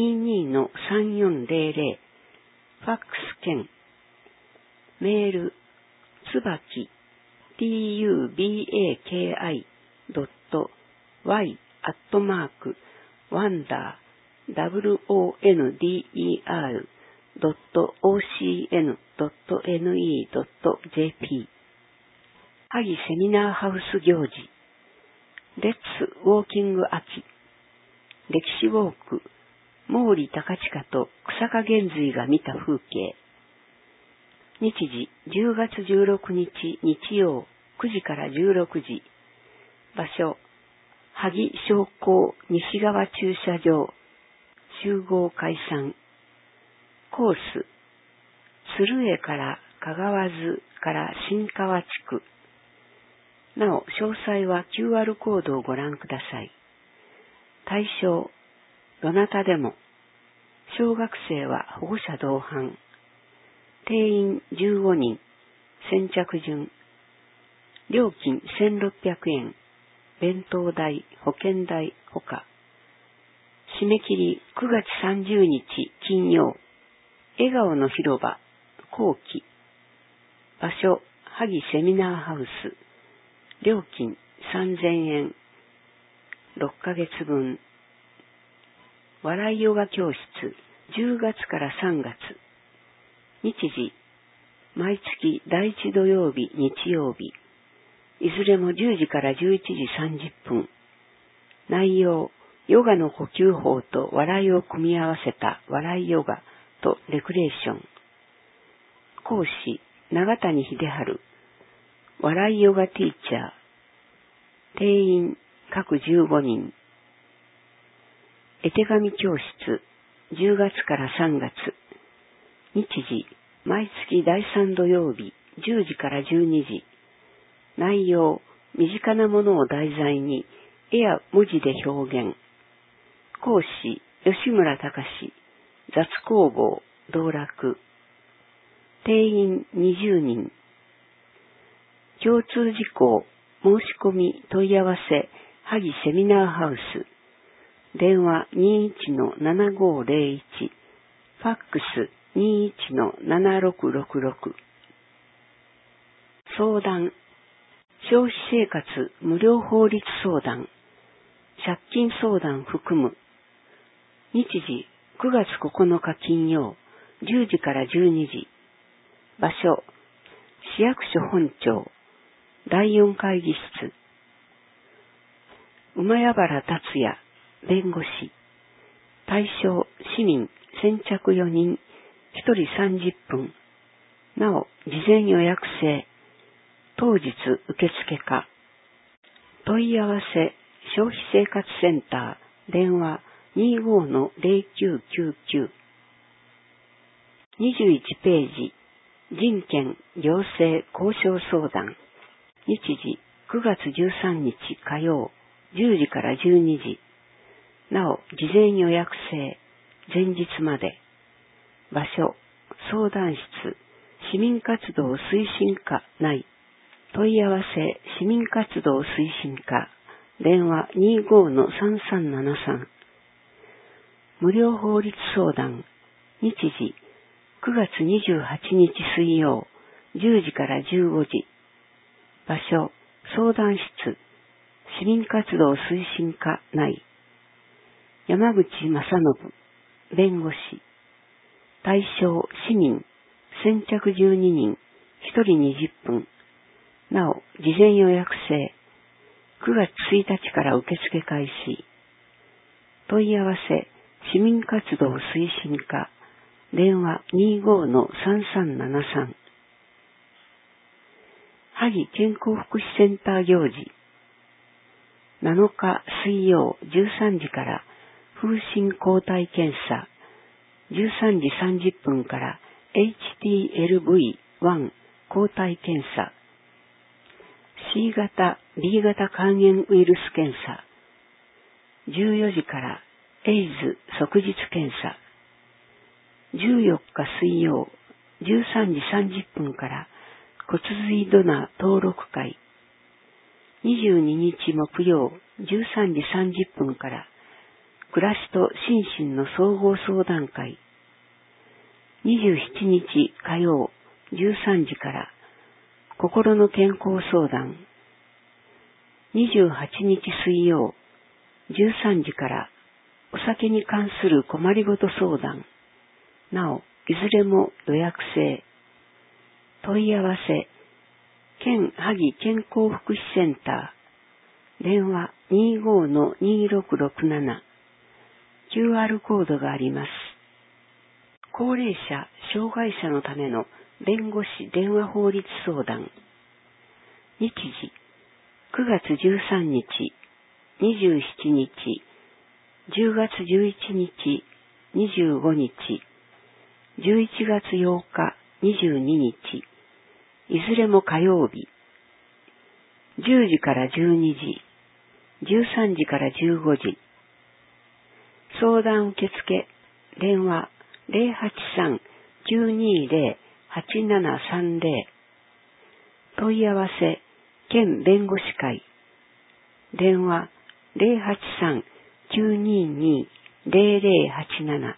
22-3400 ファックス券。メール、つばき、tubaki.wonder.wonder.ocn.ne.jp 萩セミナーハウス行事。レッツウォーキング秋。歴史ウォーク。毛利高親と草加玄瑞が見た風景。日時10月16日日曜9時から16時。場所萩商工西側駐車場。集合解散。コース鶴江から香川津から新川地区。なお詳細は QR コードをご覧ください。対象どなたでも。小学生は保護者同伴。定員15人。先着順。料金1600円。弁当代、保険代、ほか。締め切り9月30日金曜。笑顔の広場、後期。場所、萩セミナーハウス。料金3000円。6ヶ月分。笑いヨガ教室、10月から3月。日時、毎月第1土曜日、日曜日。いずれも10時から11時30分。内容、ヨガの呼吸法と笑いを組み合わせた笑いヨガとレクレーション。講師、永谷秀春。笑いヨガティーチャー。定員、各15人。絵手紙教室、10月から3月。日時、毎月第3土曜日、10時から12時。内容、身近なものを題材に、絵や文字で表現。講師、吉村隆。雑工房、道楽。定員20人。共通事項、申し込み、問い合わせ、萩セミナーハウス。電話 21-7501。ファックス 21-7666。相談。消費生活無料法律相談。借金相談含む。日時9月9日金曜10時から12時。場所市役所本庁第4会議室。馬谷原達也弁護士。対象市民先着4人1人30分。なお事前予約制。当日受付か。 問い合わせ消費生活センター電話 25-0999 21ページ人権行政交渉相談日時9月13日火曜10時から12時なお事前予約制前日まで場所相談室市民活動推進課内問い合わせ市民活動推進課電話 25-3373 無料法律相談日時9月28日水曜10時から15時場所相談室市民活動推進課内山口正信弁護士対象市民先着12人1人20分なお事前予約制9月1日から受付開始問い合わせ市民活動推進課電話 25-3373 萩健康福祉センター行事7日水曜13時から風疹抗体検査13時30分から HTLV-1 抗体検査 C 型 B 型肝炎ウイルス検査14時からエイズ即日検査14日水曜13時30分から骨髄ドナー登録会22日木曜13時30分から暮らしと心身の総合相談会27日火曜13時から心の健康相談28日水曜13時からお酒に関する困りごと相談なおいずれも予約制問い合わせ県萩健康福祉センター電話 25-2667 QR コードがあります。高齢者、障害者のための弁護士電話法律相談日時9月13日27日10月11日25日11月8日22日いずれも火曜日10時から12時13時から15時相談受付電話 083-920-8730 問い合わせ県弁護士会電話 083-922-0087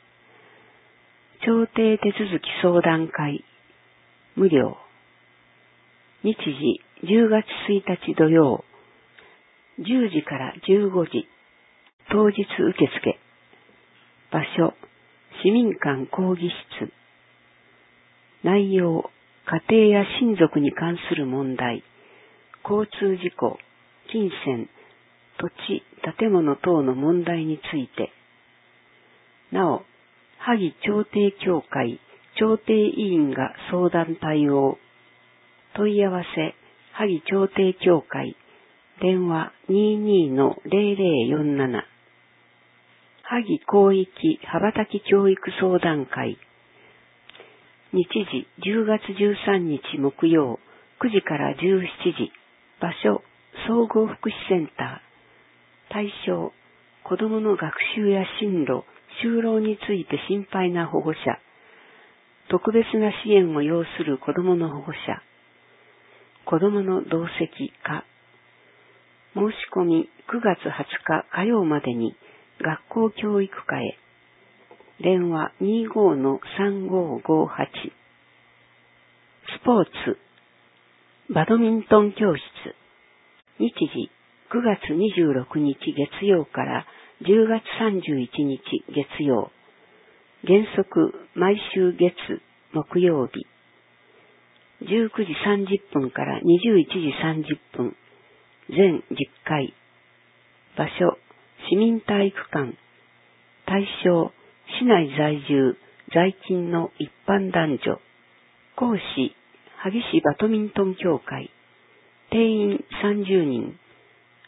調停手続き相談会無料日時10月1日土曜10時から15時当日受付場所市民館講義室内容家庭や親族に関する問題交通事故金銭土地建物等の問題についてなお萩調停協会調停委員が相談対応問い合わせ萩調停協会電話 22-0047 萩広域羽ばたき教育相談会日時10月13日木曜9時から17時場所総合福祉センター対象子どもの学習や進路就労について心配な保護者特別な支援を要する子どもの保護者子どもの同席課申し込み9月20日火曜までに学校教育課へ電話 25-3558 スポーツバドミントン教室日時9月26日月曜から10月31日月曜原則毎週月木曜日19時30分から21時30分全10回場所市民体育館対象市内在住在勤の一般男女講師萩市バドミントン協会定員30人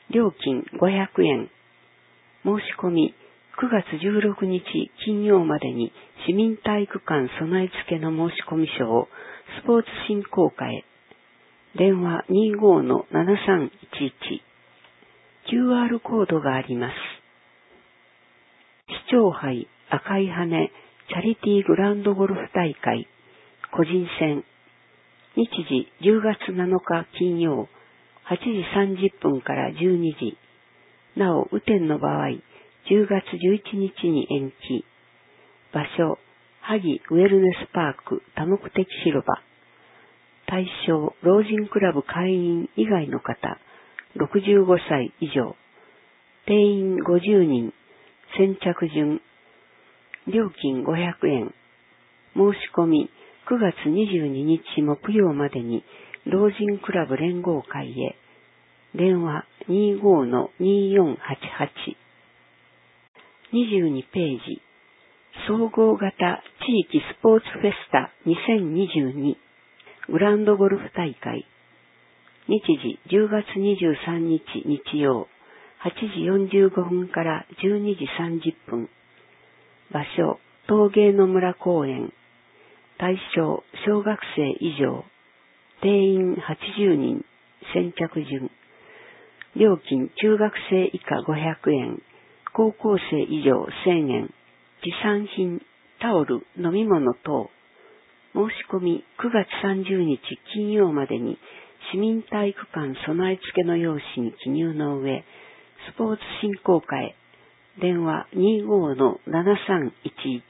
料金500円。申し込み9月16日金曜までに市民体育館備え付けの申し込み書をスポーツ振興課へ。電話 25-7311。QR コードがあります。市長杯赤い羽チャリティーグランドゴルフ大会個人戦。日時10月7日金曜8時30分から12時。なお、雨天の場合、10月11日に延期。場所、萩ウェルネスパーク多目的広場。対象、老人クラブ会員以外の方、65歳以上。定員50人。先着順。料金500円。申し込み9月22日木曜までに老人クラブ連合会へ。電話 25-2488。22ページ。総合型地域スポーツフェスタ2022グランドゴルフ大会。日時10月23日日曜8時45分から12時30分。場所、陶芸の村公園。対象、小学生以上。定員80人。先着順。料金、中学生以下500円。高校生以上1000円。持参品、タオル、飲み物等。申し込み9月30日金曜までに市民体育館備え付けの用紙に記入の上、スポーツ振興課へ。電話 25-7311。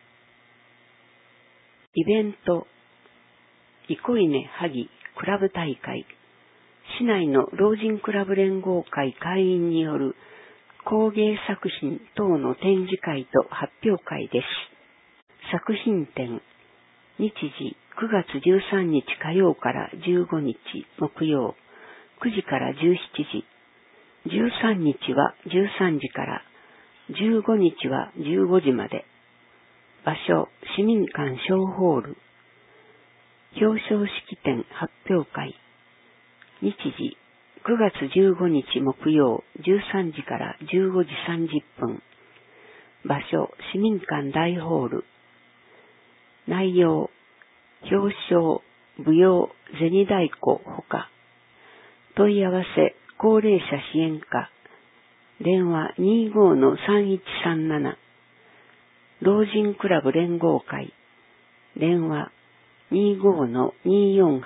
イベント、憩いね萩クラブ大会。市内の老人クラブ連合会会員による工芸作品等の展示会と発表会です。作品展。日時9月13日火曜から15日木曜9時から17時。13日は13時から15日は15時まで。場所、市民館小ホール。表彰式典発表会。日時、9月15日木曜13時から15時30分。場所、市民館大ホール。内容、表彰、舞踊、銭太鼓ほか。問い合わせ、高齢者支援課。電話 25-3137。老人クラブ連合会。電話 25-2488。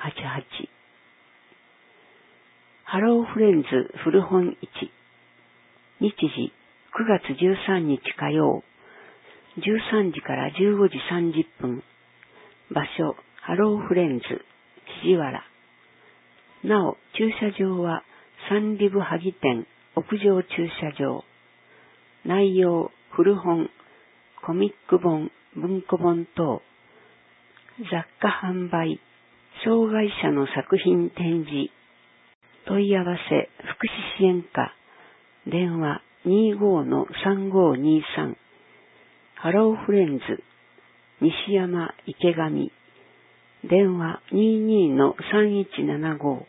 ハローフレンズ古本市。日時9月13日火曜13時から15時30分。場所ハローフレンズ肘原。なお駐車場はサンリブ萩店屋上駐車場。内容古本、コミック本、文庫本等。雑貨販売、障害者の作品展示。問い合わせ、福祉支援課。電話 25-3523。ハローフレンズ、西山池上。電話 22-3175。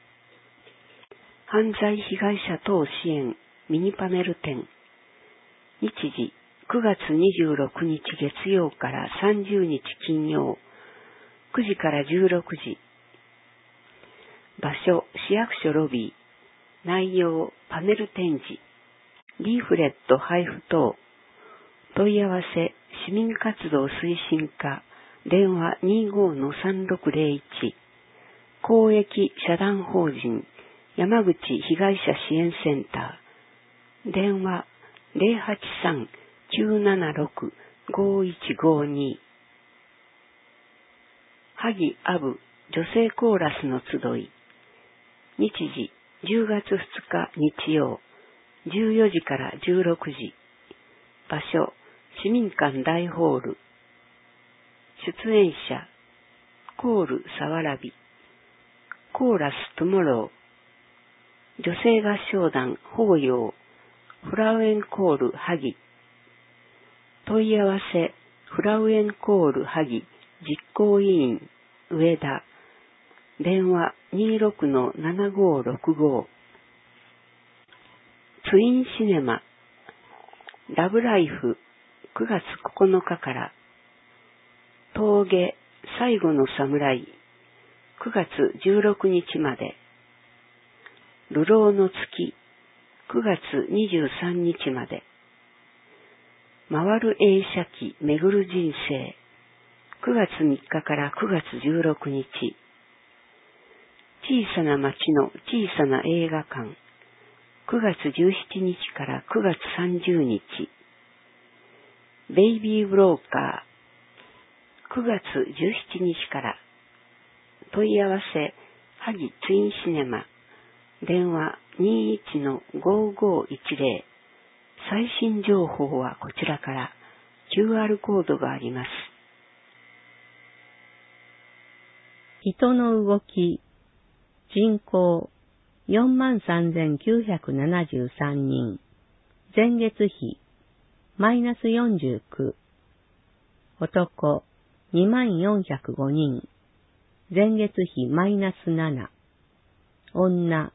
犯罪被害者等支援ミニパネル展。日時9月26日月曜から30日金曜9時から16時。場所、市役所ロビー。内容、パネル展示。リーフレット配布等。問い合わせ、市民活動推進課。電話 25-3601。公益社団法人、山口被害者支援センター。電話 083-976-5152。萩アブ女性コーラスの集い。日時10月2日日曜14時から16時。場所市民館大ホール。出演者コールさわらび、コーラストゥモロー、女性合唱団法要、フラウエンコール萩。問い合わせフラウエンコール萩実行委員上田。電話 26-7565。 ツインシネマ、ラブライフ9月9日から、峠最後の侍9月16日まで、流浪の月9月23日まで、回る映写機巡る人生9月3日から9月16日、小さな町の小さな映画館9月17日から9月30日、ベイビーブローカー9月17日から、問い合わせ萩ツインシネマ、電話 21-5510、最新情報はこちらから QR コードがあります。 人の動き、人口43,973人、前月比マイナス49、男2405人、前月比マイナス7、女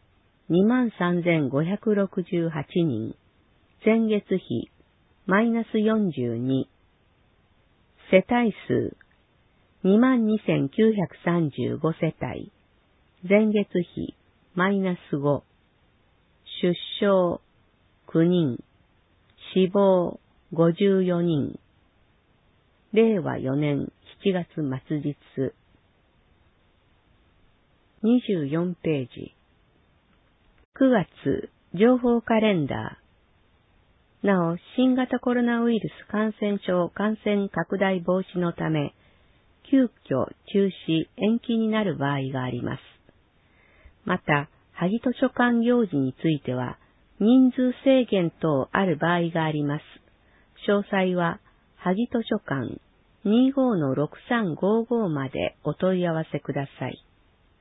23,568人、前月比マイナス42、世帯数22,935世帯、前月比マイナス5、出生9人、死亡54人、令和4年7月末日。24ページ。9月情報カレンダー。なお、新型コロナウイルス感染症感染拡大防止のため、急遽中止延期になる場合があります。また、萩図書館行事については、人数制限等ある場合があります。詳細は、萩図書館 25-6355 までお問い合わせください。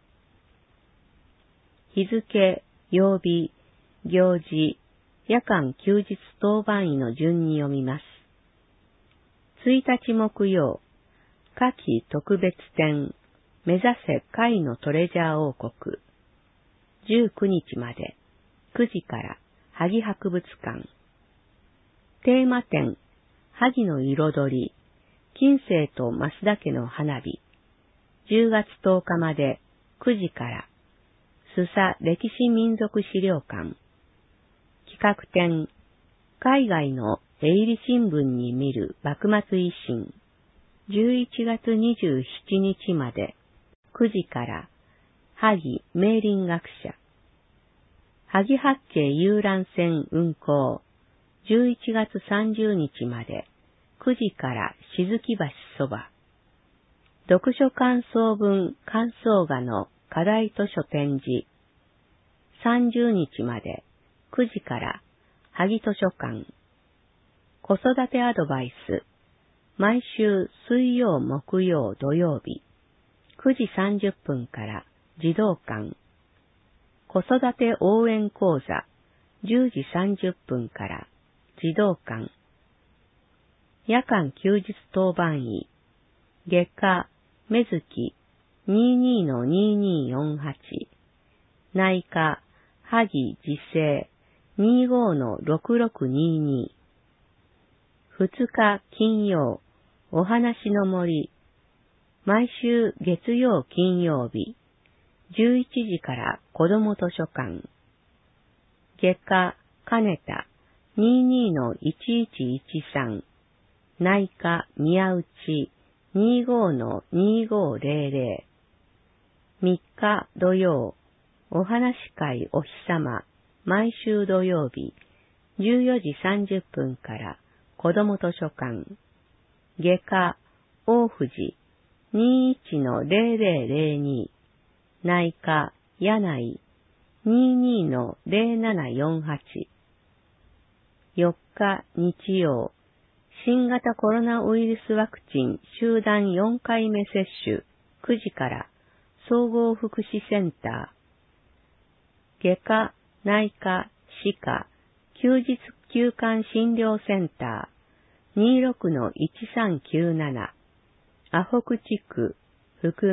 日付、曜日、行事、夜間休日当番医の順に読みます。1日木曜、夏季特別展、目指せ貝のトレジャー王国。19日まで、9時から萩博物館。テーマ展、萩の彩り、近世と増田家の花火。10月10日まで、9時から、須佐歴史民族資料館。企画展、海外の英理新聞に見る幕末維新。11月27日まで、9時から、萩明林学者。萩八景遊覧船運航。11月30日まで、9時から静木橋そば。読書感想文感想画の課題図書展示。30日まで、9時から萩図書館。子育てアドバイス。毎週水曜木曜土曜日。9時30分から児童館。子育て応援講座。10時30分から児童館。夜間休日当番医。外科、目月、22-2248。内科、萩自生、25-6622。2日金曜、お話の森。毎週月曜金曜日。11時から子ども図書館。外科、金田、22-1113。内科、宮内、25-2500。3日土曜、お話会お日様、毎週土曜日、14時30分から子ども図書館。外科、大藤、21-0002。内科、柳井、22-0748。4日日曜、新型コロナウイルスワクチン集団4回目接種、9時から総合福祉センター。外科、内科、歯科、休日休館診療センター。26-1397。阿北地区、福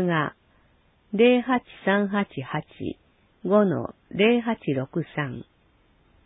賀。08388-5-0863。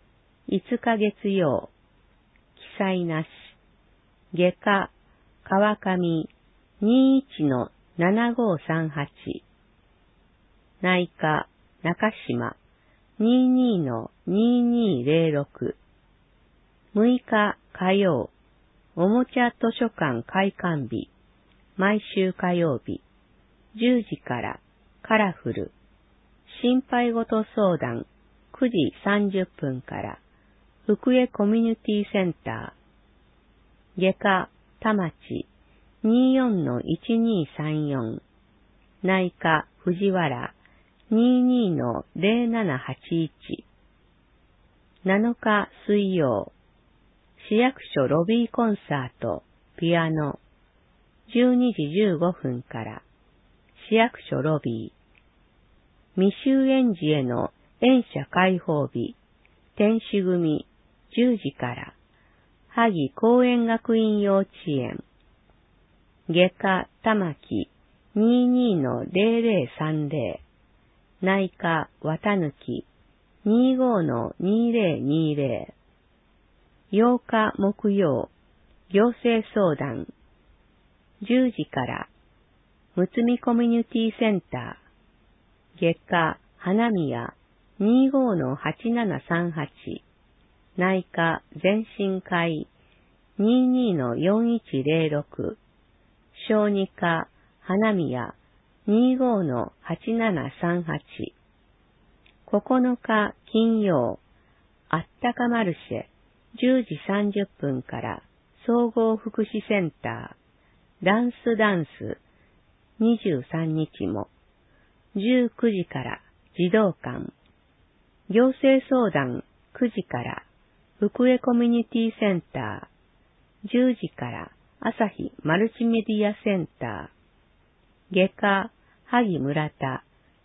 5日月曜、記載なし。外科、川上、21-7538。内科、中島、22-2206。6日火曜、おもちゃ図書館開館日、毎週火曜日、10時からカラフル、心配事相談、9時30分から、福江コミュニティセンター、外科、田町、24-1234、内科、藤原、22-0781、7日水曜、市役所ロビーコンサート、ピアノ、12時15分から、市役所ロビー、未就園児への園舎開放日、天使組、10時から、萩公園学院幼稚園、外科玉木、22-0030、内科綿抜き、25-2020、8日木曜、行政相談、10時から、むつみコミュニティセンター、外科花宮、25-8738、内科全身会、22-4106、小児科花宮、25-8738、9日金曜、あったかマルシェ、10時30分から総合福祉センター、ダンス、23日も、19時から児童館、行政相談9時から福江コミュニティセンター、10時から朝日マルチメディアセンター、外科萩村田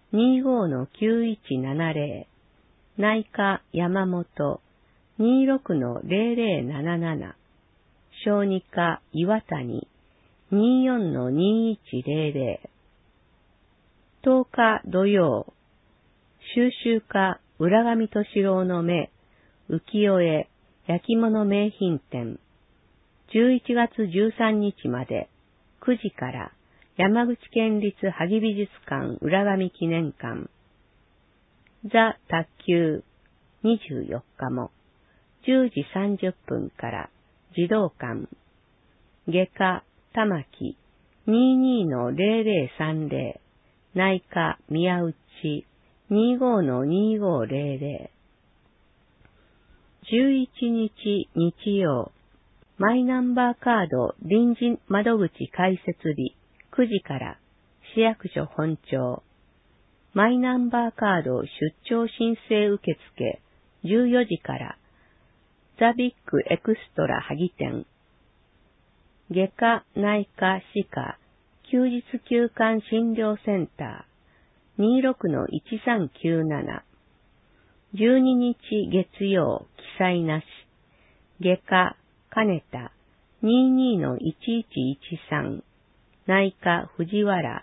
25-9170、内科山本 26-0077、小児科岩谷 24-2100、10日土曜、収集家浦上敏郎の目、浮世絵、焼き物名品展、11月13日まで9時から山口県立萩美術館浦上記念館、ザ・卓球24日も10時30分から児童館、外科玉木 22-0030、内科宮内 25-2500、11日日曜、マイナンバーカード臨時窓口開設日9時から市役所本庁、マイナンバーカード出張申請受付14時からザ・ビッグエクストラ萩店、外科内科歯科休日休館診療センター 26-1397、12日月曜記載なし、外科金田 22-1113、内科藤原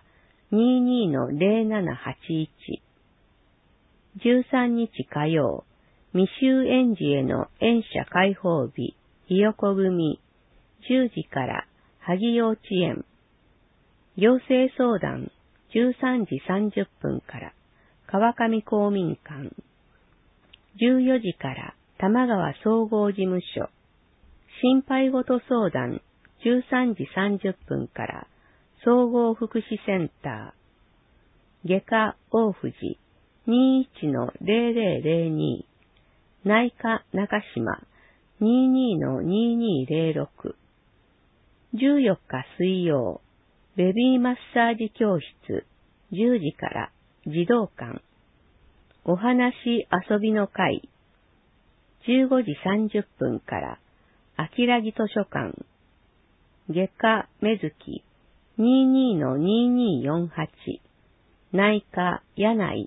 22-0781、13日火曜、未就園児への園舎開放日、ひよこ組、10時から萩幼稚園、行政相談、13時30分から川上公民館、14時から玉川総合事務所、心配事相談、13時30分から総合福祉センター、外科大藤 21-0002、内科中島 22-2206、14日水曜、ベビーマッサージ教室、10時から児童館、お話遊びの会、15時30分から秋良木図書館、外科目月 22-2248、内科柳井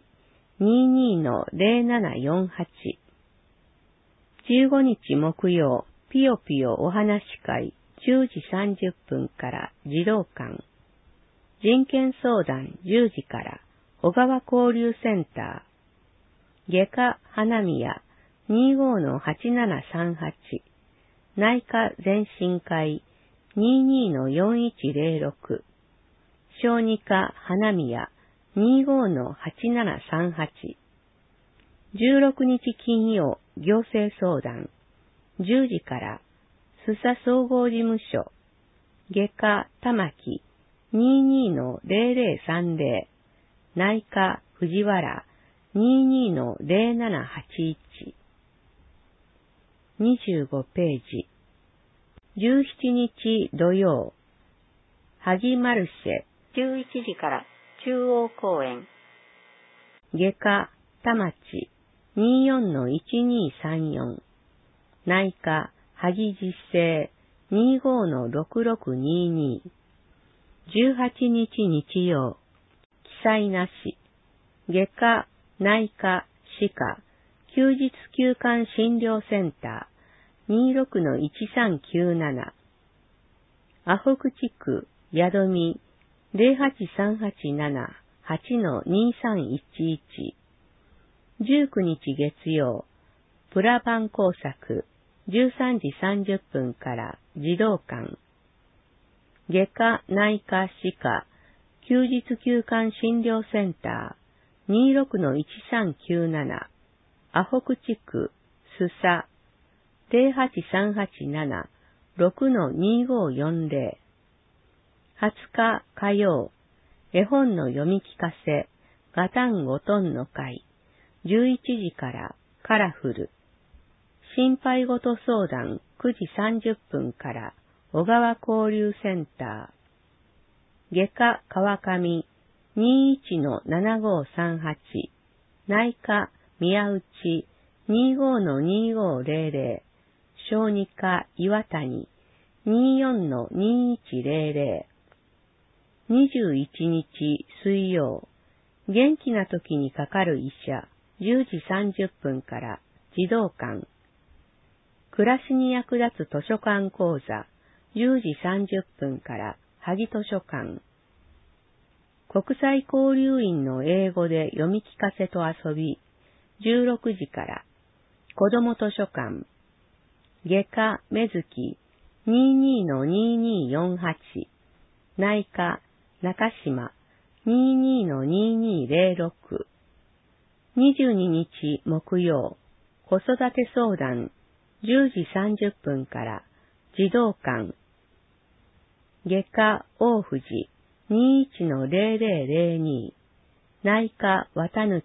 22-0748、15日木曜、ぴよぴよお話会、10時30分から児童館、人権相談10時から小川交流センター、外科花宮 25-8738、内科全身会 22-4106、小児科花宮 25-8738、16日金曜行政相談、10時から、須佐総合事務所、外科玉木 22-0030、内科藤原 22-0781、25ページ。17日土曜、萩マルシェ、11時から中央公園。外科田町 24-1234、内科萩実生 25-6622、18日日曜、記載なし。外科、内科、歯科、休日休館診療センター 26-1397、アホク地区、宿見 08387-8-2311、19日月曜、プラバン工作、13時30分から児童館。外科、内科、歯科、休日休館診療センター 26-1397、アホク地区、須佐、08387-6-2540。20日火曜、絵本の読み聞かせ、ガタンゴトンの会、11時からカラフル。心配事相談9時30分から小川交流センター。外科川上 21-7538、内科宮内 25-2500、小児科岩谷 24-2100。21日水曜、元気な時にかかる医者10時30分から児童館。暮らしに役立つ図書館講座10時30分から萩図書館。国際交流員の英語で読み聞かせと遊び16時から子ども図書館。外科目月 22-2248、内科中島 22-2206。22日木曜、子育て相談10時30分から児童館。外科大藤 21-0002、内科綿抜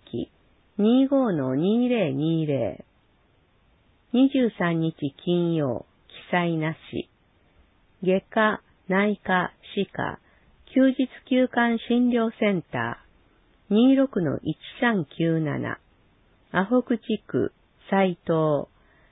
25-2020。23日金曜、記載なし。外科、内科、歯科、休日休館診療センター 26-1397、アホク地区、斉藤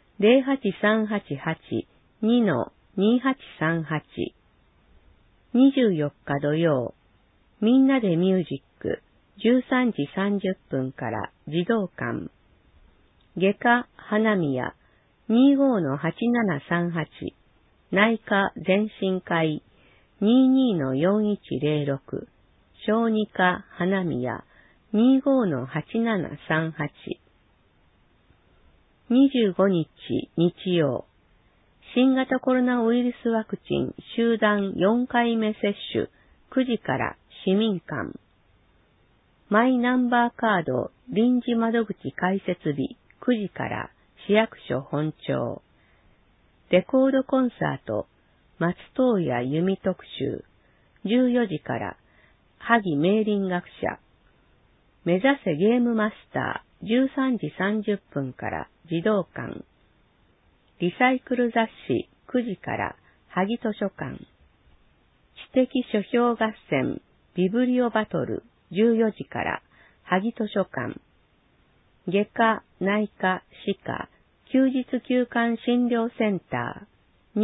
08388-2-2838。24日土曜、みんなでミュージック13時30分から児童館。外科花宮 25-8738、内科全身会 22-4106、小児科花宮 25-8738。25日日曜、新型コロナウイルスワクチン集団4回目接種9時から市民館。マイナンバーカード臨時窓口開設日9時から市役所本庁。レコードコンサート松任谷由実特集14時から萩明林学者。目指せゲームマスター13時30分から児童館。リサイクル雑誌9時から萩図書館。知的書評合戦ビブリオバトル14時から萩図書館。外科、内科、歯科、休日休館診療センター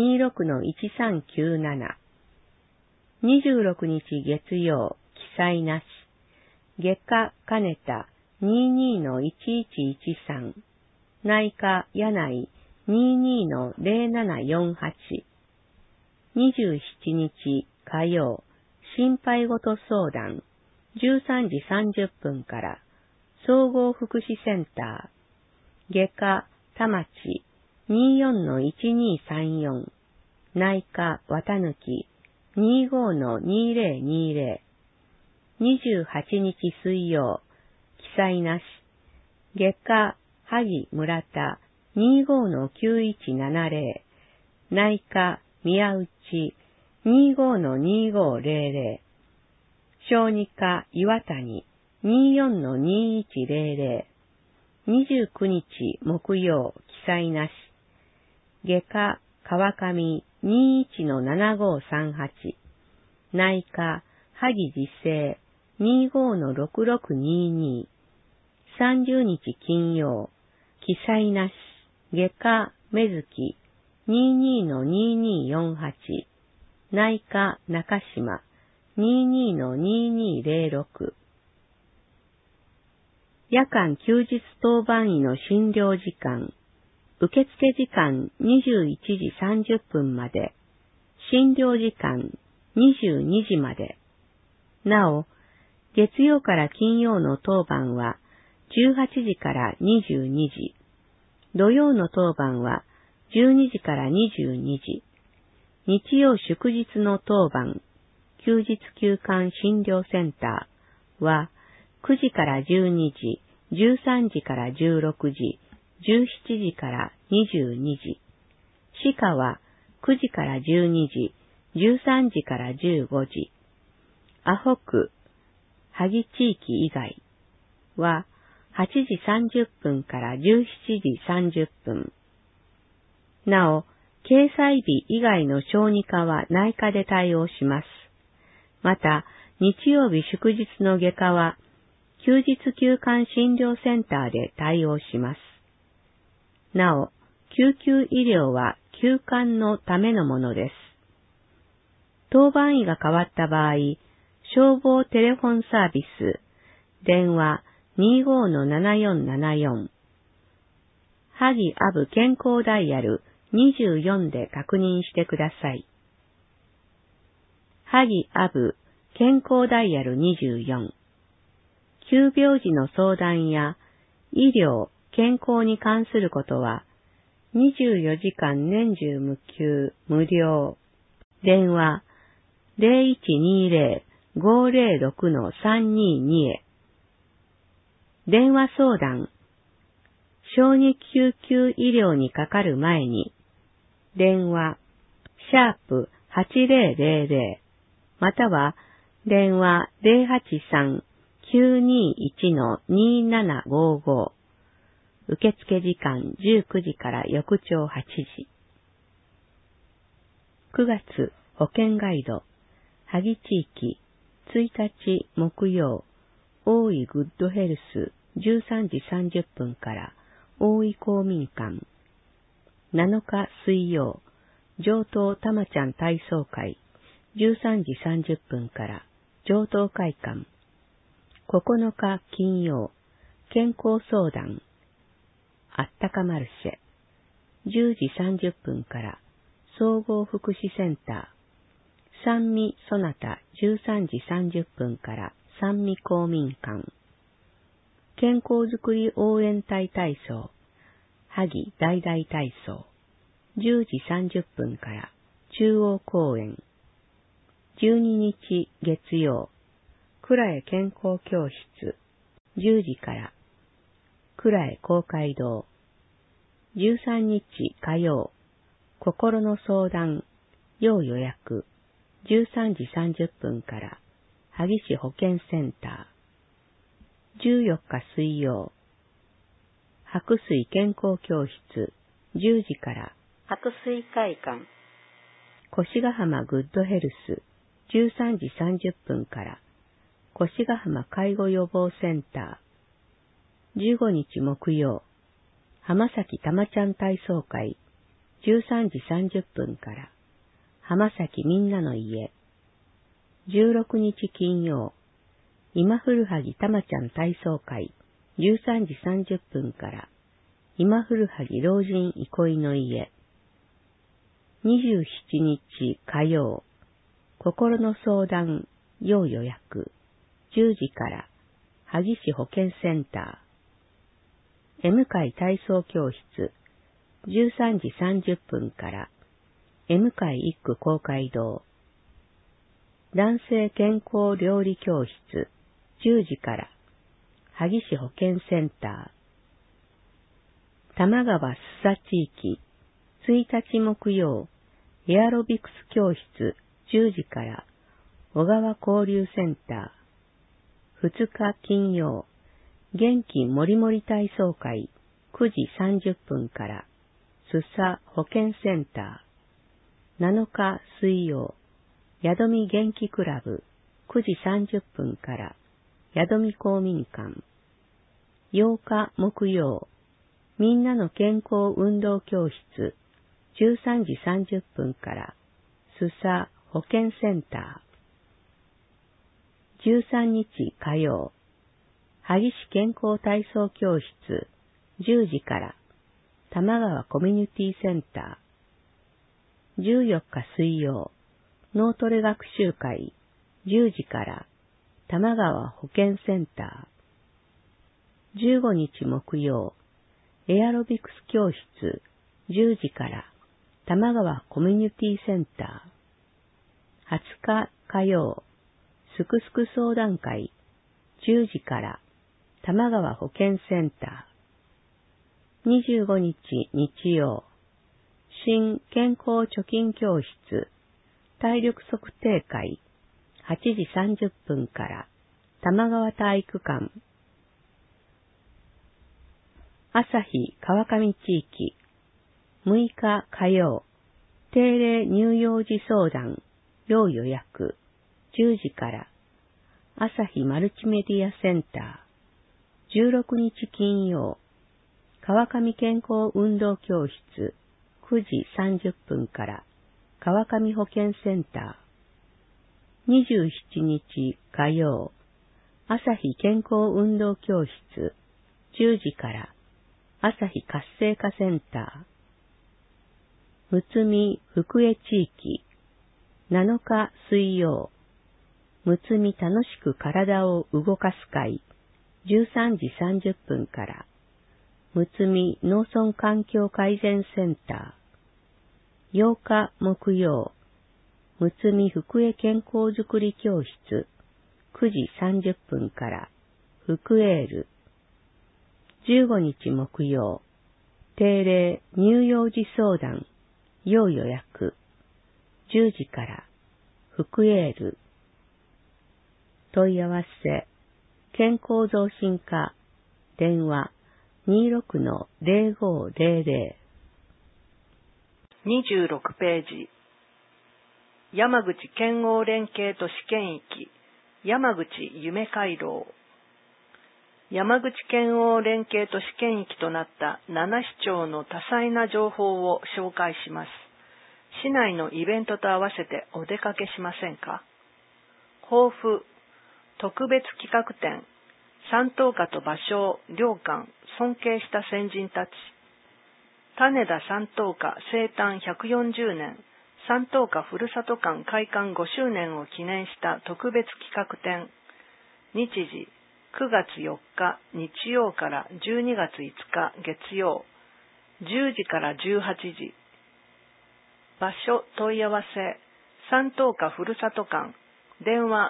26-1397。26日月曜、記載なし。外科、金田 22-1113。内科、柳井 22-0748。27日火曜、心配事相談13時30分から総合福祉センター。外科、 田町 24-1234 内科綿抜 25-2020 28日水曜記載なし外科萩村田 25-9170 内科宮内 25-2500 小児科岩谷 24-2100 29日木曜記載なし外科川上 21-7538 内科萩自生 25-6622 30日金曜記載なし外科目月 22-2248 内科中島 22-2206 夜間休日当番医の診療時間受付時間21時30分まで診療時間22時までなお月曜から金曜の当番は18時から22時土曜の当番は12時から22時日曜祝日の当番休日休館診療センターは9時から12時、13時から16時、17時から22時。歯科は9時から12時、13時から15時。アホ区、萩地域以外は8時30分から17時30分。なお、掲載日以外の小児科は内科で対応します。また、日曜日祝日の外科は、休日休館診療センターで対応します。なお、救急医療は休館のためのものです。当番医が変わった場合、消防テレフォンサービス、電話 25-7474、萩アブ健康ダイヤル24で確認してください。萩アブ健康ダイヤル24、急病時の相談や医療、健康に関することは24時間年中無休無料。電話 0120-506-322 へ。電話相談。小児救急医療にかかる前に、電話#8000または電話 083-921-2755。受付時間19時から翌朝8時。9月保健ガイド、萩地域、1日木曜、大井グッドヘルス13時30分から大井公民館。7日水曜、上東たまちゃん体操会13時30分から上東会館。9日金曜、健康相談、あったかマルシェ、10時30分から総合福祉センター、三味そなた13時30分から三味公民館、健康づくり応援隊体操、萩大々体操、10時30分から中央公園、12日月曜、倉江健康教室、10時から、倉江公会堂、13日火曜、心の相談、要予約、13時30分から、萩市保健センター、14日水曜、白水健康教室、10時から、白水会館、越ヶ浜グッドヘルス、13時30分から、越ヶ浜介護予防センター、15日木曜、浜崎たまちゃん体操会、13時30分から、浜崎みんなの家、16日金曜、今古萩たまちゃん体操会、13時30分から、今古萩老人憩いの家、27日火曜、心の相談、要予約、10時から、萩市保健センター、M 会体操教室、 13時30分から、M 会一区公会堂。男性健康料理教室、10時から、萩市保健センター。玉川須佐地域、1日木曜、エアロビクス教室、10時から、小川交流センター。2日金曜、元気もりもり体操会、9時30分から、須佐保健センター。7日水曜、宿見元気クラブ、9時30分から、宿見公民館。8日木曜、みんなの健康運動教室、13時30分から、須佐保健センター。13日火曜、萩市健康体操教室、10時から、玉川コミュニティセンター。14日水曜、脳トレ学習会、10時から、玉川保健センター。15日木曜、エアロビクス教室、10時から、玉川コミュニティセンター。20日火曜、すくすく相談会、10時から、玉川保健センター。25日日曜、新健康貯金教室、体力測定会、8時30分から、玉川体育館。朝日川上地域、6日火曜、定例乳幼児相談、要予約、10時から、朝日マルチメディアセンター。16日金曜、川上健康運動教室、9時30分から、川上保健センター。27日火曜、朝日健康運動教室、10時から、朝日活性化センター。むつみ福江地域、7日水曜、むつみ楽しく体を動かす会、13時30分から、むつみ農村環境改善センター。8日木曜、むつみ福江健康づくり教室、9時30分から、福エール。15日木曜、定例乳幼児相談、要予約、10時から、福エール。問い合わせ、健康増進課、電話、26-0500。 26ページ。山口県央連携都市圏域、山口夢回廊。山口県央連携都市圏域となった7市町の多彩な情報を紹介します。市内のイベントと合わせてお出かけしませんか？抱負、特別企画展、山頭家と芭蕉、良寛、尊敬した先人たち。種田山頭家生誕140年、山頭家ふるさと館開館5周年を記念した特別企画展。日時、9月4日日曜から12月5日月曜、10時から18時。場所問い合わせ、山頭家ふるさと館、電話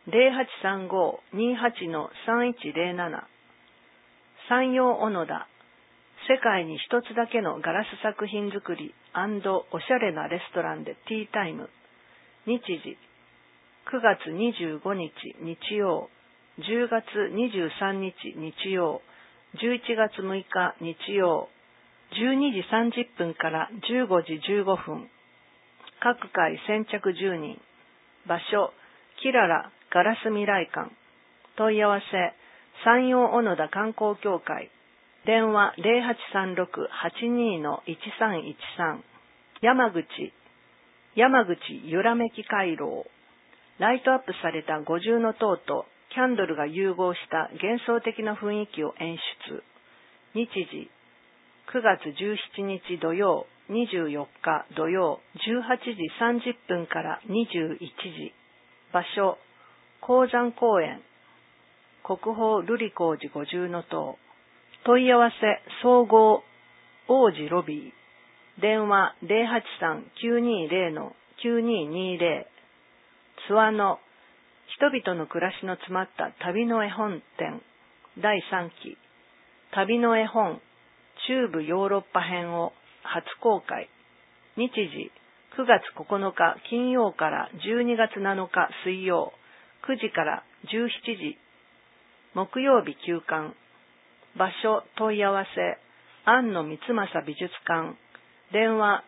0835-28-3107。山陽小野田、世界に一つだけのガラス作品作り&おしゃれなレストランでティータイム。日時、9月25日日曜、10月23日日曜、11月6日日曜、12時30分から15時15分。各回先着10人。場所、キララガラス未来館。問い合わせ、山陽小野田観光協会。電話0836-82-1313。山口ゆらめき回廊。ライトアップされた五重の塔とキャンドルが融合した幻想的な雰囲気を演出。日時、9月17日土曜、24日土曜、18時30分から21時。場所、鉱山公園。国宝瑠璃光寺五重の塔。問い合わせ、総合王子ロビー。 電話 083-920-9220。津和野人々の暮らしの詰まった旅の絵本展第3期旅の絵本中部ヨーロッパ編を初公開。日時9月9日金曜から12月7日水曜9時から17時木曜日休館。場所問い合わせ安野光政美術館。電話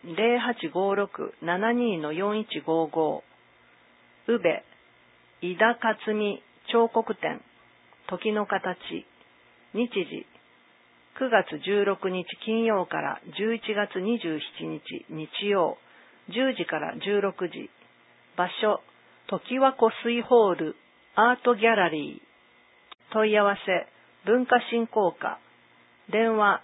0856-72-4155。宇部井田克美彫刻展時の形。日時9月16日金曜から11月27日日曜10時から16時。場所常盤湖水ホールアートギャラリー。問い合わせ文化振興課。電話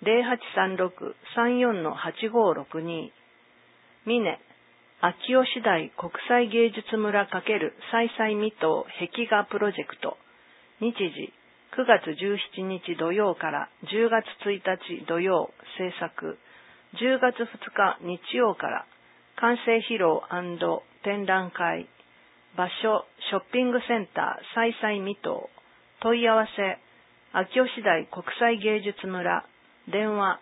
0836-34-8562。峰秋吉台国際芸術村×彩彩未踏壁画プロジェクト。日時9月17日土曜から10月1日土曜制作。10月2日日曜から完成披露&展覧会。場所ショッピングセンター彩彩未踏。問い合わせ秋吉台国際芸術村。電話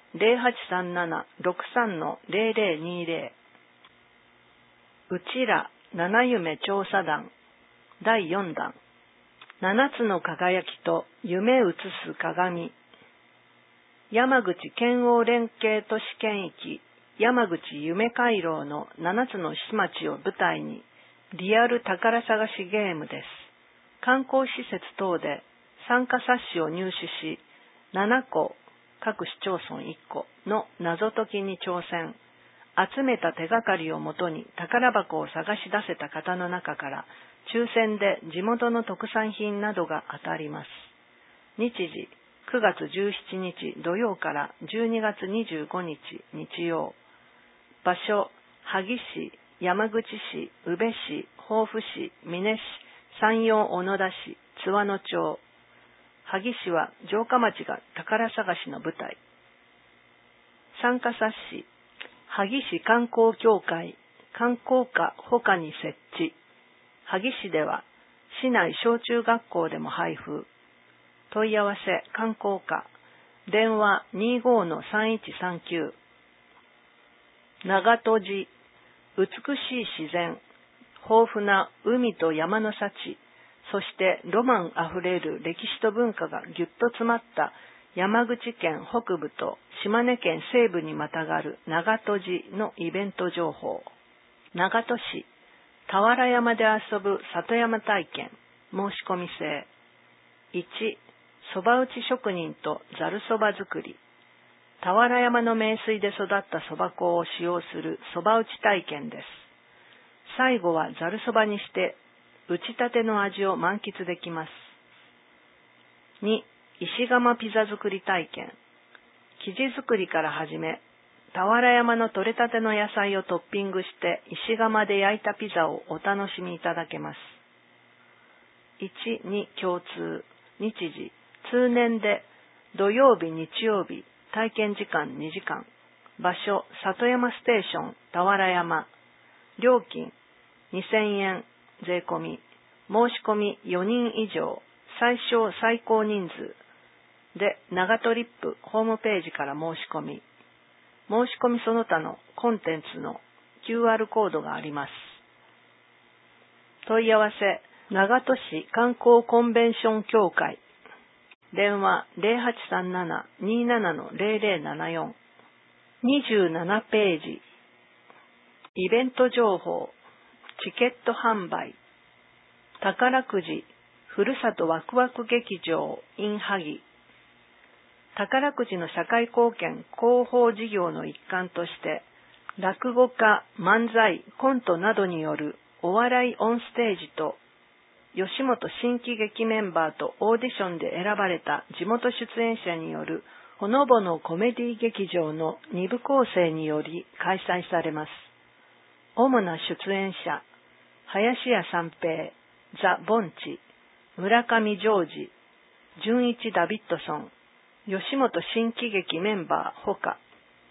0837-63-0020。うちら七夢調査団第4弾。7つの輝きと夢映す鏡。山口県央連携都市圏域山口夢回廊の7つの市町を舞台にリアル宝探しゲームです。観光施設等で参加冊子を入手し、7個、各市町村1個の謎解きに挑戦。集めた手がかりをもとに宝箱を探し出せた方の中から抽選で地元の特産品などが当たります。日時9月17日土曜から12月25日日曜。場所萩市、山口市、宇部市、防府市、美祢市、山陽小野田市、津和野町。萩市は城下町が宝探しの舞台。参加冊子萩市観光協会観光課他に設置。萩市では市内小中学校でも配布。問い合わせ観光課。電話 25-3139。長門寺美しい自然豊富な海と山の幸、そしてロマンあふれる歴史と文化がぎゅっと詰まった山口県北部と島根県西部にまたがる長門寺のイベント情報。長門市、俵山で遊ぶ里山体験、申し込み制。1、そば打ち職人とざるそば作り。俵山の名水で育ったそば粉を使用するそば打ち体験です。最後はざるそばにして打ちたての味を満喫できます。2、石窯ピザ作り体験。生地作りから始め、俵山の採れたての野菜をトッピングして石窯で焼いたピザをお楽しみいただけます。1、2共通。日時、通年で土曜日、日曜日、体験時間2時間。場所、里山ステーション、俵山。料金、2000円、税込み。申し込み4人以上、最小最高人数。で、長トリップホームページから申し込み。申し込みその他のコンテンツの QR コードがあります。問い合わせ、長門市観光コンベンション協会。電話 0837-27-0074。27ページ。イベント情報、チケット販売。宝くじ、ふるさとワクワク劇場 in 萩。宝くじの社会貢献広報事業の一環として、落語家、漫才、コントなどによるお笑いオンステージと、吉本新喜劇メンバーとオーディションで選ばれた地元出演者によるほのぼのコメディ劇場の2部構成により開催されます。主な出演者、林家三平、ザ・ボンチ、村上ジョージ、純一ダビッドソン、吉本新喜劇メンバーほか。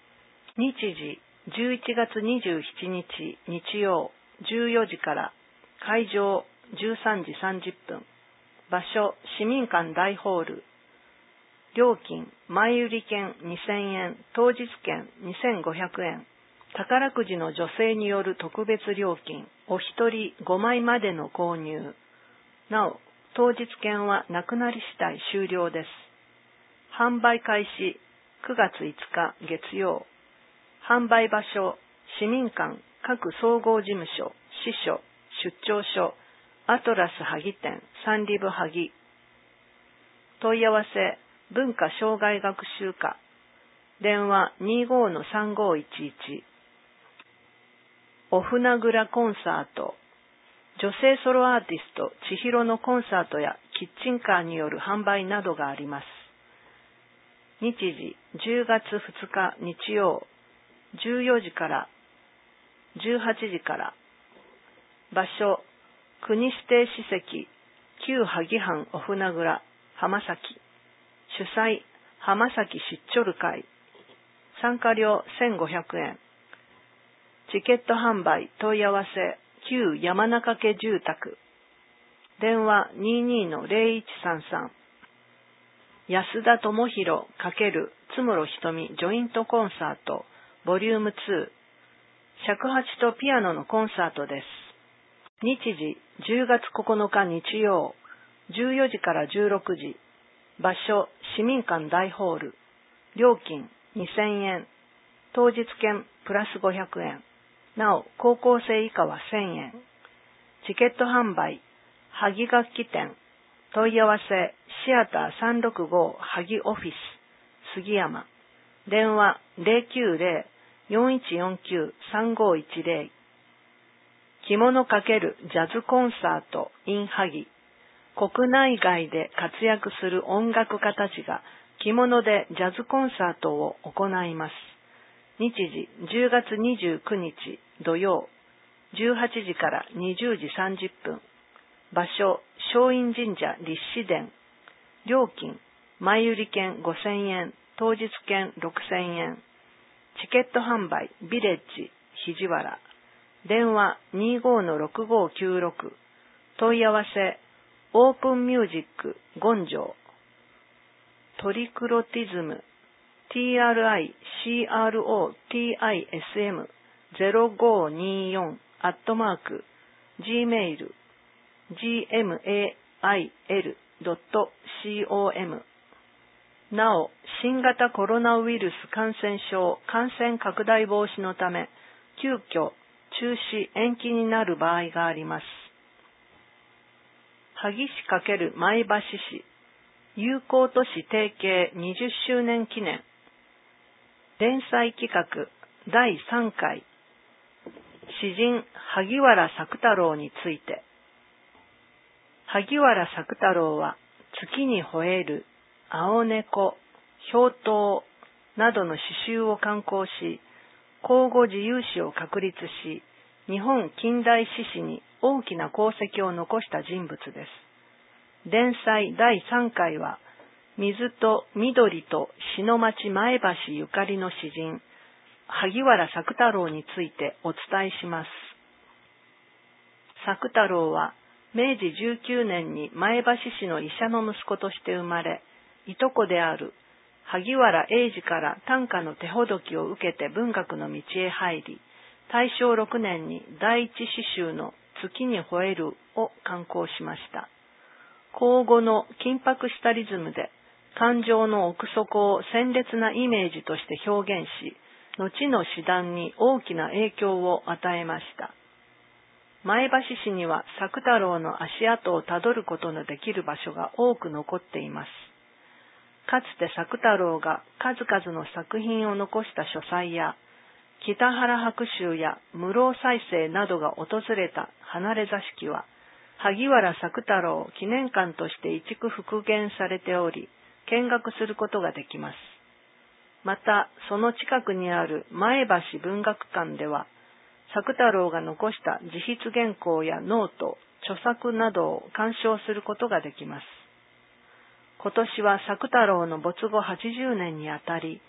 日時11月27日日曜14時から会場13時30分。場所市民館大ホール。料金前売り券2000円、当日券2500円。宝くじの女性による特別料金、お一人5枚までの購入。なお、当日券はなくなり次第終了です。販売開始9月5日月曜。販売場所、市民館、各総合事務所、支所、出張所、アトラス萩店、サンリブ萩。問い合わせ、文化障害学習課。電話 25-3511。お船蔵コンサート。女性ソロアーティスト、千尋のコンサートやキッチンカーによる販売などがあります。日時10月2日日曜、14時から18時から。場所、国指定史跡、旧萩藩お船蔵、浜崎。主催、浜崎出張る会。参加料1500円。チケット販売問い合わせ、旧山中家住宅。電話 22-0133。安田智弘×津室瞳ジョイントコンサート、ボリューム2。尺八とピアノのコンサートです。日時10月9日日曜、14時から16時。場所、市民館大ホール。料金2000円。当日券プラス500円。なお、高校生以下は1000円。チケット販売、萩楽器店。問い合わせ、シアター365萩オフィス、杉山。電話090-4149-3510。着物×ジャズコンサート in 萩。国内外で活躍する音楽家たちが着物でジャズコンサートを行います。日時10月29日土曜、18時から20時30分。場所、松陰神社立志殿。料金、前売り券5000円、当日券6000円。チケット販売、ビレッジ、肘原。電話 25-6596。問い合わせ、オープンミュージック、ゴンジョー。トリクロティズム、TRICROTISM0524 @gmail gmail.com。 なお、新型コロナウイルス感染症感染拡大防止のため、急遽中止延期になる場合があります。萩市×前橋市友好都市提携20周年記念連載企画第3回詩人萩原作太郎について。萩原作太郎は月に吠える、青猫、氷濤などの詩集を刊行し、口語自由詩を確立し、日本近代詩史に大きな功績を残した人物です。連載第3回は、水と緑と詩の町前橋ゆかりの詩人、萩原作太郎についてお伝えします。作太郎は、明治19年に前橋市の医者の息子として生まれ、いとこである萩原英治から短歌の手ほどきを受けて文学の道へ入り、大正6年に第一詩集の月に吠えるを刊行しました。口語の緊迫したリズムで感情の奥底を鮮烈なイメージとして表現し、後の詩壇に大きな影響を与えました。前橋市には作太郎の足跡をたどることのできる場所が多く残っています。かつて作太郎が数々の作品を残した書斎や、北原白秋や室生再生などが訪れた離れ座敷は、萩原作太郎記念館として移築復元されており、見学することができます。また、その近くにある前橋文学館では、作太郎が残した自筆原稿やノート、著作などを鑑賞することができます。今年は作太郎の没後80年にあたり、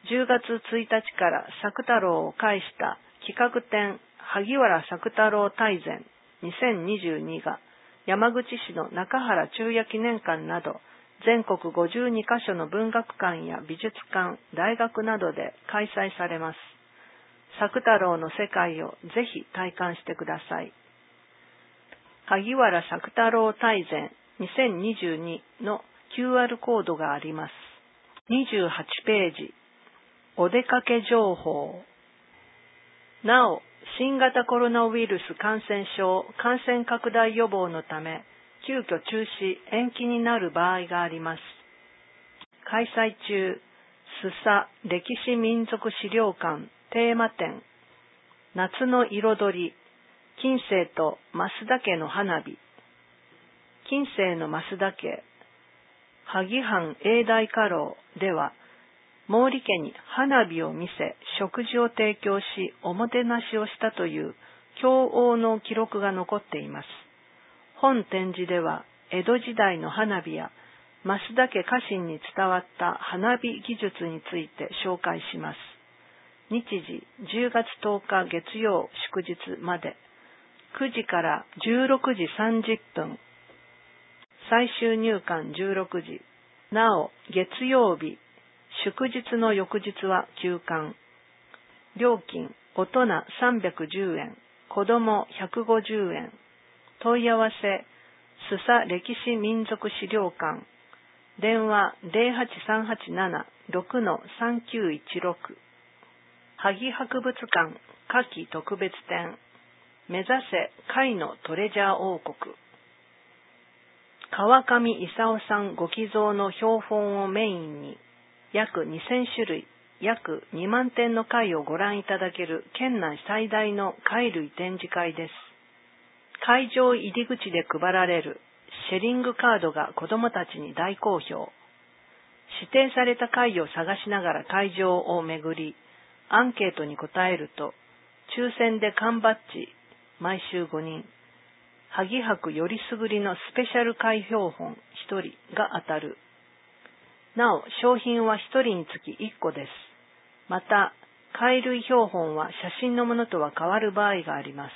10月1日から作太郎を介した企画展萩原作太郎大全2022が山口市の中原中也記念館など全国52カ所の文学館や美術館、大学などで開催されます。作太郎の世界をぜひ体感してください。萩原作太郎大全2022の QR コードがあります。28ページ、お出かけ情報。なお、新型コロナウイルス感染症感染拡大予防のため、急遽中止・延期になる場合があります。開催中、須佐歴史民族資料館テーマ展、夏の彩り、近世と増田家の花火、近世の増田家、萩藩永代家老では、毛利家に花火を見せ、食事を提供し、おもてなしをしたという享王の記録が残っています。本展示では、江戸時代の花火や増田家家臣に伝わった花火技術について紹介します。日時10月10日月曜祝日まで、9時から16時30分。最終入館16時。なお、月曜日、祝日の翌日は休館。料金、大人310円、子供150円。問い合わせ、須佐歴史民族資料館。電話08387-6-3916。萩博物館夏季特別展。目指せ貝のトレジャー王国。川上勲さんご寄贈の標本をメインに、約2000種類、約2万点の貝をご覧いただける県内最大の貝類展示会です。会場入り口で配られるシェリングカードが子どもたちに大好評。指定された貝を探しながら会場を巡り、アンケートに答えると、抽選で缶バッジ、毎週5人、萩博よりすぐりのスペシャル貝標本1人が当たる。なお、商品は1人につき1個です。また、貝類標本は写真のものとは変わる場合があります。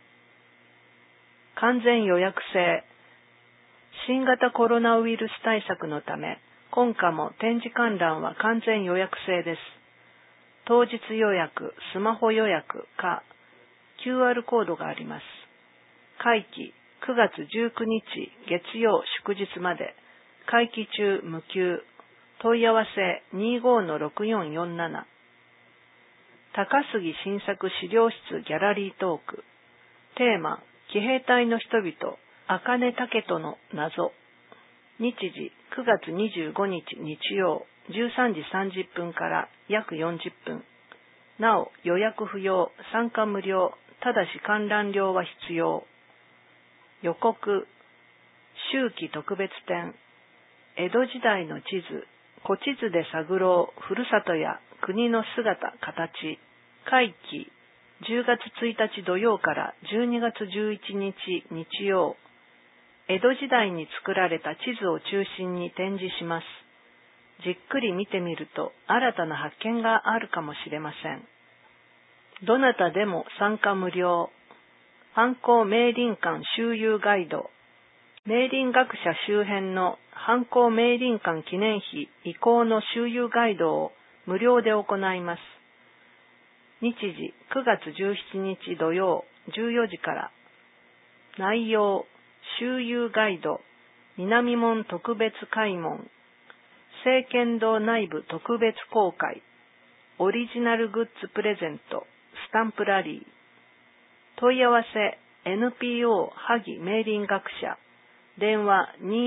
完全予約制。新型コロナウイルス対策のため、今夏も展示観覧は完全予約制です。当日予約、スマホ予約か、QR コードがあります。会期9月19日月曜祝日まで、会期中無給、問い合わせ 25-6447。高杉新作資料室ギャラリートーク。テーマ、騎兵隊の人々、茜武人の謎。日時9月25日日曜13時30分から約40分。なお予約不要、参加無料、ただし観覧料は必要。予告、秋季特別展、江戸時代の地図、古地図で探ろう、ふるさとや国の姿、形。会期、10月1日土曜から12月11日日曜。江戸時代に作られた地図を中心に展示します。じっくり見てみると新たな発見があるかもしれません。どなたでも参加無料。藩校明林館周遊ガイド。明林学者周辺の藩校明林館記念碑移行の周遊ガイドを無料で行います。日時9月17日土曜14時から。内容、周遊ガイド、南門特別開門、政権堂内部特別公開、オリジナルグッズプレゼント、スタンプラリー。問い合わせ NPO 萩明林学者、電話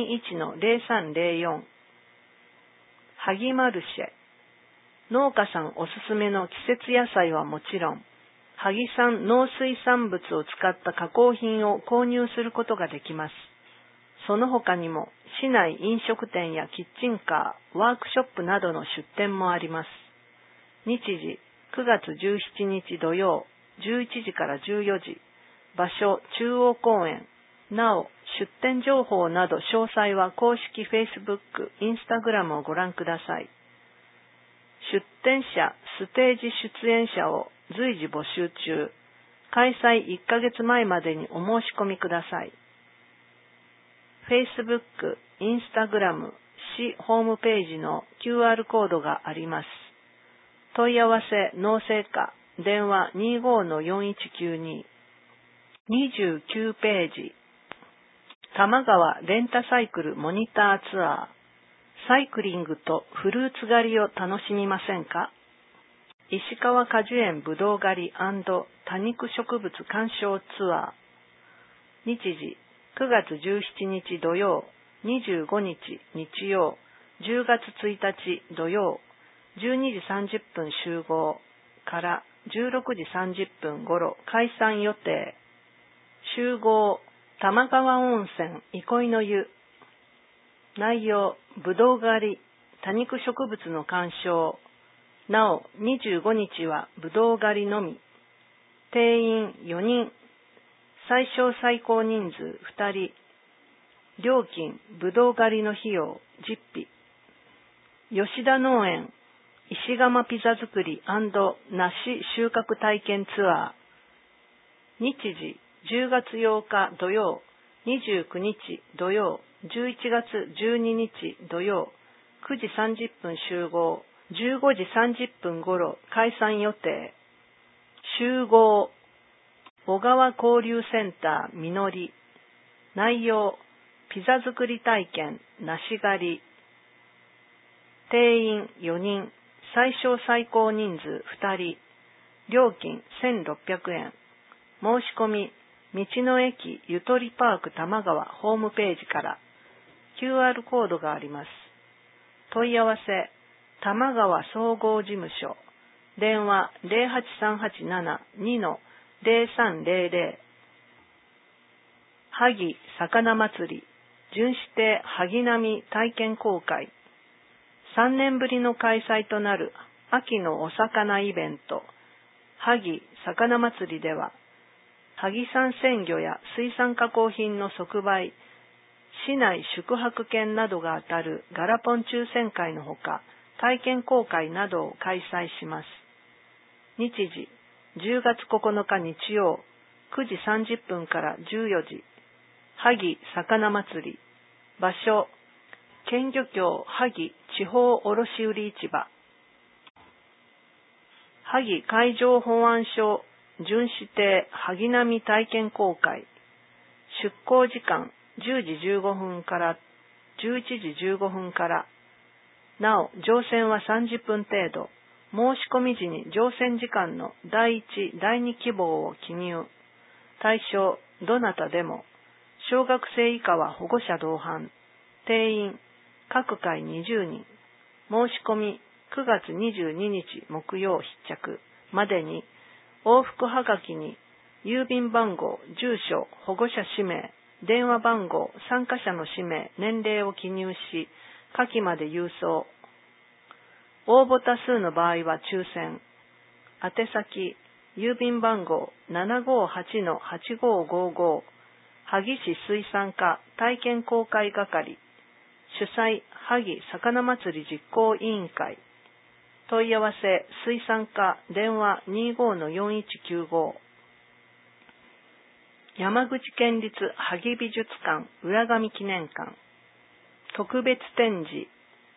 21-0304。萩マルシェ。農家さんおすすめの季節野菜はもちろん、萩産農水産物を使った加工品を購入することができます。その他にも、市内飲食店やキッチンカー、ワークショップなどの出店もあります。日時、9月17日土曜、11時から14時。場所、中央公園。なお、出店情報など詳細は公式 Facebook、Instagram をご覧ください。 出展者、ステージ出演者を随時募集中。開催1ヶ月前までにお申し込みください。Facebook、Instagram、市ホームページの QR コードがあります。問い合わせ、農政課、電話 25-4192。29ページ。多摩川レンタサイクルモニターツアー。サイクリングとフルーツ狩りを楽しみませんか？石川果樹園ぶどう狩り&多肉植物鑑賞ツアー。日時、9月17日土曜、25日日曜、10月1日土曜、12時30分集合から16時30分頃開山予定。集合、玉川温泉憩いの湯。内容、ぶどう狩り、多肉植物の鑑賞。なお、25日はぶどう狩りのみ。定員4人。最小最高人数2人。料金、ぶどう狩りの費用、実費。吉田農園、石窯ピザ作り&梨収穫体験ツアー。日時、10月8日土曜、29日土曜、11月12日土曜、9時30分集合、15時30分頃開山予定。集合、小川交流センターみのり。内容、ピザ作り体験、梨狩り。定員4人、最小最高人数2人。料金1600円。申し込み、道の駅ゆとりパーク多摩川ホームページから。QR コードがあります。問い合わせ、多摩川総合事務所。電話 08387-2-0300。萩魚祭り、巡視艇萩波体験公開。3年ぶりの開催となる秋のお魚イベント、萩魚祭りでは、萩産鮮魚や水産加工品の即売、市内宿泊券などが当たるガラポン抽選会のほか、体験公開などを開催します。日時、10月9日日曜、9時30分から14時、萩魚祭り。場所、県漁協萩地方卸売市場。萩海上保安署巡視艇萩波体験公開。出港時間10時15分から11時15分から。なお、乗船は30分程度。申し込み時に乗船時間の第1、第2希望を記入。対象、どなたでも。小学生以下は保護者同伴。定員、各回20人。申し込み、9月22日木曜必着までに、往復はがきに、郵便番号、住所、保護者氏名、電話番号、参加者の氏名、年齢を記入し、下記まで郵送。応募多数の場合は抽選。宛先、郵便番号 758-8555 萩市水産課体験公開係。主催、萩魚祭り実行委員会。問い合わせ、水産課電話 25-4195。山口県立萩美術館浦上記念館。特別展示。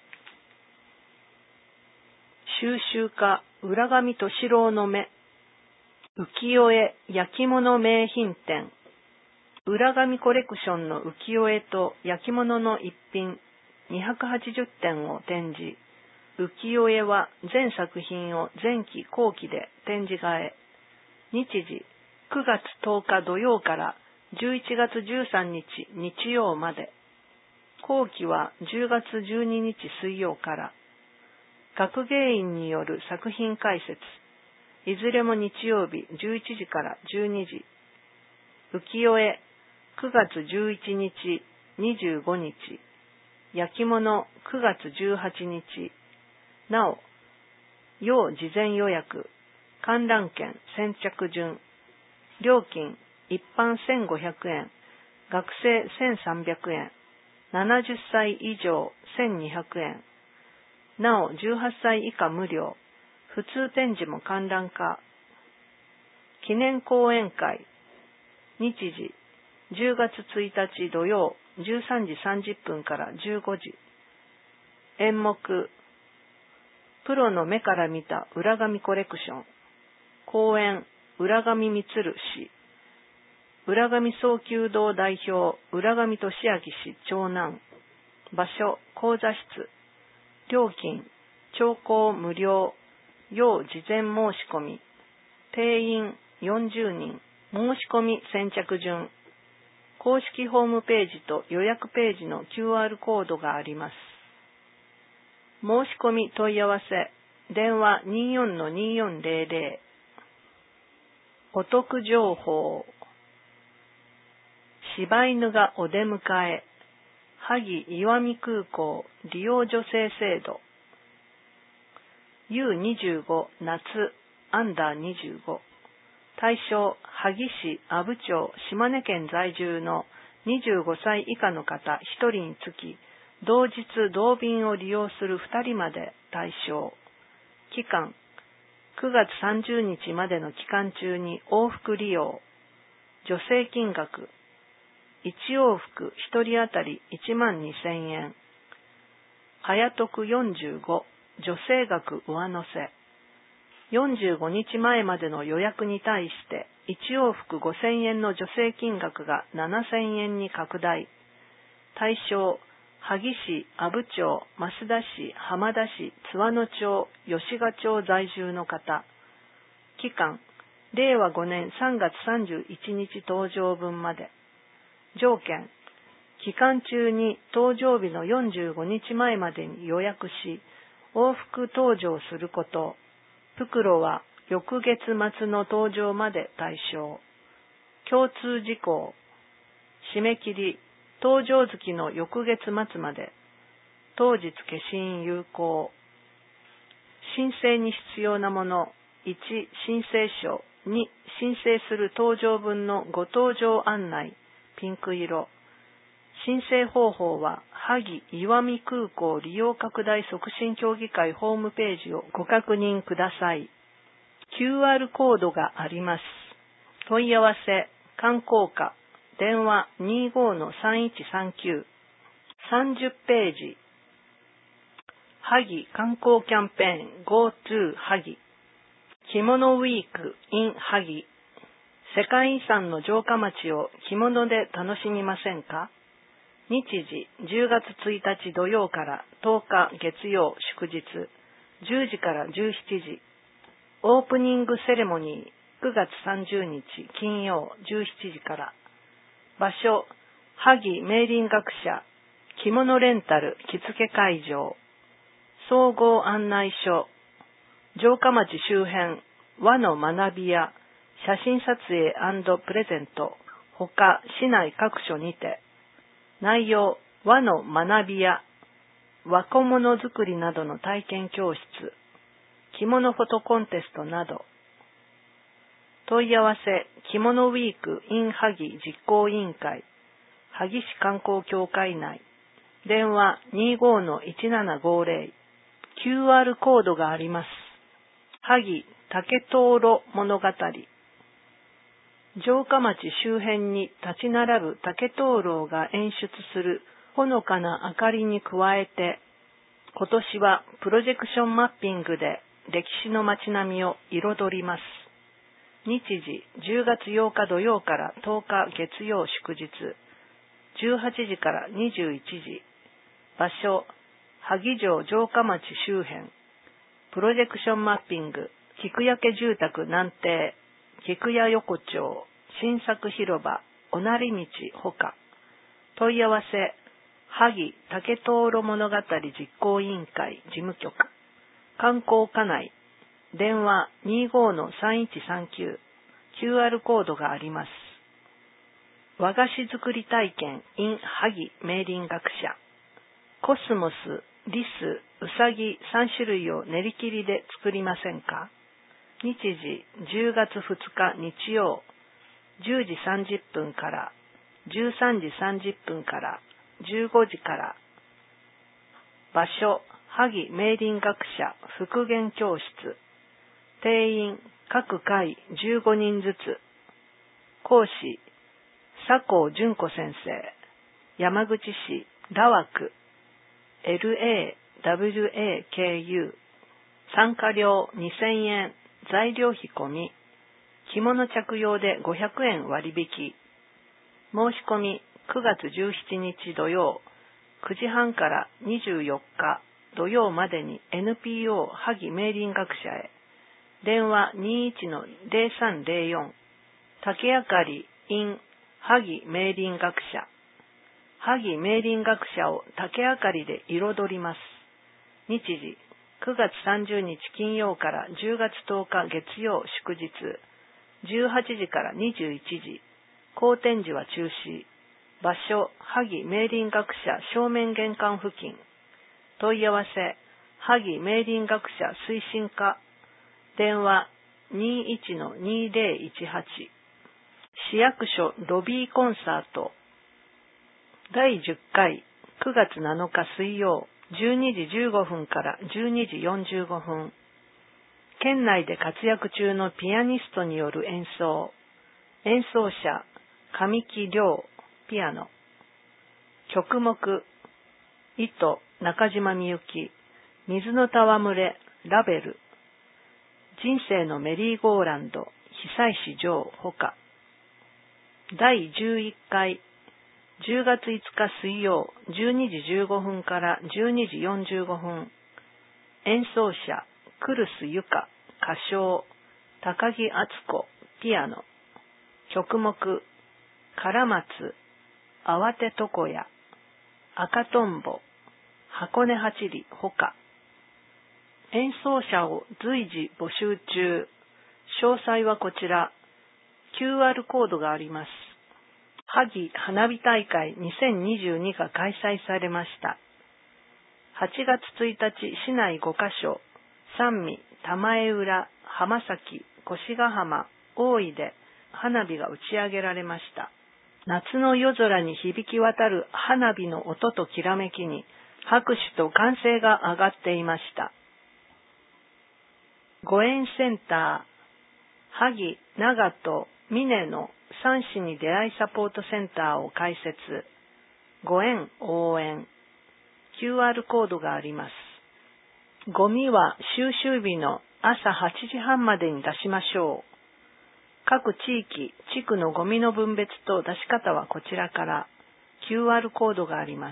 収集家浦上敏郎の目。浮世絵焼き物名品展。浦上コレクションの浮世絵と焼き物の一品280点を展示。浮世絵は全作品を前期後期で展示替え。日時9月10日土曜から11月13日日曜まで。後期は10月12日水曜から。学芸員による作品解説。いずれも日曜日11時から12時。浮世絵9月11日、25日。焼き物9月18日。なお、要事前予約。観覧券先着順。料金、一般1500円。学生1300円。70歳以上1200円。 なお18歳以下無料。普通展示も観覧化。記念講演会。日時、10月1日土曜、13時30分から15時。演目、プロの目から見た裏紙コレクション。講演、浦上充氏。浦上総弓道代表、浦上俊明氏長男。場所、講座室。料金、聴講無料。要事前申し込み。定員40人。申し込み先着順。公式ホームページと予約ページの QR コードがあります。申し込み問い合わせ。電話 24-2400。お得情報。柴犬がお出迎え。萩石見空港利用助成制度。U25 夏アンダー25。対象、萩市阿武町島根県在住の25歳以下の方1人につき、同日同便を利用する2人まで対象。期間、9月30日までの期間中に往復利用。助成金額、1往復1人当たり12,000円。早得45、助成額上乗せ。45日前までの予約に対して1往復5,000円の助成金額が7,000円に拡大。対象、萩市、阿武町、増田市、浜田市、津和野町、吉賀町在住の方。期間、令和5年3月31日搭乗分まで。条件、期間中に搭乗日の45日前までに予約し、往復搭乗すること。袋は翌月末の搭乗まで対象。共通事項。締め切り、搭乗月の翌月末まで。当日消印有効。申請に必要なもの。1、申請書。2、申請する搭乗分のご搭乗案内。ピンク色。申請方法は、萩石見空港利用拡大促進協議会ホームページをご確認ください。QR コードがあります。問い合わせ、観光課、電話 25-3139。30ページ。萩観光キャンペーン GoTo 萩。着物ウィーク in 萩。世界遺産の城下町を着物で楽しみませんか？日時、10月1日土曜から10日月曜祝日、10時から17時。オープニングセレモニー、9月30日金曜17時から。場所、萩明林学者、着物レンタル着付け会場。総合案内所、城下町周辺、和の学び屋、写真撮影&プレゼント、ほか市内各所にて。内容、和の学び屋、和小物作りなどの体験教室、着物フォトコンテストなど。問い合わせ、着物ウィーク in 萩実行委員会、萩市観光協会内。電話 25-1750。QR コードがあります。萩竹灯籠物語。城下町周辺に立ち並ぶ竹灯籠が演出するほのかな明かりに加えて、今年はプロジェクションマッピングで歴史の街並みを彩ります。日時、10月8日土曜から10日月曜祝日、18時から21時。場所、萩城城下町周辺。プロジェクションマッピング、菊焼住宅南邸、菊屋横丁、新作広場、おなり道ほか。問い合わせ、萩竹灯籠物語実行委員会事務局。観光課内。電話 25-3139。QR コードがあります。和菓子作り体験 in 萩明林学者。コスモス、リス、ウサギ3種類を練り切りで作りませんか？日時、10月2日日曜、10時30分から、13時30分から、15時から。場所、 萩明倫学者復元教室。定員各回15人ずつ。講師佐藤純子先生。山口市羅枠 LAWAKU。参加料2000円。材料費込み。着物着用で500円割引。申し込み9月17日土曜9時半から24日土曜までに NPO 萩明倫学者へ。電話21-0304。竹あかり in 萩明倫学者。萩明倫学者を竹あかりで彩ります。日時9月30日金曜から10月10日月曜祝日。18時から21時。公展時は中止。場所、萩明倫学者正面玄関付近。問い合わせ、萩明倫学者推進課。電話21-2018。市役所ロビーコンサート。第10回9月7日水曜12時15分から12時45分。県内で活躍中のピアニストによる演奏。演奏者、神木亮、ピアノ。曲目、糸、中島みゆき、水の戯れ、ラベル。人生のメリーゴーランド、久石譲、ほか。第11回、10月5日水曜、12時15分から12時45分。演奏者、クルスユカ、歌唱、高木敦子、ピアノ。曲目、唐松、慌て床屋、赤とんぼ、箱根八里、ほか。演奏者を随時募集中。詳細はこちら。QR コードがあります。萩花火大会2022が開催されました。8月1日、市内5カ所、三味、玉江浦、浜崎、越ヶ浜、大井で花火が打ち上げられました。夏の夜空に響き渡る花火の音ときらめきに拍手と歓声が上がっていました。ご縁センター、萩、長門、峰の3市に出会いサポートセンターを開設。ご縁応援。QR コードがあります。ゴミは収集日の朝8時半までに出しましょう。各地域、地区のゴミの分別と出し方はこちらから。QR コードがあります。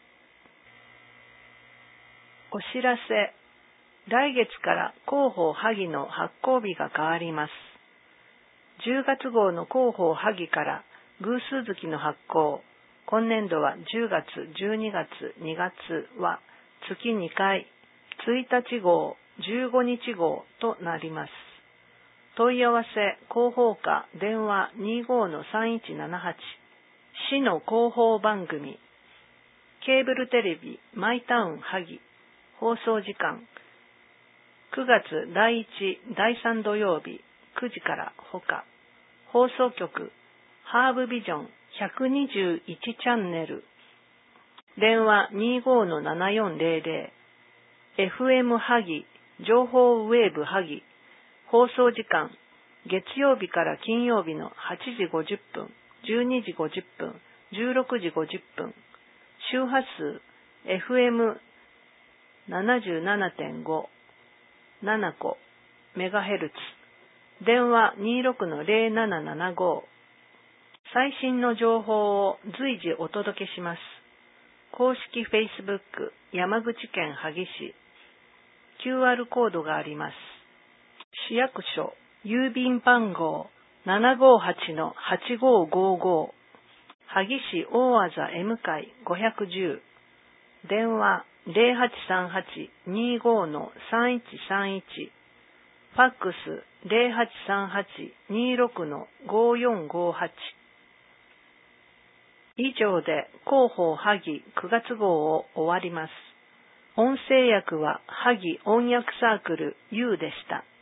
お知らせ。来月から広報萩の発行日が変わります。10月号の広報萩から偶数月の発行。今年度は10月、12月、2月は月2回、1日号、15日号となります。問い合わせ、広報課、電話 25-3178。市の広報番組。ケーブルテレビ、マイタウン萩。放送時間。9月第1、第3土曜日、9時からほか。放送局、ハーブビジョン121チャンネル。電話 25-7400。FM 萩、情報ウェーブ萩。放送時間、月曜日から金曜日の8時50分、12時50分、16時50分。周波数、FM77.5、7個、メガヘルツ。電話26-0775。最新の情報を随時お届けします。公式 Facebook 山口県萩市。QR コードがあります。市役所、郵便番号 758-8555。萩市大字 M 会510。電話0838-25-3131。ファックス 0838-26-5458。以上で広報萩9月号を終わります。音声訳は萩音訳サークル U でした。